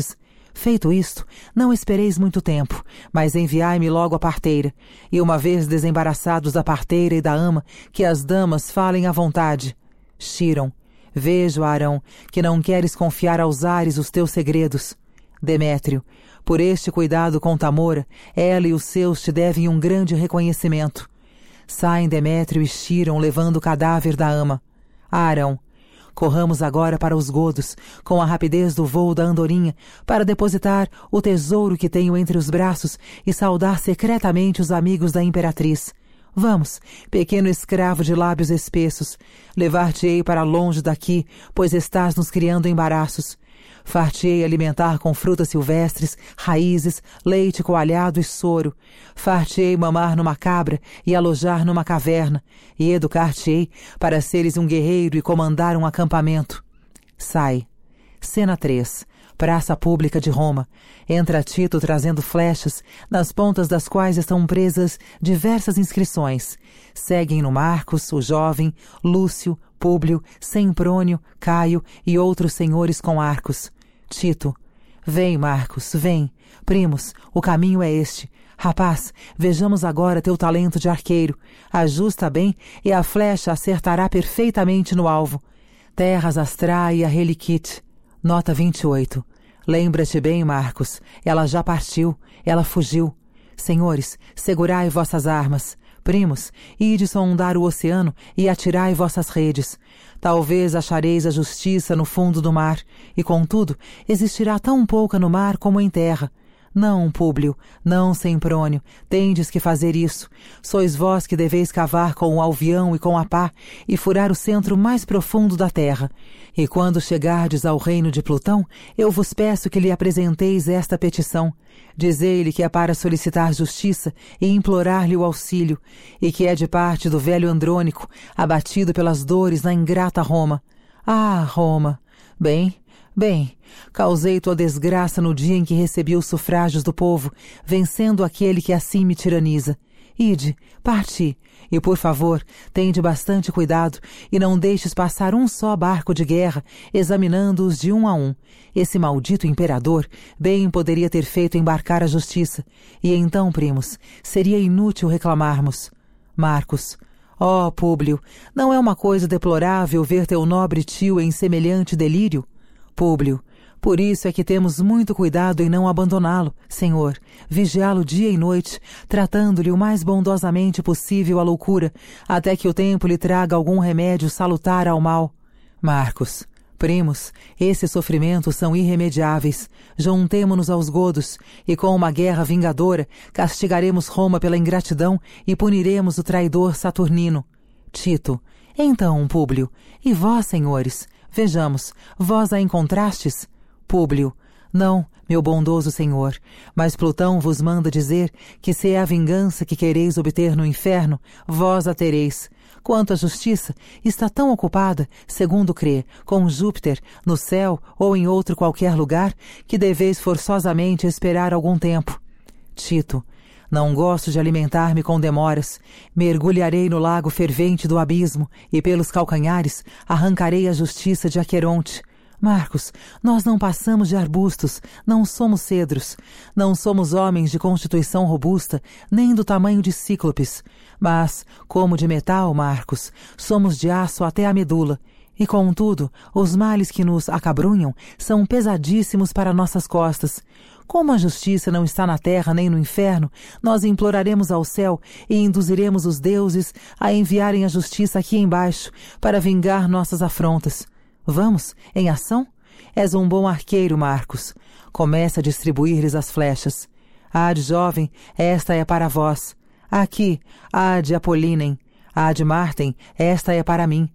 Feito isto, não espereis muito tempo, mas enviai-me logo a parteira, e uma vez desembaraçados da parteira e da ama, que as damas falem à vontade. Chiron, vejo, Arão, que não queres confiar aos ares os teus segredos. Demétrio, por este cuidado com Tamora, ela e os seus te devem um grande reconhecimento. Saem Demétrio e Chiron levando o cadáver da ama. Arão, corramos agora para os godos, com a rapidez do voo da andorinha, para depositar o tesouro que tenho entre os braços e saudar secretamente os amigos da imperatriz. Vamos, pequeno escravo de lábios espessos, levar-te-ei para longe daqui, pois estás nos criando embaraços. Far-te-ei alimentar com frutas silvestres, raízes, leite coalhado e soro. Far-te-ei mamar numa cabra e alojar numa caverna, e educar-te-ei para seres um guerreiro e comandar um acampamento. Sai. Cena três. Praça pública de Roma. Entra Tito trazendo flechas, nas pontas das quais estão presas diversas inscrições. Seguem-no Marcos, o jovem, Lúcio, Públio, Semprônio, Caio e outros senhores com arcos. Tito. Vem, Marcos, vem. Primos, o caminho é este. Rapaz, vejamos agora teu talento de arqueiro. Ajusta bem e a flecha acertará perfeitamente no alvo. Terras astrae a reliquite. Nota vinte e oito. Lembra-te bem, Marcos, ela já partiu, ela fugiu. Senhores, segurai vossas armas. Primos, ide sondar o oceano e atirai vossas redes. Talvez achareis a justiça no fundo do mar, e contudo, existirá tão pouca no mar como em terra. Não, Públio, não, Semprônio, tendes que fazer isso. Sois vós que deveis cavar com o alvião e com a pá e furar o centro mais profundo da terra. E quando chegardes ao reino de Plutão, eu vos peço que lhe apresenteis esta petição. Dizei-lhe que é para solicitar justiça e implorar-lhe o auxílio, e que é de parte do velho Andrônico, abatido pelas dores na ingrata Roma. Ah, Roma! Bem... Bem, causei tua desgraça no dia em que recebi os sufrágios do povo, vencendo aquele que assim me tiraniza. Ide, parti, e por favor, tende bastante cuidado, e não deixes passar um só barco de guerra, examinando-os de um a um. Esse maldito imperador bem poderia ter feito embarcar a justiça, e então, primos, seria inútil reclamarmos. Marcos. Ó, oh, Públio, não é uma coisa deplorável ver teu nobre tio em semelhante delírio? Públio, por isso é que temos muito cuidado em não abandoná-lo, Senhor, vigiá-lo dia e noite, tratando-lhe o mais bondosamente possível a loucura, até que o tempo lhe traga algum remédio salutar ao mal. Marcos, primos, esses sofrimentos são irremediáveis. Juntemo-nos aos godos, e com uma guerra vingadora, castigaremos Roma pela ingratidão e puniremos o traidor Saturnino. Tito, então, Públio, e vós, senhores? Vejamos, vós a encontrastes? Públio, não, meu bondoso senhor, mas Plutão vos manda dizer que se é a vingança que quereis obter no inferno, vós a tereis. Quanto à justiça, está tão ocupada, segundo crê, com Júpiter, no céu ou em outro qualquer lugar, que deveis forçosamente esperar algum tempo. Tito, não gosto de alimentar-me com demoras. Mergulharei no lago fervente do abismo e pelos calcanhares arrancarei a justiça de Aqueronte. Marcos, nós não passamos de arbustos, não somos cedros. Não somos homens de constituição robusta, nem do tamanho de cíclopes. Mas, como de metal, Marcos, somos de aço até a medula. E, contudo, os males que nos acabrunham são pesadíssimos para nossas costas. Como a justiça não está na terra nem no inferno, nós imploraremos ao céu e induziremos os deuses a enviarem a justiça aqui embaixo, para vingar nossas afrontas. Vamos, em ação? És um bom arqueiro, Marcos. Comece a distribuir-lhes as flechas. Ad, jovem, esta é para vós. Aqui, ad Apolinem. Ad Martem, esta é para mim.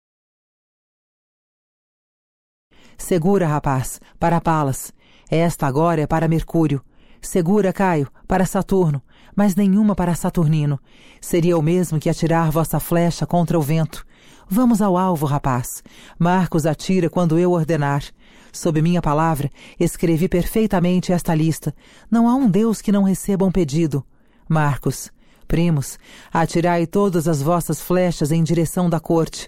Segura, rapaz, para Palas. Esta agora é para Mercúrio. Segura, Caio, para Saturno, mas nenhuma para Saturnino. Seria o mesmo que atirar vossa flecha contra o vento. Vamos ao alvo, rapaz. Marcos atira quando eu ordenar. Sob minha palavra, escrevi perfeitamente esta lista. Não há um Deus que não receba um pedido. Marcos, primos, atirai todas as vossas flechas em direção da corte.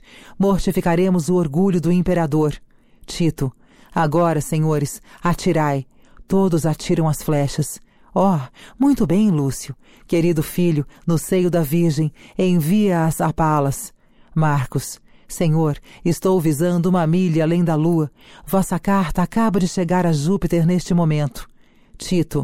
Mortificaremos o orgulho do imperador. Tito, agora, senhores, atirai. Todos atiram as flechas. Oh, muito bem, Lúcio. Querido filho, no seio da Virgem, envia-as a Palas. Marcos. Senhor, estou visando uma milha além da lua. Vossa carta acaba de chegar a Júpiter neste momento. Tito.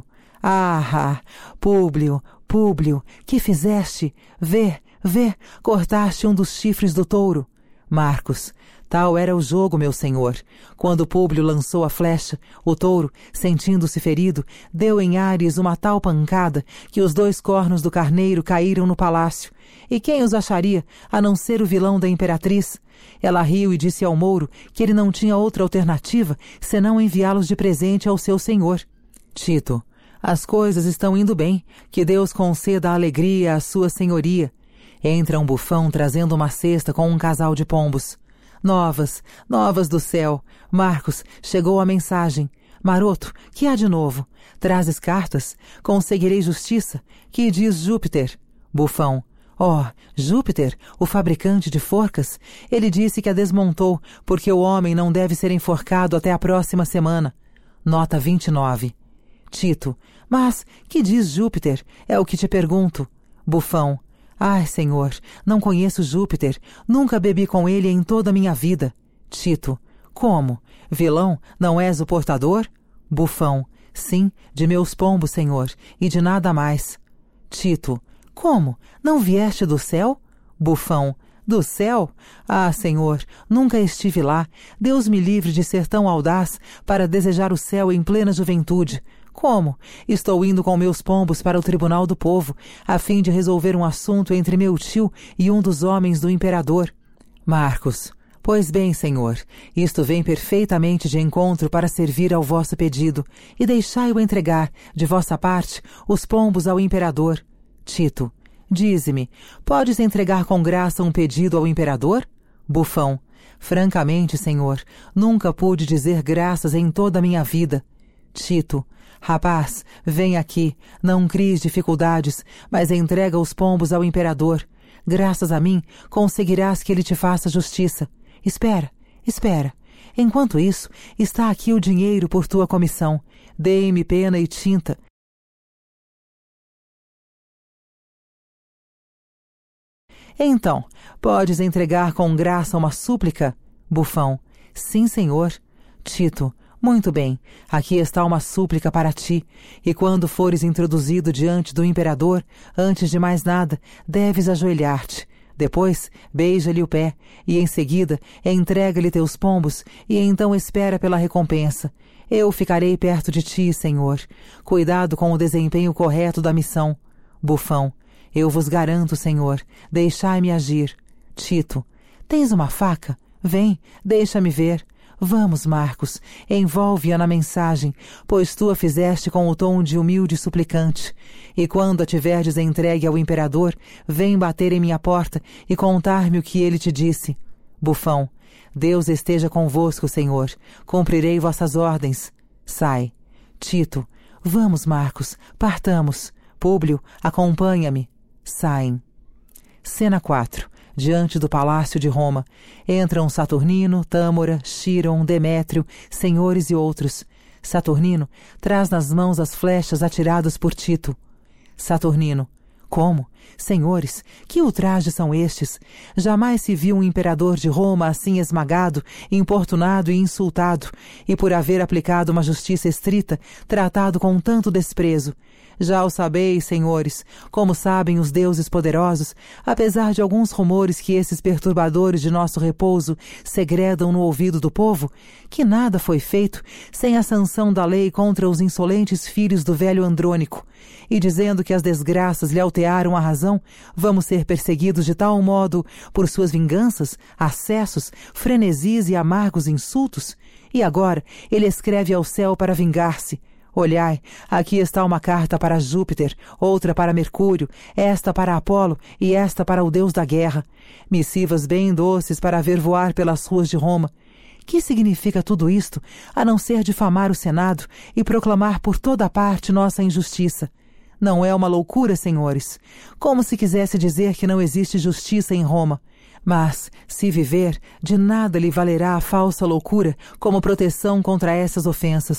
Ah, Públio, Públio, que fizeste? Vê, vê, cortaste um dos chifres do touro. Marcos. Tal era o jogo, meu senhor. Quando Públio lançou a flecha, o touro, sentindo-se ferido, deu em Áries uma tal pancada que os dois cornos do carneiro caíram no palácio. E quem os acharia, a não ser o vilão da imperatriz? Ela riu e disse ao mouro que ele não tinha outra alternativa senão enviá-los de presente ao seu senhor. Tito. As coisas estão indo bem. Que Deus conceda alegria à sua senhoria. Entra um bufão trazendo uma cesta com um casal de pombos. Novas, novas do céu. Marcos, chegou a mensagem. Maroto, que há de novo? Trazes cartas? Conseguirei justiça? Que diz Júpiter? Bufão. Oh, Júpiter, o fabricante de forcas? Ele disse que a desmontou, porque o homem não deve ser enforcado até a próxima semana. Nota vinte e nove. Tito. Mas, que diz Júpiter? É o que te pergunto. Bufão. Ai, senhor, não conheço Júpiter. Nunca bebi com ele em toda a minha vida. Tito. Como? Vilão, não és o portador? Bufão. Sim, de meus pombos, senhor, e de nada mais. Tito. Como? Não vieste do céu? Bufão. Do céu? Ah, senhor, nunca estive lá. Deus me livre de ser tão audaz para desejar o céu em plena juventude. Como? Estou indo com meus pombos para o tribunal do povo, a fim de resolver um assunto entre meu tio e um dos homens do imperador. Marcos. Pois bem, senhor, isto vem perfeitamente de encontro para servir ao vosso pedido, e deixai-o entregar, de vossa parte, os pombos ao imperador. Tito. Dize-me, podes entregar com graça um pedido ao imperador? Bufão. Francamente, senhor, nunca pude dizer graças em toda a minha vida. Tito. Rapaz, vem aqui, não cries dificuldades, mas entrega os pombos ao imperador. Graças a mim, conseguirás que ele te faça justiça. Espera, espera. Enquanto isso, está aqui o dinheiro por tua comissão. Dê-me pena e tinta. Então, podes entregar com graça uma súplica? Bufão. Sim, senhor. Tito. Muito bem, aqui está uma súplica para ti, e quando fores introduzido diante do imperador, antes de mais nada, deves ajoelhar-te. Depois, beija-lhe o pé, e em seguida, entrega-lhe teus pombos, e então espera pela recompensa. Eu ficarei perto de ti, senhor. Cuidado com o desempenho correto da missão. Bufão. Eu vos garanto, senhor, deixai-me agir. Tito. Tens uma faca? Vem, deixa-me ver. Vamos, Marcos, envolve-a na mensagem, pois tu a fizeste com o tom de humilde suplicante. E quando a tiverdes entregue ao imperador, vem bater em minha porta e contar-me o que ele te disse. Bufão. Deus esteja convosco, senhor. Cumprirei vossas ordens. Sai. Tito. Vamos, Marcos, partamos. Públio, acompanha-me. Saem. Cena quatro. Diante do palácio de Roma, entram Saturnino, Tâmora, Chiron, Demétrio, senhores e outros. Saturnino traz nas mãos as flechas atiradas por Tito. Saturnino. Como? Senhores, que ultrajes são estes? Jamais se viu um imperador de Roma assim esmagado, importunado e insultado, e por haver aplicado uma justiça estrita, tratado com tanto desprezo. Já o sabeis, senhores, como sabem os deuses poderosos, apesar de alguns rumores que esses perturbadores de nosso repouso segredam no ouvido do povo, que nada foi feito sem a sanção da lei contra os insolentes filhos do velho Andrônico, e dizendo que as desgraças lhe altearam a razão, vamos ser perseguidos de tal modo por suas vinganças, acessos, frenesis e amargos insultos? E agora ele escreve ao céu para vingar-se. Olhai, aqui está uma carta para Júpiter, outra para Mercúrio, esta para Apolo e esta para o deus da guerra. Missivas bem doces para ver voar pelas ruas de Roma. Que significa tudo isto, a não ser difamar o Senado e proclamar por toda parte nossa injustiça? Não é uma loucura, senhores? Como se quisesse dizer que não existe justiça em Roma. Mas, se viver, de nada lhe valerá a falsa loucura como proteção contra essas ofensas.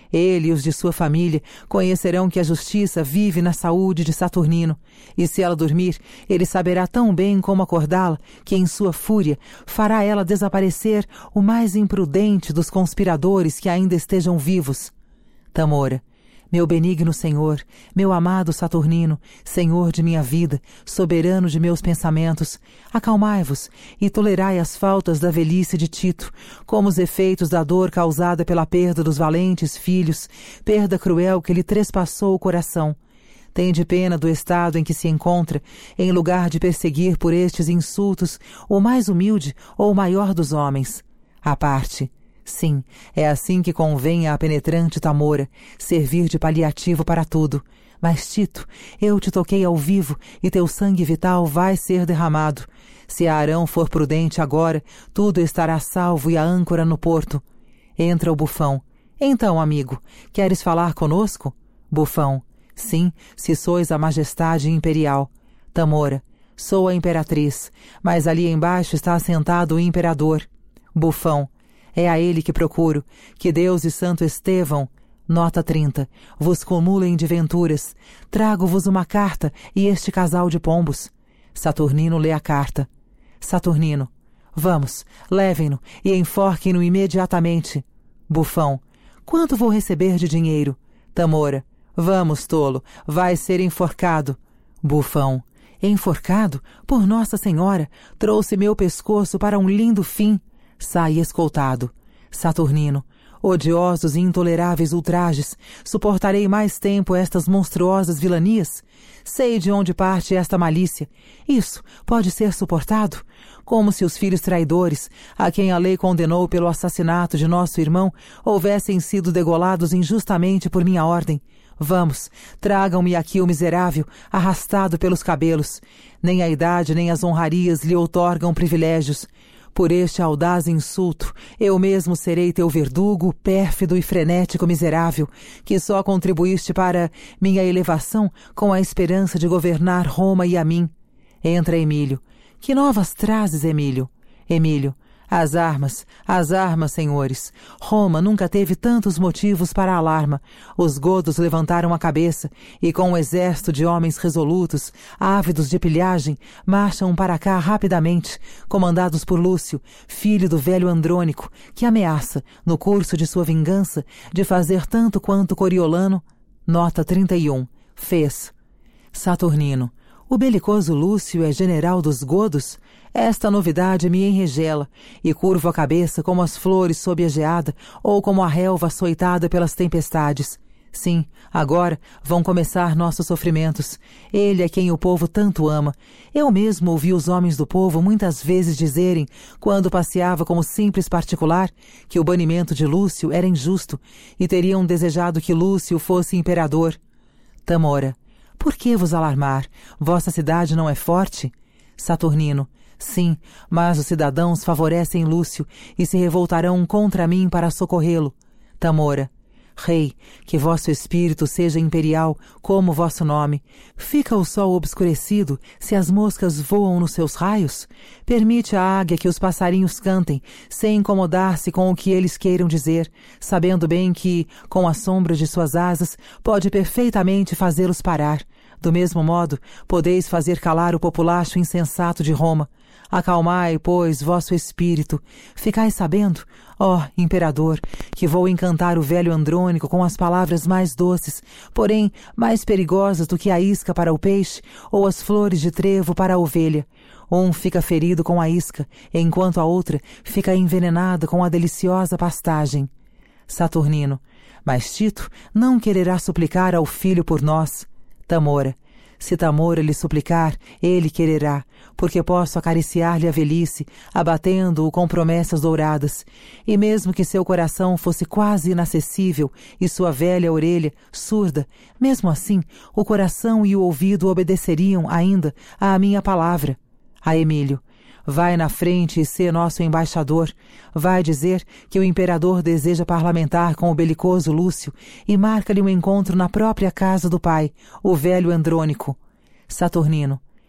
Ele e os de sua família conhecerão que a justiça vive na saúde de Saturnino, e se ela dormir, ele saberá tão bem como acordá-la, que em sua fúria fará ela desaparecer o mais imprudente dos conspiradores que ainda estejam vivos. Tamora, meu benigno Senhor, meu amado Saturnino, Senhor de minha vida, soberano de meus pensamentos, acalmai-vos e tolerai as faltas da velhice de Tito, como os efeitos da dor causada pela perda dos valentes filhos, perda cruel que lhe trespassou o coração. Tende pena do estado em que se encontra, em lugar de perseguir por estes insultos o mais humilde ou o maior dos homens. À parte, sim, é assim que convém à penetrante Tamora, servir de paliativo para tudo. Mas, Tito, eu te toquei ao vivo e teu sangue vital vai ser derramado. Se Arão for prudente agora, tudo estará salvo e a âncora no porto. Entra o bufão. Então, amigo, queres falar conosco? Bufão. Sim, se sois a majestade imperial. Tamora. Sou a imperatriz, mas ali embaixo está assentado o imperador. Bufão. É a ele que procuro, que Deus e Santo Estevão, nota trinta, vos cumulem de venturas. Trago-vos uma carta e este casal de pombos. Saturnino lê a carta. Saturnino, vamos, levem-no e enforquem-no imediatamente. Bufão, quanto vou receber de dinheiro? Tamora, vamos, tolo, vai ser enforcado. Bufão, enforcado? Por Nossa Senhora, trouxe meu pescoço para um lindo fim. Sai escoltado. Saturnino, odiosos e intoleráveis ultrajes, suportarei mais tempo estas monstruosas vilanias? Sei de onde parte esta malícia. Isso pode ser suportado? Como se os filhos traidores, a quem a lei condenou pelo assassinato de nosso irmão, houvessem sido degolados injustamente por minha ordem. Vamos, tragam-me aqui o miserável, arrastado pelos cabelos. Nem a idade nem as honrarias lhe outorgam privilégios. Por este audaz insulto, eu mesmo serei teu verdugo, pérfido e frenético miserável, que só contribuíste para minha elevação com a esperança de governar Roma e a mim. Entra, Emílio. Que novas trazes, Emílio? Emílio. As armas, as armas, senhores. Roma nunca teve tantos motivos para alarma. Os godos levantaram a cabeça e, com um exército de homens resolutos, ávidos de pilhagem, marcham para cá rapidamente, comandados por Lúcio, filho do velho Andrônico, que ameaça, no curso de sua vingança, de fazer tanto quanto Coriolano, nota trinta e um, fez. Saturnino. O belicoso Lúcio é general dos godos? Esta novidade me enregela, e curvo a cabeça como as flores sob a geada, ou como a relva açoitada pelas tempestades. Sim, agora vão começar nossos sofrimentos. Ele é quem o povo tanto ama. Eu mesmo ouvi os homens do povo muitas vezes dizerem, quando passeava como simples particular, que o banimento de Lúcio era injusto, e teriam desejado que Lúcio fosse imperador. Tamora. Por que vos alarmar? Vossa cidade não é forte? Saturnino. Sim, mas os cidadãos favorecem Lúcio e se revoltarão contra mim para socorrê-lo. Tamora. Rei, que vosso espírito seja imperial, como vosso nome. Fica o sol obscurecido se as moscas voam nos seus raios? Permite à águia que os passarinhos cantem, sem incomodar-se com o que eles queiram dizer, sabendo bem que, com a sombra de suas asas, pode perfeitamente fazê-los parar. Do mesmo modo, podeis fazer calar o populacho insensato de Roma. Acalmai, pois, vosso espírito. Ficai sabendo, ó imperador, que vou encantar o velho Andrônico com as palavras mais doces, porém mais perigosas do que a isca para o peixe ou as flores de trevo para a ovelha. Um fica ferido com a isca, enquanto a outra fica envenenada com a deliciosa pastagem. Saturnino. Mas Tito não quererá suplicar ao filho por nós. Tamora. Se Tamora lhe suplicar, ele quererá, porque posso acariciar-lhe a velhice, abatendo-o com promessas douradas. E mesmo que seu coração fosse quase inacessível e sua velha orelha surda, mesmo assim, o coração e o ouvido obedeceriam ainda à minha palavra. A Emílio. Vai na frente e sê nosso embaixador. Vai dizer que o imperador deseja parlamentar com o belicoso Lúcio e marca-lhe um encontro na própria casa do pai, o velho Andrônico. Saturnino.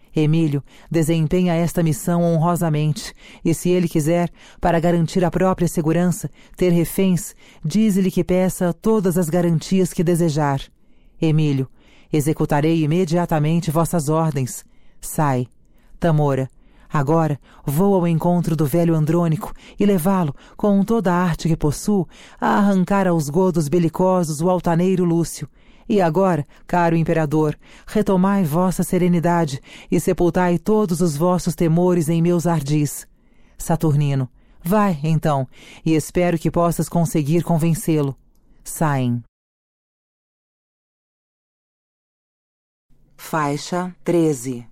Emílio desempenha esta missão honrosamente, e se ele quiser, para garantir a própria segurança, ter reféns, dize-lhe que peça todas as garantias que desejar. Emílio, executarei imediatamente vossas ordens. Sai. Tamora, agora vou ao encontro do velho Andrônico e levá-lo, com toda a arte que possuo, a arrancar aos godos belicosos o altaneiro Lúcio. E agora, caro imperador, retomai vossa serenidade e sepultai todos os vossos temores em meus ardis. Saturnino, vai, então, e espero que possas conseguir convencê-lo. Saem. Faixa treze.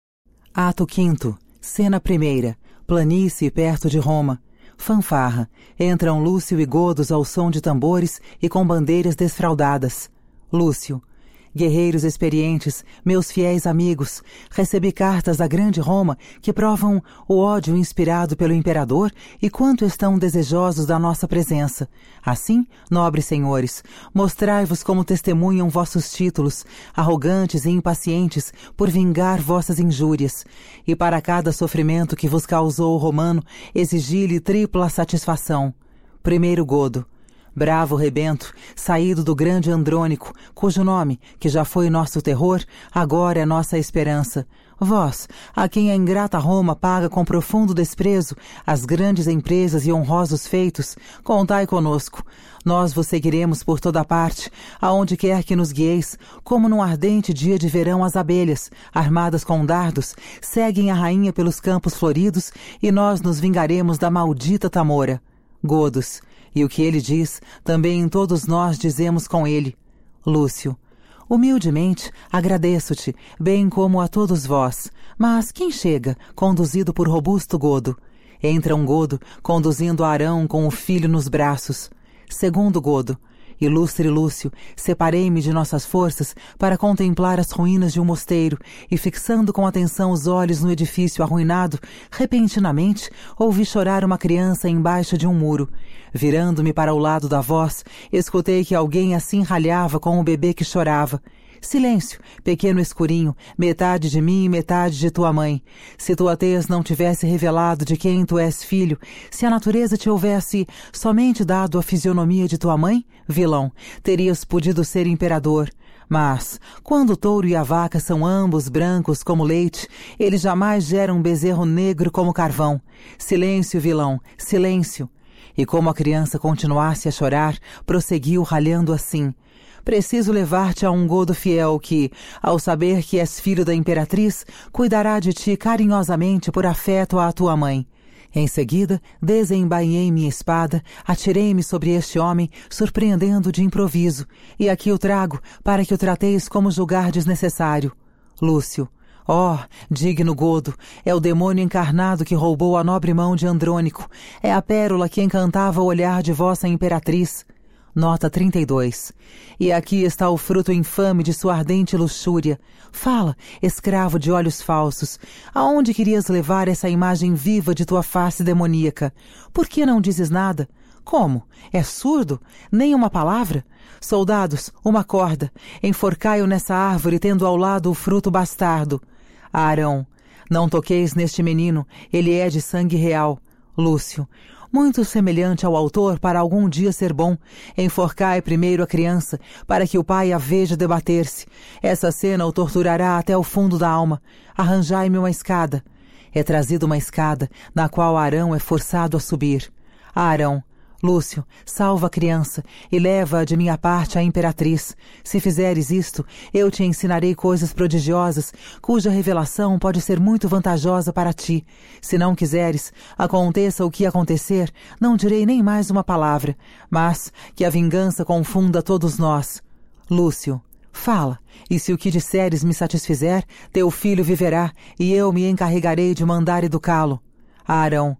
Ato quinto. Cena primeira. Planície perto de Roma. Fanfarra. Entram Lúcio e Godos ao som de tambores e com bandeiras desfraldadas. Lúcio. Guerreiros experientes, meus fiéis amigos, recebi cartas da grande Roma que provam o ódio inspirado pelo imperador e quanto estão desejosos da nossa presença. Assim, nobres senhores, mostrai-vos como testemunham vossos títulos, arrogantes e impacientes, por vingar vossas injúrias. E para cada sofrimento que vos causou o romano, exigi-lhe tripla satisfação. Primeiro Godo. Bravo rebento, saído do grande Andrônico, cujo nome, que já foi nosso terror, agora é nossa esperança. Vós, a quem a ingrata Roma paga com profundo desprezo as grandes empresas e honrosos feitos, contai conosco. Nós vos seguiremos por toda parte, aonde quer que nos guieis, como num ardente dia de verão as abelhas, armadas com dardos, seguem a rainha pelos campos floridos, e nós nos vingaremos da maldita Tamora. Godos. E o que ele diz, também todos nós dizemos com ele. Lúcio. Humildemente agradeço-te, bem como a todos vós. Mas quem chega, conduzido por robusto Godo? Entra um Godo, conduzindo Arão com o filho nos braços. Segundo Godo. Ilustre Lúcio, separei-me de nossas forças para contemplar as ruínas de um mosteiro e, fixando com atenção os olhos no edifício arruinado, repentinamente ouvi chorar uma criança embaixo de um muro. Virando-me para o lado da voz, escutei que alguém assim ralhava com o bebê que chorava. Silêncio, pequeno escurinho, metade de mim e metade de tua mãe. Se tua tez não tivesse revelado de quem tu és filho, se a natureza te houvesse somente dado a fisionomia de tua mãe, vilão, terias podido ser imperador. Mas, quando o touro e a vaca são ambos brancos como leite, eles jamais geram um bezerro negro como carvão. Silêncio, vilão, silêncio. E como a criança continuasse a chorar, prosseguiu ralhando assim. Preciso levar-te a um Godo fiel que, ao saber que és filho da imperatriz, cuidará de ti carinhosamente por afeto à tua mãe. Em seguida, desembainhei minha espada, atirei-me sobre este homem, surpreendendo de improviso, e aqui o trago, para que o trateis como julgardes necessário. Lúcio. Oh, digno Godo, é o demônio encarnado que roubou a nobre mão de Andrônico, é a pérola que encantava o olhar de vossa imperatriz. Nota trinta e dois. E aqui está o fruto infame de sua ardente luxúria. Fala, escravo de olhos falsos, aonde querias levar essa imagem viva de tua face demoníaca? Por que não dizes nada? Como? É surdo? Nem uma palavra? Soldados, uma corda. Enforcai-o nessa árvore, tendo ao lado o fruto bastardo. Arão, não toqueis neste menino, ele é de sangue real. Lúcio, muito semelhante ao autor para algum dia ser bom. Enforcai primeiro a criança, para que o pai a veja debater-se. Essa cena o torturará até o fundo da alma. Arranjai-me uma escada. É trazida uma escada, na qual Arão é forçado a subir. Arão, Lúcio, salva a criança e leva-a de minha parte à imperatriz. Se fizeres isto, eu te ensinarei coisas prodigiosas, cuja revelação pode ser muito vantajosa para ti. Se não quiseres, aconteça o que acontecer, não direi nem mais uma palavra, mas que a vingança confunda todos nós. Lúcio, fala, e se o que disseres me satisfizer, teu filho viverá, e eu me encarregarei de mandar educá-lo. Arão,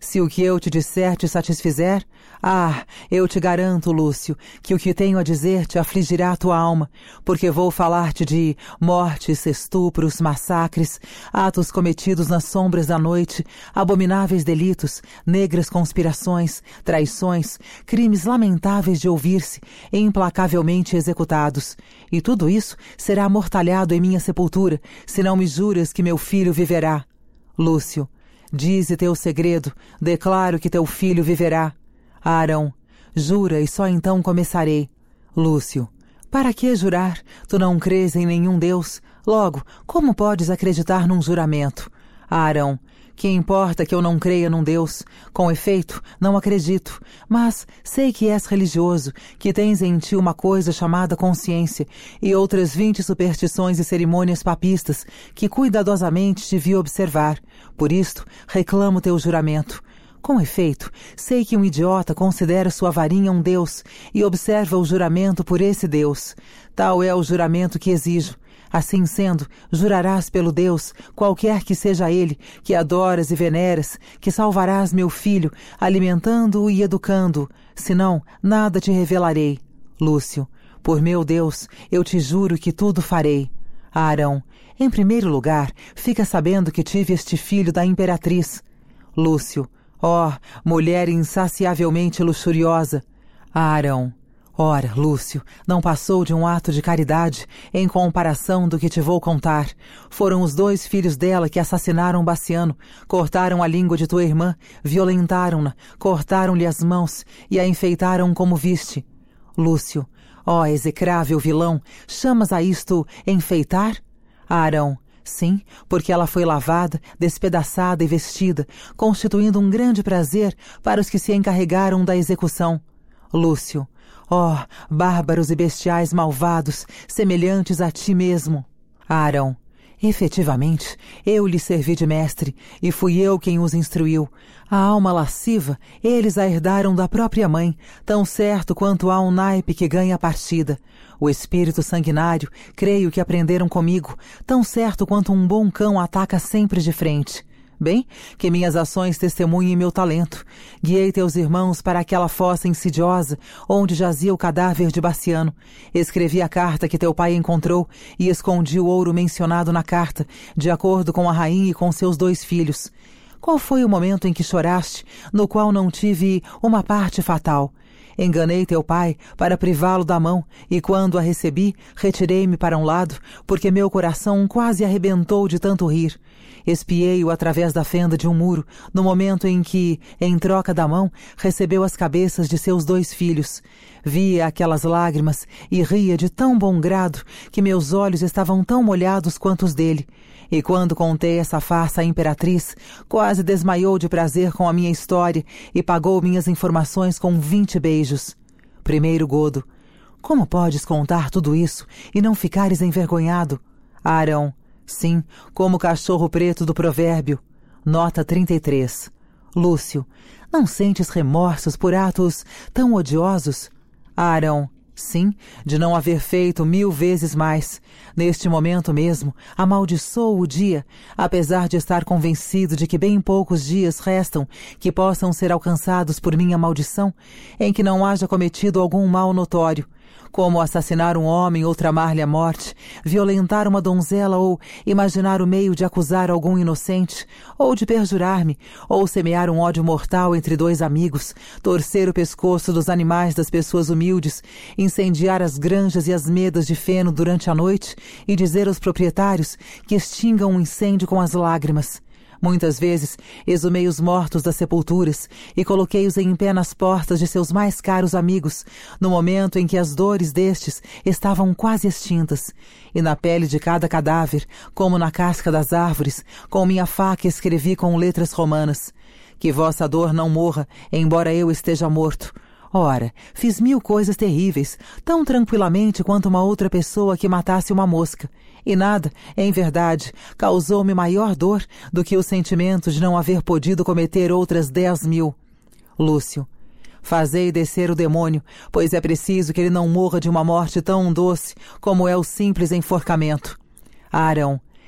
Se o que eu te disser te satisfizer, ah, eu te garanto, Lúcio, que o que tenho a dizer te afligirá a tua alma, porque vou falar-te de mortes, estupros, massacres, atos cometidos nas sombras da noite, abomináveis delitos, negras conspirações, traições, crimes lamentáveis de ouvir-se e implacavelmente executados. E tudo isso será amortalhado em minha sepultura, se não me juras que meu filho viverá. Lúcio, dize teu segredo, declaro que teu filho viverá. Arão, jura e só então começarei. Lúcio, para que jurar? Tu não crês em nenhum Deus. Logo, como podes acreditar num juramento? Arão, que importa que eu não creia num Deus? Com efeito, não acredito, mas sei que és religioso, que tens em ti uma coisa chamada consciência e outras vinte superstições e cerimônias papistas que cuidadosamente te vi observar. Por isto, reclamo teu juramento. Com efeito, sei que um idiota considera sua varinha um Deus e observa o juramento por esse Deus. Tal é o juramento que exijo. Assim sendo, jurarás pelo Deus, qualquer que seja ele, que adoras e veneras, que salvarás meu filho, alimentando-o e educando-o. Senão, nada te revelarei. Lúcio, por meu Deus, eu te juro que tudo farei. Arão, em primeiro lugar, fica sabendo que tive este filho da imperatriz. Lúcio, ó, mulher insaciavelmente luxuriosa. Arão, ora, Lúcio, não passou de um ato de caridade em comparação do que te vou contar. Foram os dois filhos dela que assassinaram Bassiano, cortaram a língua de tua irmã, violentaram-na, cortaram-lhe as mãos e a enfeitaram como viste. Lúcio, ó execrável vilão, chamas a isto enfeitar? Arão, sim, porque ela foi lavada, despedaçada e vestida, constituindo um grande prazer para os que se encarregaram da execução. Lúcio, ó, oh, bárbaros e bestiais malvados, semelhantes a ti mesmo. Arão, efetivamente, eu lhes servi de mestre, e fui eu quem os instruiu. A alma lasciva, eles a herdaram da própria mãe, tão certo quanto há um naipe que ganha a partida. O espírito sanguinário, creio que aprenderam comigo, tão certo quanto um bom cão ataca sempre de frente. Bem, que minhas ações testemunhem meu talento. Guiei teus irmãos para aquela fossa insidiosa, onde jazia o cadáver de Bassiano. Escrevi a carta que teu pai encontrou e escondi o ouro mencionado na carta, de acordo com a rainha e com seus dois filhos. Qual foi o momento em que choraste, no qual não tive uma parte fatal? Enganei teu pai para privá-lo da mão, e quando a recebi, retirei-me para um lado, porque meu coração quase arrebentou de tanto rir. Espiei-o através da fenda de um muro, no momento em que, em troca da mão, recebeu as cabeças de seus dois filhos. Via aquelas lágrimas e ria de tão bom grado que meus olhos estavam tão molhados quanto os dele. E quando contei essa farsa à imperatriz, quase desmaiou de prazer com a minha história e pagou minhas informações com vinte beijos. Primeiro Godo, como podes contar tudo isso e não ficares envergonhado? Arão, sim, como o cachorro preto do provérbio. Nota trinta e três. Lúcio, não sentes remorsos por atos tão odiosos? Arão, sim, de não haver feito mil vezes mais. Neste momento mesmo, amaldiçoo o dia, apesar de estar convencido de que bem poucos dias restam que possam ser alcançados por minha maldição, em que não haja cometido algum mal notório, como assassinar um homem ou tramar-lhe a morte, violentar uma donzela ou imaginar o meio de acusar algum inocente, ou de perjurar-me, ou semear um ódio mortal entre dois amigos, torcer o pescoço dos animais das pessoas humildes, incendiar as granjas e as medas de feno durante a noite e dizer aos proprietários que extingam um incêndio com as lágrimas. Muitas vezes exumei os mortos das sepulturas e coloquei-os em pé nas portas de seus mais caros amigos, no momento em que as dores destes estavam quase extintas. E na pele de cada cadáver, como na casca das árvores, com minha faca escrevi com letras romanas: que vossa dor não morra, embora eu esteja morto. Ora, fiz mil coisas terríveis, tão tranquilamente quanto uma outra pessoa que matasse uma mosca. E nada, em verdade, causou-me maior dor do que o sentimento de não haver podido cometer outras dez mil. Lúcio, fazei descer o demônio, pois é preciso que ele não morra de uma morte tão doce como é o simples enforcamento. Arão,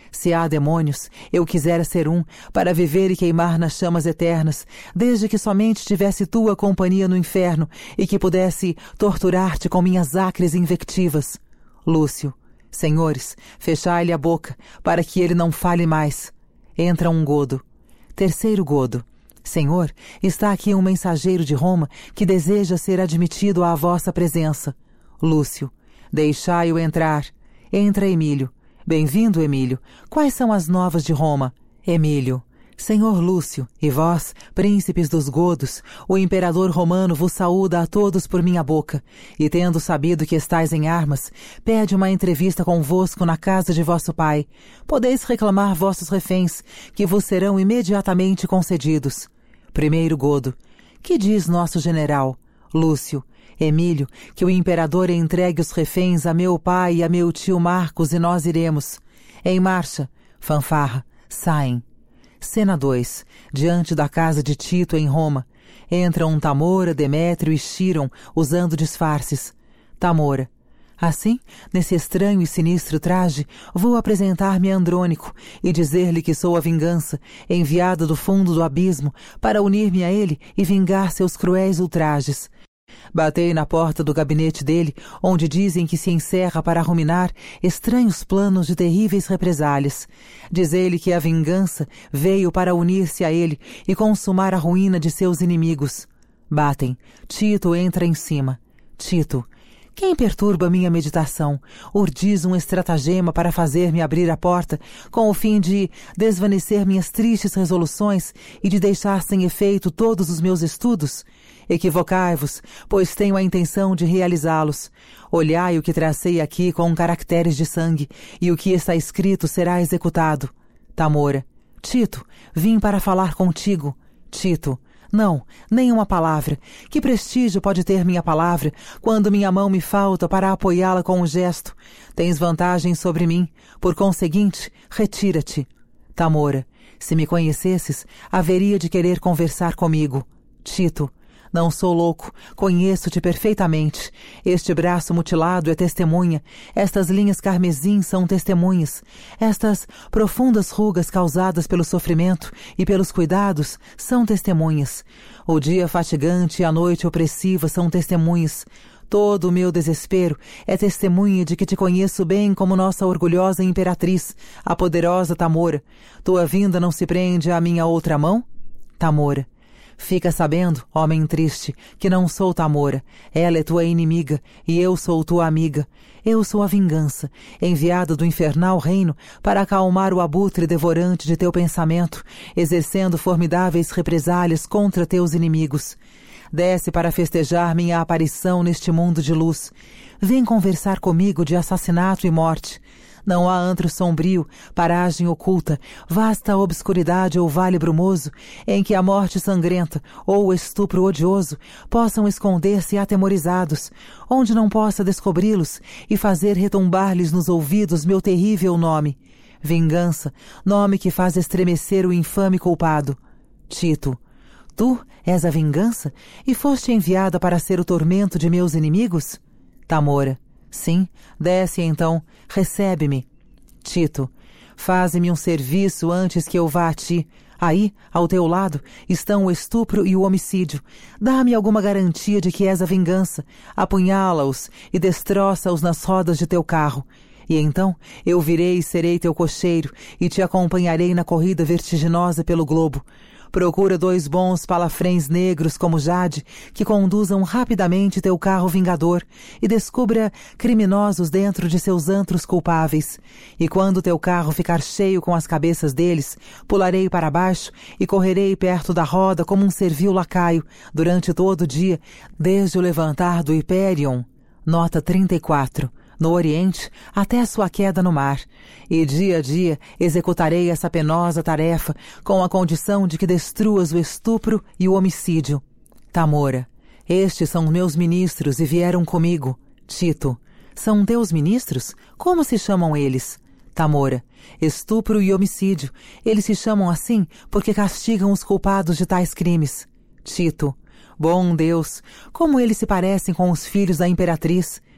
Se há demônios, eu quisera ser um, para viver e queimar nas chamas eternas, desde que somente tivesse tua companhia no inferno e que pudesse torturar-te com minhas acres invectivas. Lúcio, senhores, fechai-lhe a boca, para que ele não fale mais. Entra um godo. Terceiro godo. Senhor, está aqui um mensageiro de Roma que deseja ser admitido à vossa presença. Lúcio, deixai-o entrar. Entra Emílio. Bem-vindo, Emílio. Quais são as novas de Roma? Emílio. Senhor Lúcio, e vós, príncipes dos godos, o imperador romano vos saúda a todos por minha boca, e tendo sabido que estáis em armas, pede uma entrevista convosco na casa de vosso pai. Podeis reclamar vossos reféns, que vos serão imediatamente concedidos. Primeiro godo. Que diz nosso general? Lúcio. Emílio, que o imperador entregue os reféns a meu pai e a meu tio Marcos e nós iremos. Em marcha. Fanfarra. Saem. Cena dois. Diante da casa de Tito em Roma. Entram Tamora, Demétrio e Chiron, usando disfarces. Tamora. Assim, nesse estranho e sinistro traje, vou apresentar-me a Andrônico e dizer-lhe que sou a vingança, enviada do fundo do abismo, para unir-me a ele e vingar seus cruéis ultrajes. Batei na porta do gabinete dele, onde dizem que se encerra para ruminar estranhos planos de terríveis represálias. Diz-lhe que a vingança veio para unir-se a ele e consumar a ruína de seus inimigos. Batem. Tito entra em cima. Tito. Quem perturba minha meditação? Urdiz um estratagema para fazer-me abrir a porta, com o fim de desvanecer minhas tristes resoluções e de deixar sem efeito todos os meus estudos? Equivocai-vos, pois tenho a intenção de realizá-los. Olhai o que tracei aqui com caracteres de sangue, e o que está escrito será executado. Tamora. Tito, vim para falar contigo. Tito. Não, nem uma palavra. Que prestígio pode ter minha palavra, quando minha mão me falta para apoiá-la com um gesto? Tens vantagem sobre mim, por conseguinte, retira-te. Tamora. Se me conhecesses, haveria de querer conversar comigo. Tito. Não sou louco, conheço-te perfeitamente. Este braço mutilado é testemunha, estas linhas carmesins são testemunhas, estas profundas rugas causadas pelo sofrimento e pelos cuidados são testemunhas. O dia fatigante e a noite opressiva são testemunhas. Todo o meu desespero é testemunha de que te conheço bem como nossa orgulhosa imperatriz, a poderosa Tamora. Tua vinda não se prende à minha outra mão? Tamora. Fica sabendo, homem triste, que não sou Tamora. Ela é tua inimiga, e eu sou tua amiga. Eu sou a vingança, enviada do infernal reino para acalmar o abutre devorante de teu pensamento, exercendo formidáveis represálias contra teus inimigos. Desce para festejar minha aparição neste mundo de luz. Vem conversar comigo de assassinato e morte. Não há antro sombrio, paragem oculta, vasta obscuridade ou vale brumoso, em que a morte sangrenta ou o estupro odioso possam esconder-se atemorizados, onde não possa descobri-los e fazer retumbar-lhes nos ouvidos meu terrível nome. Vingança, nome que faz estremecer o infame culpado. Tito. Tu és a vingança e foste enviada para ser o tormento de meus inimigos? Tamora. Sim, desce então, recebe-me. Tito, faze-me um serviço antes que eu vá a ti. Aí, ao teu lado, estão o estupro e o homicídio. Dá-me alguma garantia de que és a vingança. Apunhala-os e destroça-os nas rodas de teu carro. E então eu virei e serei teu cocheiro e te acompanharei na corrida vertiginosa pelo globo. Procura dois bons palafrens negros como Jade, que conduzam rapidamente teu carro vingador e descubra criminosos dentro de seus antros culpáveis. E quando teu carro ficar cheio com as cabeças deles, pularei para baixo e correrei perto da roda como um servil lacaio durante todo o dia, desde o levantar do Hyperion. Nota trinta e quatro. No Oriente, até a sua queda no mar, e dia a dia executarei essa penosa tarefa com a condição de que destruas o estupro e o homicídio. Tamora. Estes são meus ministros e vieram comigo. Tito. São teus ministros? Como se chamam eles? Tamora. Estupro e homicídio. Eles se chamam assim porque castigam os culpados de tais crimes. Tito. Bom Deus, como eles se parecem com os filhos da imperatriz.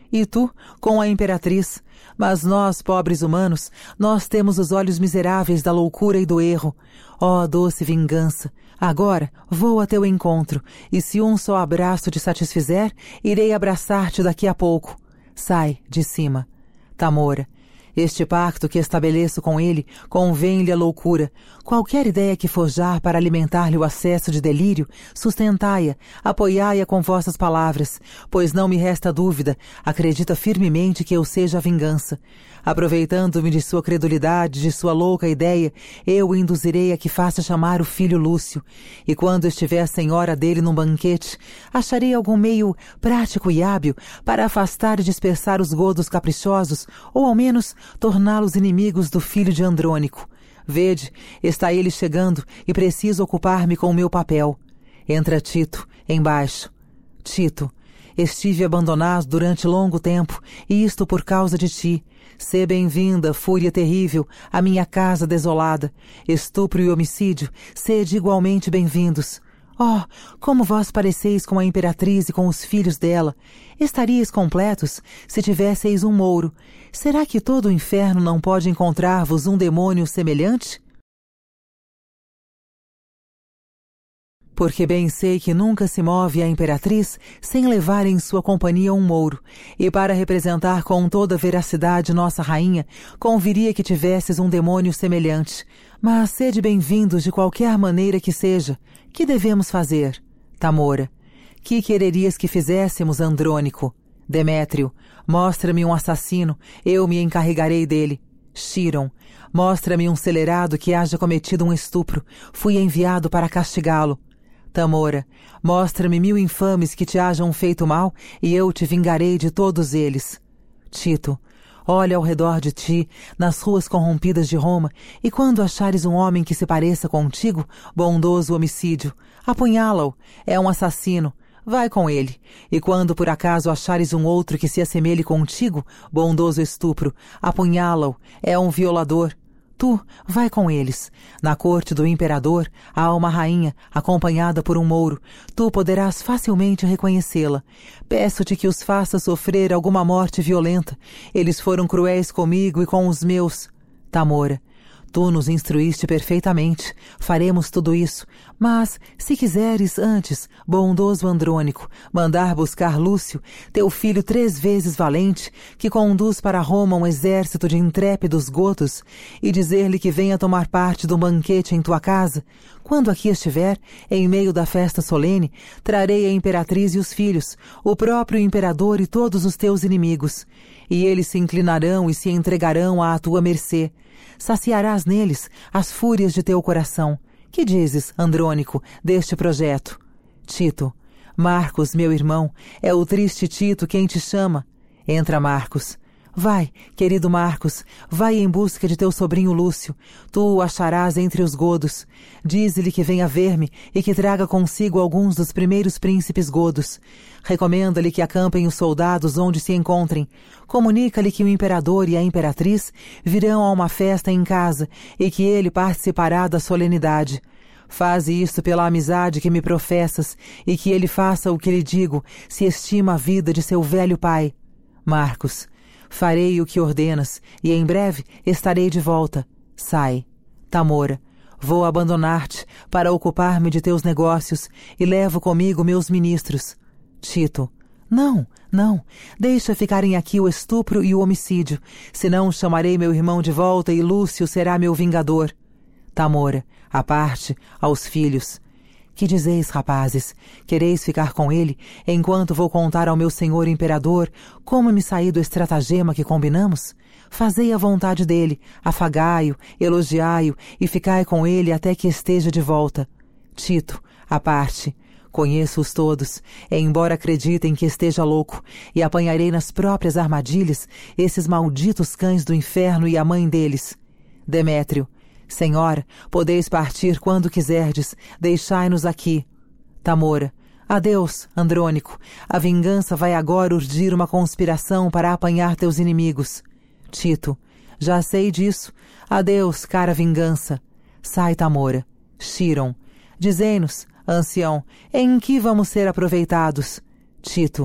e tu com a imperatriz. Mas nós, pobres humanos, nós temos os olhos miseráveis da loucura e do erro. Ó doce vingança, agora vou a teu encontro, e se um só abraço te satisfizer, irei abraçar-te daqui a pouco. Sai de cima. Tamora, este pacto que estabeleço com ele convém-lhe a loucura. Qualquer ideia que forjar para alimentar-lhe o acesso de delírio, sustentai-a, apoiai-a com vossas palavras, pois não me resta dúvida, acredita firmemente que eu seja a vingança. Aproveitando-me de sua credulidade, de sua louca ideia, eu o induzirei a que faça chamar o filho Lúcio, e quando estiver a senhora dele num banquete, acharei algum meio prático e hábil para afastar e dispersar os godos caprichosos, ou ao menos torná-los inimigos do filho de Andrônico. Vede, está ele chegando e preciso ocupar-me com o meu papel. Entra Tito, embaixo. Tito, estive abandonado durante longo tempo, e isto por causa de ti. Sê bem-vinda, fúria terrível, à minha casa desolada. Estupro e homicídio, sede igualmente bem-vindos. Oh, como vós pareceis com a imperatriz e com os filhos dela! Estaríeis completos se tivesseis um mouro. Será que todo o inferno não pode encontrar-vos um demônio semelhante? Porque bem sei que nunca se move a imperatriz sem levar em sua companhia um mouro, e para representar com toda veracidade nossa rainha, conviria que tivesses um demônio semelhante. Mas sede bem-vindos de qualquer maneira que seja. Que devemos fazer? Tamora. Que quererias que fizéssemos, Andrônico? Demétrio. Mostra-me um assassino, eu me encarregarei dele. Chiron. Mostra-me um celerado que haja cometido um estupro, fui enviado para castigá-lo. Tamora, mostra-me mil infames que te hajam feito mal, e eu te vingarei de todos eles. Tito, olha ao redor de ti, nas ruas corrompidas de Roma, e quando achares um homem que se pareça contigo, bondoso homicídio, apunhala-o, é um assassino, vai com ele. E quando por acaso achares um outro que se assemelhe contigo, bondoso estupro, apunhala-o, é um violador. Tu, vai com eles. Na corte do imperador há uma rainha, acompanhada por um mouro. Tu poderás facilmente reconhecê-la. Peço-te que os faças sofrer alguma morte violenta. Eles foram cruéis comigo e com os meus. Tamora, tu nos instruíste perfeitamente. Faremos tudo isso. Mas, se quiseres antes, bondoso Andrônico, mandar buscar Lúcio, teu filho três vezes valente, que conduz para Roma um exército de intrépidos godos, e dizer-lhe que venha tomar parte de um banquete em tua casa, quando aqui estiver, em meio da festa solene, trarei a imperatriz e os filhos, o próprio imperador e todos os teus inimigos, e eles se inclinarão e se entregarão à tua mercê. Saciarás neles as fúrias de teu coração. Que dizes, Andrônico, deste projeto? Tito. Marcos, meu irmão, é o triste Tito quem te chama. Entra Marcos. Vai, querido Marcos, vai em busca de teu sobrinho Lúcio. Tu o acharás entre os godos. Dize-lhe que venha ver-me e que traga consigo alguns dos primeiros príncipes godos. Recomenda-lhe que acampem os soldados onde se encontrem. Comunica-lhe que o imperador e a imperatriz virão a uma festa em casa e que ele participará da solenidade. Faze isto pela amizade que me professas e que ele faça o que lhe digo, se estima a vida de seu velho pai. Marcos. Farei o que ordenas, e em breve estarei de volta. Sai. Tamora, vou abandonar-te para ocupar-me de teus negócios, e levo comigo meus ministros. Tito, não, não, deixa ficarem aqui o estupro e o homicídio, senão chamarei meu irmão de volta e Lúcio será meu vingador. Tamora, à parte, aos filhos. Que dizeis, rapazes? Quereis ficar com ele, enquanto vou contar ao meu senhor imperador como me saí do estratagema que combinamos? Fazei a vontade dele, afagai-o, elogiai-o e ficai com ele até que esteja de volta. Tito, à parte, conheço-os todos, embora acreditem que esteja louco, e apanharei nas próprias armadilhas esses malditos cães do inferno e a mãe deles. Demétrio, Senhora, podeis partir quando quiserdes, deixai-nos aqui. Tamora, adeus, Andrônico, a vingança vai agora urdir uma conspiração para apanhar teus inimigos. Tito, já sei disso, adeus, cara vingança. Sai, Tamora. Chiron, dizei-nos, ancião, em que vamos ser aproveitados? Tito,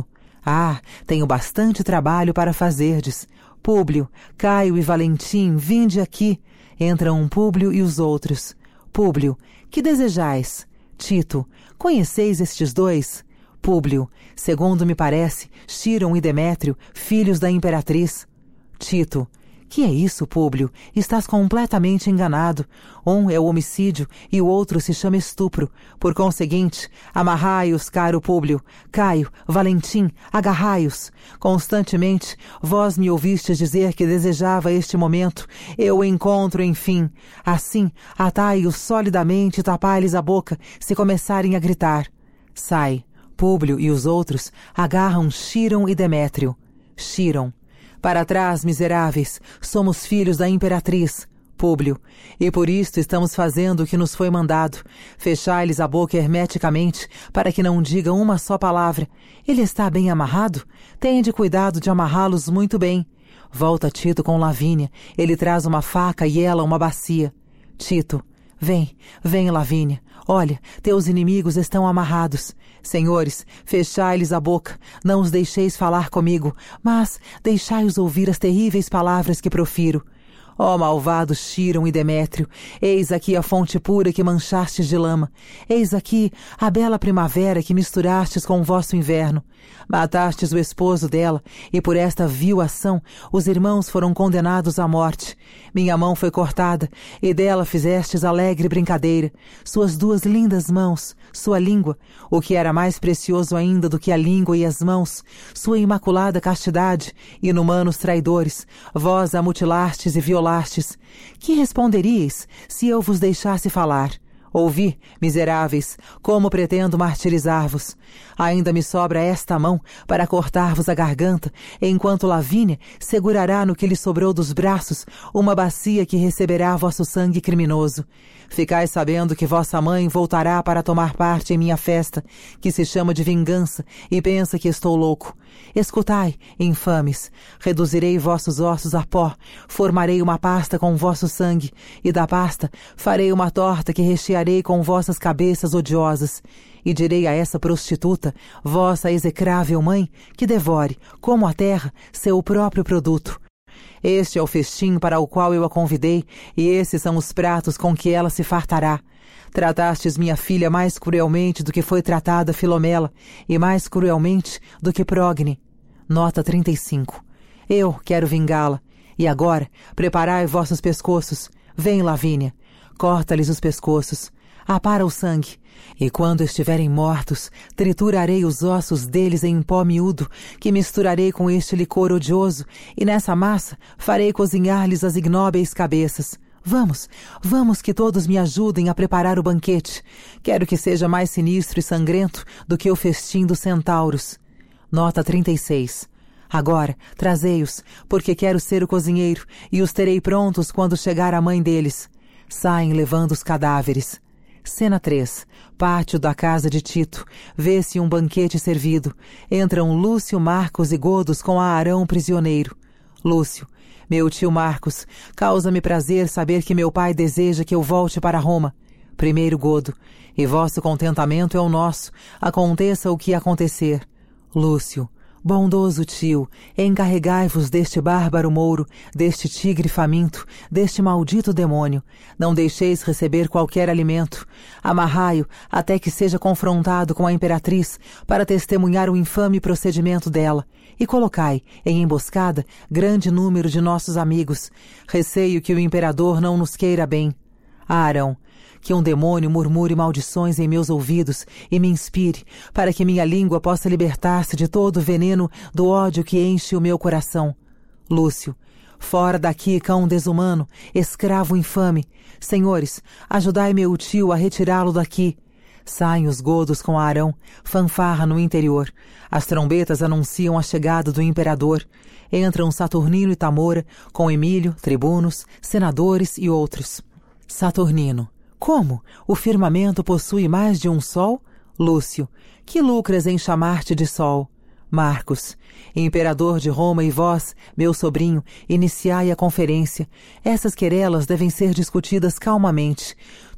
Ah, tenho bastante trabalho para fazerdes. Públio, Caio e Valentim, vinde aqui. Entram Públio e os outros. Públio, que desejais? Tito, conheceis estes dois? Públio, segundo me parece, Chiron e Demétrio, filhos da imperatriz. Tito, que é isso, Públio? Estás completamente enganado. Um é o homicídio e o outro se chama estupro. Por conseguinte, amarrai-os, caro Públio. Caio, Valentim, agarrai-os. Constantemente, vós me ouvistes dizer que desejava este momento. Eu o encontro, enfim. Assim, atai-os solidamente e tapai-lhes a boca, se começarem a gritar. Sai. Públio e os outros agarram Chiron e Demétrio. Chiron. Para trás, miseráveis, somos filhos da imperatriz. Públio, e por isto estamos fazendo o que nos foi mandado. Fechai-lhes a boca hermeticamente, para que não digam uma só palavra. Ele está bem amarrado? Tende cuidado de amarrá-los muito bem. Volta Tito com Lavínia. Ele traz uma faca e ela uma bacia. Tito, vem, vem, Lavínia. Olha, teus inimigos estão amarrados. Senhores, fechai-lhes a boca, não os deixeis falar comigo, mas deixai-os ouvir as terríveis palavras que profiro. Ó malvados Chiron e Demétrio, eis aqui a fonte pura que manchastes de lama. Eis aqui a bela primavera que misturastes com o vosso inverno. Matastes o esposo dela, e por esta vil ação os irmãos foram condenados à morte. Minha mão foi cortada, e dela fizestes alegre brincadeira. Suas duas lindas mãos, sua língua, o que era mais precioso ainda do que a língua e as mãos, sua imaculada castidade, inumanos traidores, vós a mutilastes e violastes. Que responderíeis se eu vos deixasse falar? Ouvi, miseráveis, como pretendo martirizar-vos. Ainda me sobra esta mão para cortar-vos a garganta, enquanto Lavínia segurará no que lhe sobrou dos braços uma bacia que receberá vosso sangue criminoso. Ficai sabendo que vossa mãe voltará para tomar parte em minha festa, que se chama de vingança, e pensa que estou louco. Escutai, infames, reduzirei vossos ossos a pó, formarei uma pasta com vosso sangue, e da pasta farei uma torta que rechearei com vossas cabeças odiosas. E direi a essa prostituta, vossa execrável mãe, que devore, como a terra, seu próprio produto. Este é o festim para o qual eu a convidei, e esses são os pratos com que ela se fartará. Tratastes minha filha mais cruelmente do que foi tratada Filomela, e mais cruelmente do que Progne. Nota trinta e cinco. Eu quero vingá-la. E agora, preparai vossos pescoços. Vem, Lavínia. Corta-lhes os pescoços. Apara o sangue. E quando estiverem mortos, triturarei os ossos deles em pó miúdo, que misturarei com este licor odioso, e nessa massa farei cozinhar-lhes as ignóbeis cabeças. Vamos, vamos que todos me ajudem a preparar o banquete. Quero que seja mais sinistro e sangrento do que o festim dos centauros. Nota trinta e seis. Agora, trazei-os, porque quero ser o cozinheiro, e os terei prontos quando chegar a mãe deles. Saem levando os cadáveres. Cena três. Pátio da casa de Tito. Vê-se um banquete servido. Entram Lúcio, Marcos e Godos com Arão prisioneiro. Lúcio. Meu tio Marcos, causa-me prazer saber que meu pai deseja que eu volte para Roma. Primeiro Godo. E vosso contentamento é o nosso, aconteça o que acontecer. Lúcio. Bondoso tio, encarregai-vos deste bárbaro mouro, deste tigre faminto, deste maldito demônio. Não deixeis receber qualquer alimento. Amarrai-o até que seja confrontado com a imperatriz para testemunhar o infame procedimento dela. E colocai, em emboscada, grande número de nossos amigos. Receio que o imperador não nos queira bem. Arão. Que um demônio murmure maldições em meus ouvidos e me inspire, para que minha língua possa libertar-se de todo o veneno do ódio que enche o meu coração. Lúcio. Fora daqui, cão desumano, escravo infame. Senhores, ajudai meu tio a retirá-lo daqui. Saem os godos com Arão, fanfarra no interior. As trombetas anunciam a chegada do imperador. Entram Saturnino e Tamora, com Emílio, tribunos, senadores e outros. Saturnino. Como? O firmamento possui mais de um sol? Lúcio. Que lucras em chamar-te de sol? Marcos. Imperador de Roma e vós, meu sobrinho, iniciai a conferência. Essas querelas devem ser discutidas calmamente.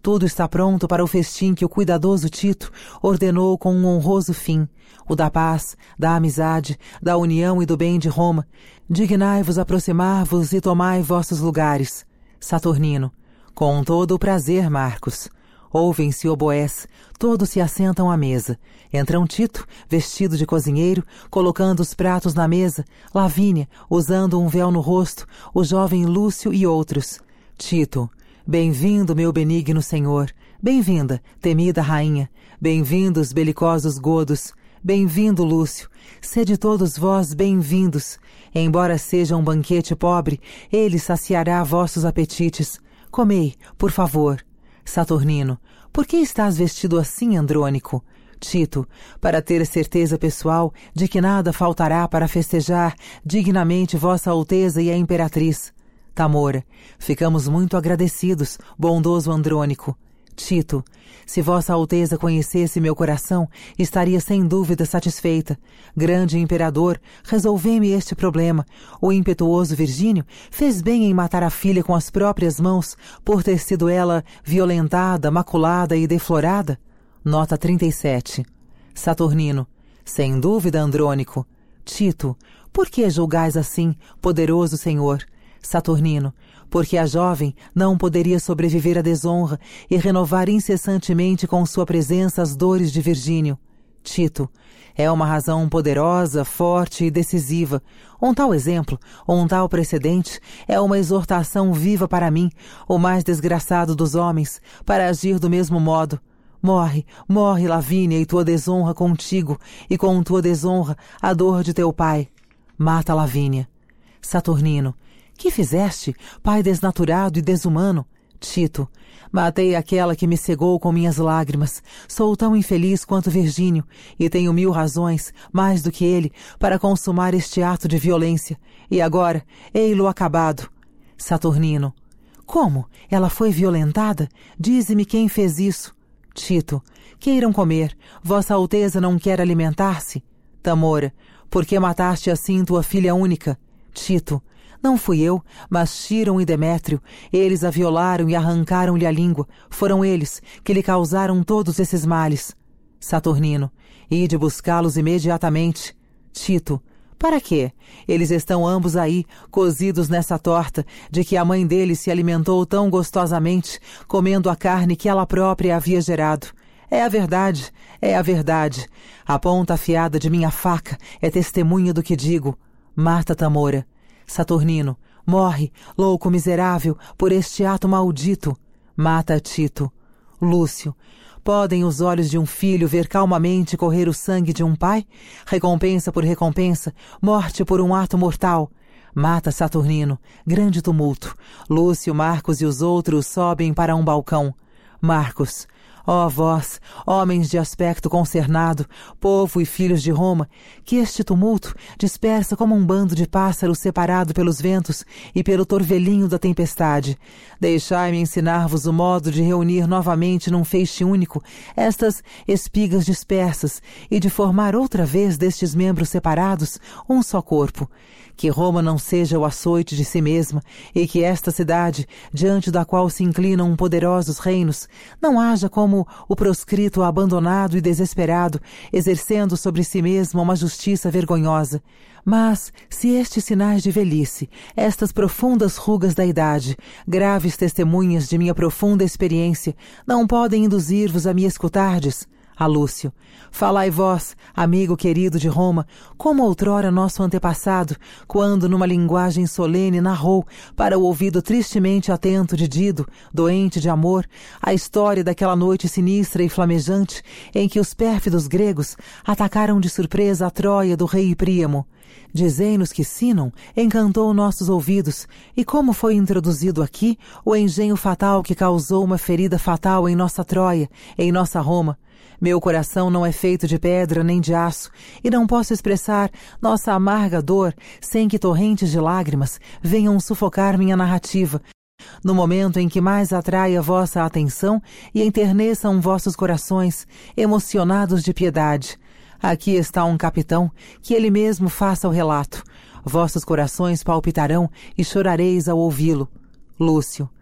Tudo está pronto para o festim que o cuidadoso Tito ordenou com um honroso fim, o da paz, da amizade, da união e do bem de Roma. Dignai-vos aproximar-vos e tomai vossos lugares. Saturnino. Com todo o prazer, Marcos. Ouvem-se oboés, todos se assentam à mesa. Entram Tito, vestido de cozinheiro, colocando os pratos na mesa, Lavínia, usando um véu no rosto, o jovem Lúcio e outros. Tito. Bem-vindo, meu benigno senhor. Bem-vinda, temida rainha. Bem-vindos, belicosos godos. Bem-vindo, Lúcio. Sede todos vós bem-vindos. Embora seja um banquete pobre, ele saciará vossos apetites. Comei, por favor. Saturnino. Por que estás vestido assim, Andrônico? Tito. Para ter certeza pessoal de que nada faltará para festejar dignamente vossa Alteza e a Imperatriz. Tamora. Ficamos muito agradecidos, bondoso Andrônico. Tito. Se vossa Alteza conhecesse meu coração, estaria sem dúvida satisfeita. Grande imperador, resolvei-me este problema. O impetuoso Virgínio fez bem em matar a filha com as próprias mãos, por ter sido ela violentada, maculada e deflorada? Nota trinta e sete. Saturnino. Sem dúvida, Andrônico. Tito. Por que julgais assim, poderoso senhor? Saturnino. Porque a jovem não poderia sobreviver à desonra e renovar incessantemente com sua presença as dores de Virgínio. Tito. É uma razão poderosa, forte e decisiva. Um tal exemplo, um tal precedente, é uma exortação viva para mim, o mais desgraçado dos homens, para agir do mesmo modo. Morre, morre, Lavínia, e tua desonra contigo, e com tua desonra a dor de teu pai. Mata Lavínia. Saturnino. Que fizeste, pai desnaturado e desumano? Tito. Matei aquela que me cegou com minhas lágrimas. Sou tão infeliz quanto Virgínio, e tenho mil razões, mais do que ele, para consumar este ato de violência. E agora, ei-lo acabado. Saturnino. Como? Ela foi violentada? Dize-me quem fez isso. Tito. Queiram comer. Vossa Alteza não quer alimentar-se? Tamora. Por que mataste assim tua filha única? Tito. Não fui eu, mas Tíron e Demétrio. Eles a violaram e arrancaram-lhe a língua. Foram eles que lhe causaram todos esses males. Saturnino. Ide buscá-los imediatamente. Tito. Para quê? Eles estão ambos aí, cozidos nessa torta, de que a mãe deles se alimentou tão gostosamente, comendo a carne que ela própria havia gerado. É a verdade, é a verdade. A ponta afiada de minha faca é testemunha do que digo. Mata Tamora. Saturnino. Morre, louco miserável, por este ato maldito. Mata Tito. Lúcio. Podem os olhos de um filho ver calmamente correr o sangue de um pai? Recompensa por recompensa, morte por um ato mortal. Mata Saturnino. Grande tumulto. Lúcio, Marcos e os outros sobem para um balcão. Marcos. Ó vós, homens de aspecto concernado, povo e filhos de Roma, que este tumulto dispersa como um bando de pássaros separado pelos ventos e pelo torvelinho da tempestade. Deixai-me ensinar-vos o modo de reunir novamente num feixe único estas espigas dispersas e de formar outra vez destes membros separados um só corpo. Que Roma não seja o açoite de si mesma, e que esta cidade, diante da qual se inclinam poderosos reinos, não haja como o proscrito abandonado e desesperado, exercendo sobre si mesma uma justiça vergonhosa. Mas, se estes sinais de velhice, estas profundas rugas da idade, graves testemunhas de minha profunda experiência, não podem induzir-vos a me escutardes, a Lúcio. Falai vós, amigo querido de Roma, como outrora nosso antepassado, quando numa linguagem solene narrou, para o ouvido tristemente atento de Dido, doente de amor, a história daquela noite sinistra e flamejante em que os pérfidos gregos atacaram de surpresa a Troia do rei Príamo. Dizei-nos que Sinon encantou nossos ouvidos, e como foi introduzido aqui o engenho fatal que causou uma ferida fatal em nossa Troia, em nossa Roma. Meu coração não é feito de pedra nem de aço, e não posso expressar nossa amarga dor sem que torrentes de lágrimas venham sufocar minha narrativa. No momento em que mais atraia vossa atenção e enterneçam vossos corações, emocionados de piedade. Aqui está um capitão, que ele mesmo faça o relato. Vossos corações palpitarão e chorareis ao ouvi-lo. Lúcio.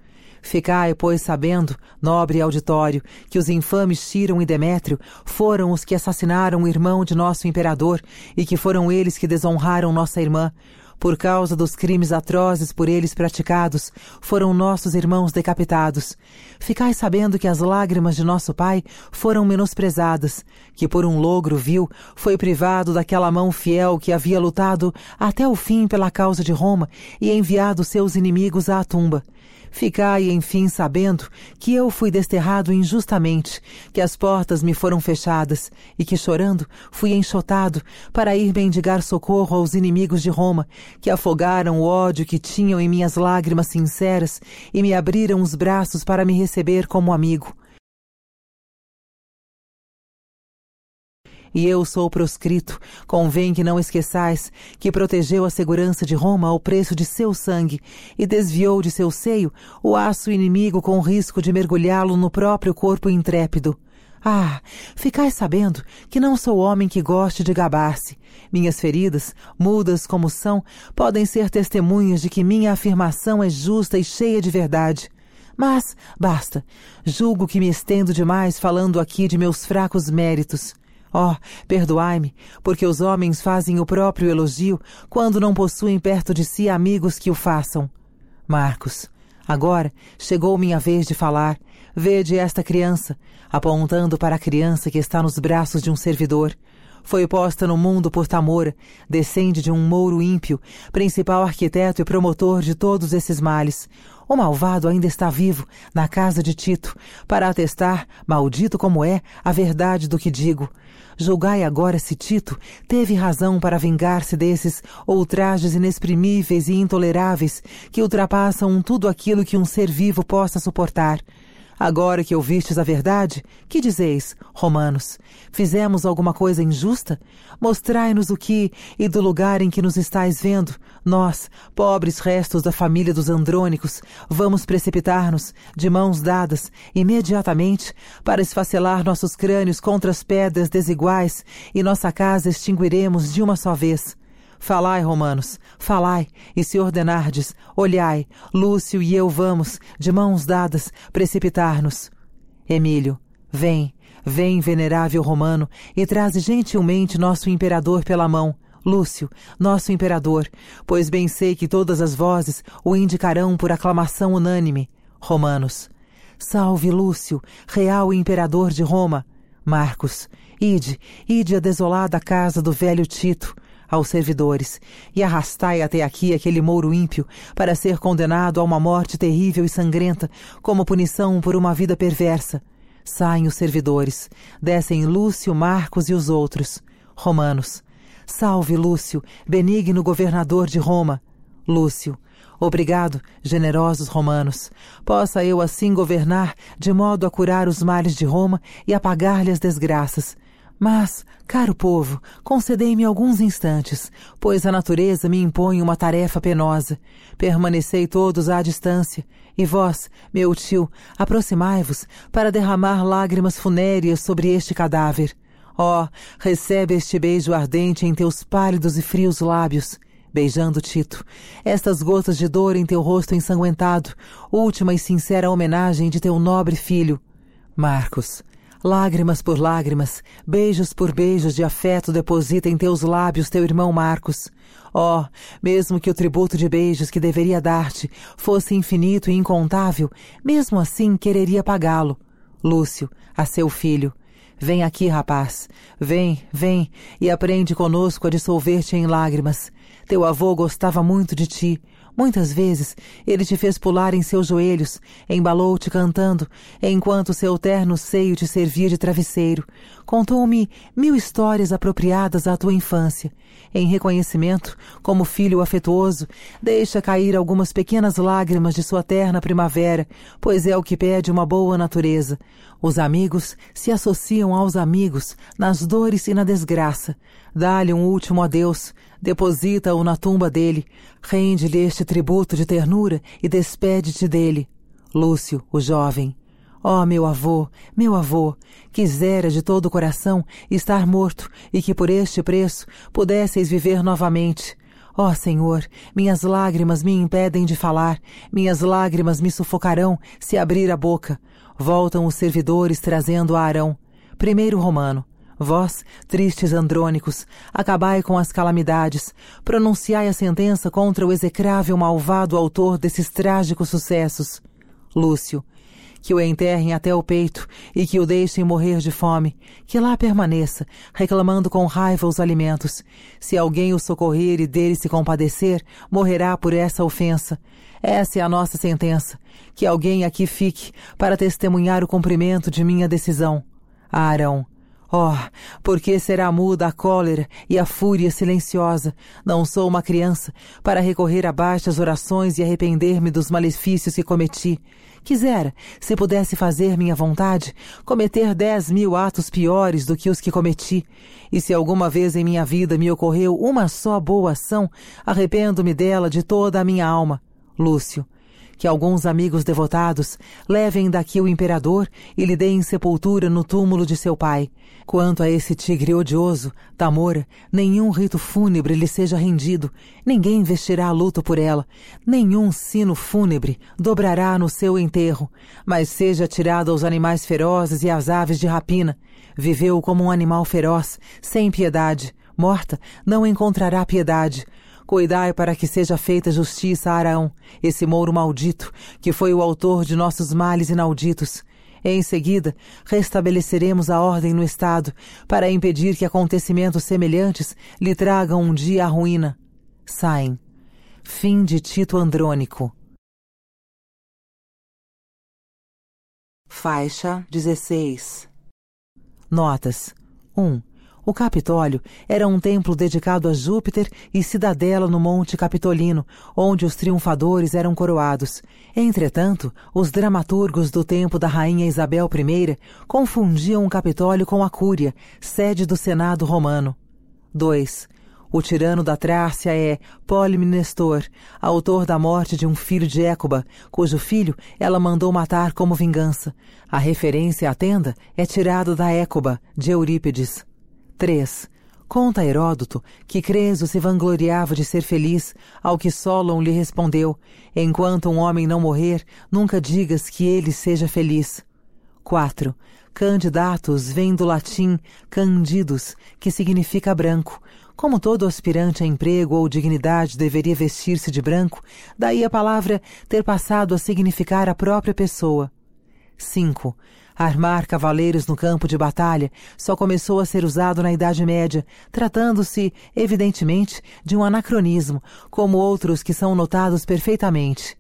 Ficai, pois, sabendo, nobre auditório, que os infames Tíron e Demétrio foram os que assassinaram o irmão de nosso imperador e que foram eles que desonraram nossa irmã. Por causa dos crimes atrozes por eles praticados, foram nossos irmãos decapitados. Ficai sabendo que as lágrimas de nosso pai foram menosprezadas, que por um logro vil foi privado daquela mão fiel que havia lutado até o fim pela causa de Roma e enviado seus inimigos à tumba. Ficai, enfim, sabendo que eu fui desterrado injustamente, que as portas me foram fechadas e que, chorando, fui enxotado para ir mendigar socorro aos inimigos de Roma, que afogaram o ódio que tinham em minhas lágrimas sinceras e me abriram os braços para me receber como amigo. E eu sou proscrito, convém que não esqueçais que protegeu a segurança de Roma ao preço de seu sangue e desviou de seu seio o aço inimigo com o risco de mergulhá-lo no próprio corpo intrépido. Ah, ficai sabendo que não sou homem que goste de gabar-se. Minhas feridas, mudas como são, podem ser testemunhas de que minha afirmação é justa e cheia de verdade. Mas, basta, julgo que me estendo demais falando aqui de meus fracos méritos. Oh, perdoai-me, porque os homens fazem o próprio elogio quando não possuem perto de si amigos que o façam. Marcos, agora chegou minha vez de falar. Vede esta criança, apontando para a criança que está nos braços de um servidor. Foi posta no mundo por Tamora, descende de um mouro ímpio, principal arquiteto e promotor de todos esses males. O malvado ainda está vivo, na casa de Tito, para atestar, maldito como é, a verdade do que digo. Julgai agora se Tito teve razão para vingar-se desses ultrajes inexprimíveis e intoleráveis que ultrapassam tudo aquilo que um ser vivo possa suportar. Agora que ouvistes a verdade, que dizeis, romanos? Fizemos alguma coisa injusta? Mostrai-nos o que, e do lugar em que nos estáis vendo, nós, pobres restos da família dos Andrônicos, vamos precipitar-nos, de mãos dadas, imediatamente, para esfacelar nossos crânios contra as pedras desiguais, e nossa casa extinguiremos de uma só vez. Falai, romanos, falai, e se ordenardes, olhai, Lúcio e eu vamos, de mãos dadas, precipitar-nos. Emílio, vem, vem, venerável romano, e traze gentilmente nosso imperador pela mão. Lúcio, nosso imperador, pois bem sei que todas as vozes o indicarão por aclamação unânime. Romanos, salve Lúcio, real imperador de Roma. Marcos, ide, ide a desolada casa do velho Tito. Aos servidores, e arrastai até aqui aquele mouro ímpio para ser condenado a uma morte terrível e sangrenta como punição por uma vida perversa. Saem os servidores, descem Lúcio, Marcos e os outros. Romanos, salve Lúcio, benigno governador de Roma. Lúcio, obrigado, generosos romanos. Possa eu assim governar de modo a curar os males de Roma e apagar-lhe as desgraças. Mas, caro povo, concedei-me alguns instantes, pois a natureza me impõe uma tarefa penosa. Permanecei todos à distância, e vós, meu tio, aproximai-vos para derramar lágrimas funéreas sobre este cadáver. Ó, oh, recebe este beijo ardente em teus pálidos e frios lábios. Beijando Tito, estas gotas de dor em teu rosto ensanguentado, última e sincera homenagem de teu nobre filho. Marcos, lágrimas por lágrimas, beijos por beijos de afeto deposita em teus lábios teu irmão Marcos. Oh, mesmo que o tributo de beijos que deveria dar-te fosse infinito e incontável, mesmo assim quereria pagá-lo. Lúcio, a seu filho. Vem aqui, rapaz. Vem, vem, e aprende conosco a dissolver-te em lágrimas. Teu avô gostava muito de ti. Muitas vezes ele te fez pular em seus joelhos, embalou-te cantando, enquanto seu terno seio te servia de travesseiro. Contou-me mil histórias apropriadas à tua infância. Em reconhecimento, como filho afetuoso, deixa cair algumas pequenas lágrimas de sua terna primavera, pois é o que pede uma boa natureza. Os amigos se associam aos amigos nas dores e na desgraça. Dá-lhe um último adeus, deposita-o na tumba dele, rende-lhe este tributo de ternura e despede-te dele. Lúcio, o jovem. Ó, meu avô, meu avô, quisera de todo o coração estar morto e que por este preço pudesseis viver novamente. Ó Senhor, minhas lágrimas me impedem de falar, minhas lágrimas me sufocarão se abrir a boca. Voltam os servidores trazendo a Arão. Primeiro Romano. Vós, tristes andrônicos, acabai com as calamidades, pronunciai a sentença contra o execrável malvado autor desses trágicos sucessos. Lúcio. Que o enterrem até o peito e que o deixem morrer de fome, que lá permaneça, reclamando com raiva os alimentos. Se alguém o socorrer e dele se compadecer, morrerá por essa ofensa. Essa é a nossa sentença, que alguém aqui fique para testemunhar o cumprimento de minha decisão. Arão. Oh, por que será muda a cólera e a fúria silenciosa? Não sou uma criança para recorrer a baixas orações e arrepender-me dos malefícios que cometi. Quisera, se pudesse fazer minha vontade, cometer dez mil atos piores do que os que cometi. E se alguma vez em minha vida me ocorreu uma só boa ação, arrependo-me dela de toda a minha alma. Lúcio. Que alguns amigos devotados levem daqui o imperador e lhe deem sepultura no túmulo de seu pai. Quanto a esse tigre odioso, Tamora, nenhum rito fúnebre lhe seja rendido, ninguém vestirá luto por ela, nenhum sino fúnebre dobrará no seu enterro, mas seja tirado aos animais ferozes e às aves de rapina. Viveu como um animal feroz, sem piedade, morta, não encontrará piedade. Cuidai para que seja feita justiça a Arão, esse mouro maldito, que foi o autor de nossos males inauditos. Em seguida, restabeleceremos a ordem no Estado, para impedir que acontecimentos semelhantes lhe tragam um dia a ruína. Saem. Fim de Tito Andrônico. Faixa dezesseis. Notas. um. O Capitólio era um templo dedicado a Júpiter e cidadela no Monte Capitolino, onde os triunfadores eram coroados. Entretanto, os dramaturgos do tempo da rainha Isabel I confundiam o Capitólio com a Cúria, sede do Senado romano. dois. O tirano da Trácia é Polimnestor, autor da morte de um filho de Écuba, cujo filho ela mandou matar como vingança. A referência à tenda é tirada da Écuba, de Eurípides. três. Conta Heródoto que Creso se vangloriava de ser feliz, ao que Solon lhe respondeu: enquanto um homem não morrer, nunca digas que ele seja feliz. quatro. Candidatos vem do latim candidus, que significa branco. Como todo aspirante a emprego ou dignidade deveria vestir-se de branco, daí a palavra ter passado a significar a própria pessoa. cinco. Armar cavaleiros no campo de batalha só começou a ser usado na Idade Média, tratando-se, evidentemente, de um anacronismo, como outros que são notados perfeitamente.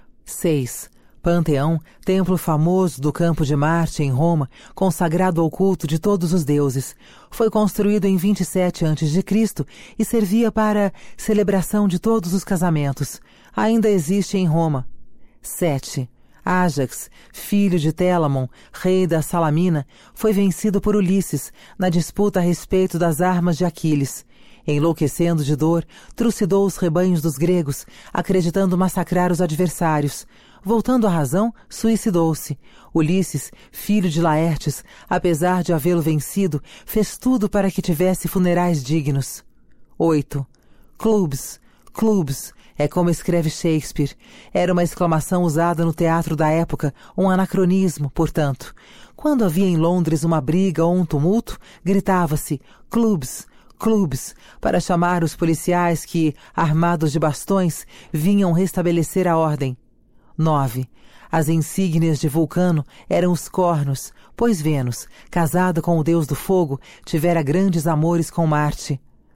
seis. Panteão, templo famoso do campo de Marte, em Roma, consagrado ao culto de todos os deuses. Foi construído em vinte e sete antes de Cristo e servia para celebração de todos os casamentos. Ainda existe em Roma. sete. Ájax, filho de Telamon, rei da Salamina, foi vencido por Ulisses na disputa a respeito das armas de Aquiles. Enlouquecendo de dor, trucidou os rebanhos dos gregos, acreditando massacrar os adversários. Voltando à razão, suicidou-se. Ulisses, filho de Laertes, apesar de havê-lo vencido, fez tudo para que tivesse funerais dignos. oito. Clubes, clubes, é como escreve Shakespeare. Era uma exclamação usada no teatro da época, um anacronismo, portanto. Quando havia em Londres uma briga ou um tumulto, gritava-se clubes, clubes, para chamar os policiais que, armados de bastões, vinham restabelecer a ordem. nove. As insígnias de Vulcano eram os cornos, pois Vênus, casada com o deus do fogo, tivera grandes amores com Marte.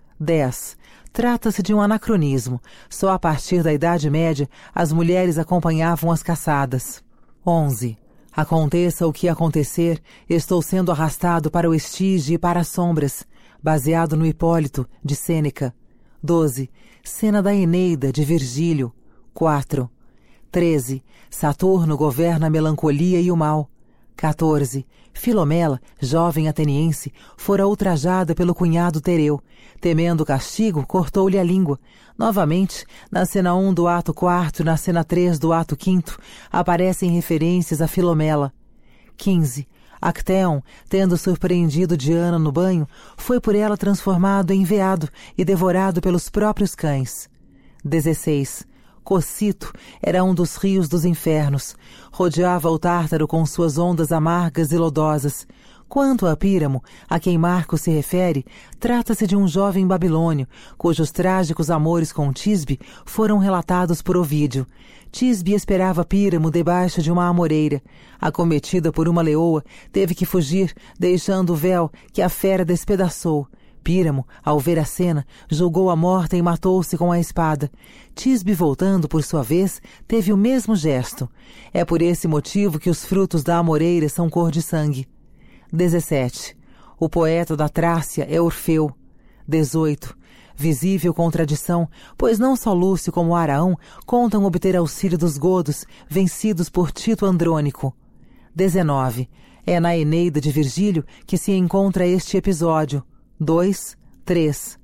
dez. Trata-se de um anacronismo. Só a partir da Idade Média as mulheres acompanhavam as caçadas. onze. Aconteça o que acontecer, estou sendo arrastado para o estige e para as sombras, baseado no Hipólito, de Sêneca. doze. Cena da Eneida, de Virgílio. quatro. treze. Saturno governa a melancolia e o mal. quatorze. Filomela, jovem ateniense, fora ultrajada pelo cunhado Tereu. Temendo o castigo, cortou-lhe a língua. Novamente, na cena um do ato quarto e na cena três do ato quinto, aparecem referências a Filomela. quinze. Acteon, tendo surpreendido Diana no banho, foi por ela transformado em veado e devorado pelos próprios cães. dezesseis. Cossito era um dos rios dos infernos. Rodeava o Tártaro com suas ondas amargas e lodosas. Quanto a Píramo, a quem Marco se refere, trata-se de um jovem babilônio, cujos trágicos amores com Tisbe foram relatados por Ovídio. Tisbe esperava Píramo debaixo de uma amoreira. Acometida por uma leoa, teve que fugir, deixando o véu que a fera despedaçou. Píramo, ao ver a cena, julgou-a morta e matou-se com a espada. Tisbe, voltando por sua vez, teve o mesmo gesto. É por esse motivo que os frutos da amoreira são cor de sangue. dezessete. O poeta da Trácia é Orfeu. dezoito. Visível contradição, pois não só Lúcio como Araão contam obter auxílio dos godos, vencidos por Tito Andrônico. dezenove. É na Eneida de Virgílio que se encontra este episódio. dois, três.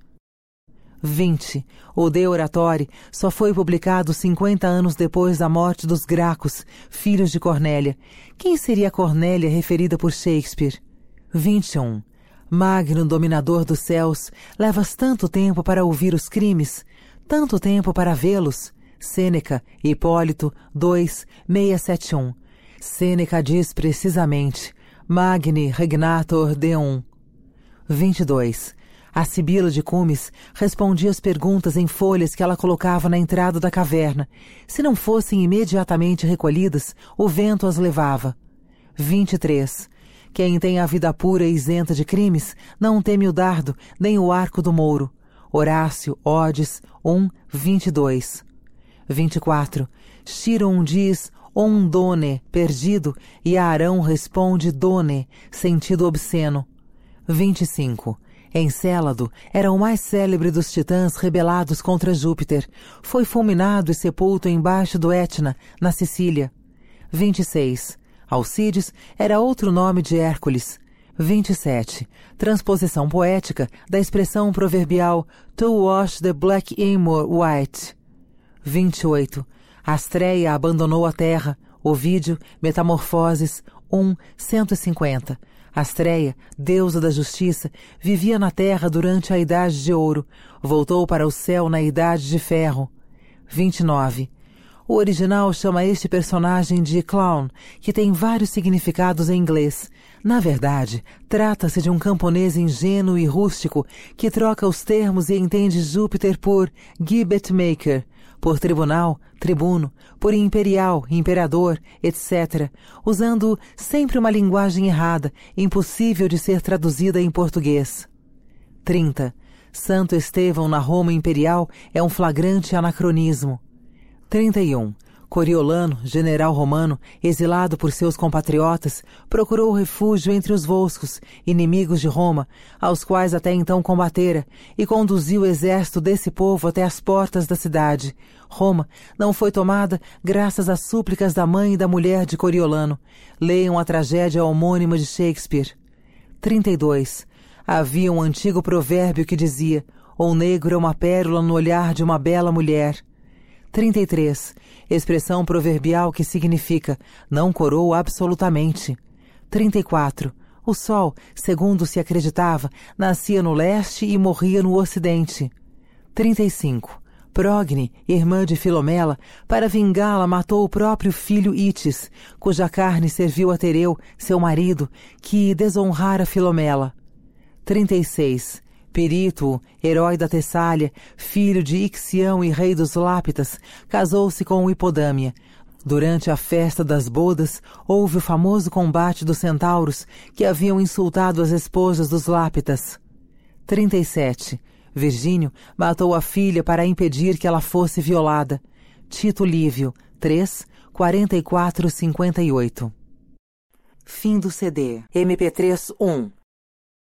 vinte. O De Oratore só foi publicado cinquenta anos depois da morte dos Gracos, filhos de Cornélia. Quem seria Cornélia referida por Shakespeare? vinte e um. Magno dominador dos céus, levas tanto tempo para ouvir os crimes, tanto tempo para vê-los. Sêneca, Hipólito, dois, seiscentos e setenta e um. Sêneca diz precisamente, Magni regnator deum. vinte e dois. A Sibila de Cumes respondia as perguntas em folhas que ela colocava na entrada da caverna. Se não fossem imediatamente recolhidas, o vento as levava. vinte e três. Quem tem a vida pura e isenta de crimes, não teme o dardo, nem o arco do mouro. Horácio, Odes, um, vinte e dois. vinte e quatro. Chiron diz, on done, perdido, e Arão responde done, sentido obsceno. vinte e cinco. Encélado era o mais célebre dos titãs rebelados contra Júpiter. Foi fulminado e sepulto embaixo do Etna, na Sicília. vinte e seis. Alcides era outro nome de Hércules. vinte e sete. Transposição poética da expressão proverbial to wash the black emor white. vinte e oito. Astreia abandonou a terra. Ovídio, Metamorfoses, um, cento e cinquenta. Astreia, deusa da justiça, vivia na terra durante a Idade de Ouro. Voltou para o céu na Idade de Ferro. vinte e nove. O original chama este personagem de clown, que tem vários significados em inglês. Na verdade, trata-se de um camponês ingênuo e rústico que troca os termos e entende Júpiter por gibbet maker, por tribunal, tribuno, por imperial, imperador, etcétera, usando sempre uma linguagem errada, impossível de ser traduzida em português. trinta. Santo Estevão na Roma Imperial é um flagrante anacronismo. trinta e um. Coriolano, general romano, exilado por seus compatriotas, procurou refúgio entre os volscos, inimigos de Roma, aos quais até então combatera, e conduziu o exército desse povo até as portas da cidade. Roma não foi tomada graças às súplicas da mãe e da mulher de Coriolano. Leiam a tragédia homônima de Shakespeare. trinta e dois. Havia um antigo provérbio que dizia: o negro é uma pérola no olhar de uma bela mulher. trinta e três. Expressão proverbial que significa não corou absolutamente. trinta e quatro. O sol, segundo se acreditava, nascia no leste e morria no ocidente. trinta e cinco. Progne, irmã de Filomela, para vingá-la matou o próprio filho Itis, cuja carne serviu a Tereu, seu marido, que desonrara Filomela. trinta e seis. Pirito, herói da Tessália, filho de Ixião e rei dos Lápitas, casou-se com Hipodâmia. Durante a festa das bodas, houve o famoso combate dos centauros que haviam insultado as esposas dos Lápitas. trinta e sete. Virgínio matou a filha para impedir que ela fosse violada. Tito Lívio, três, quarenta e quatro, cinquenta e oito. Fim do C D. M P três um.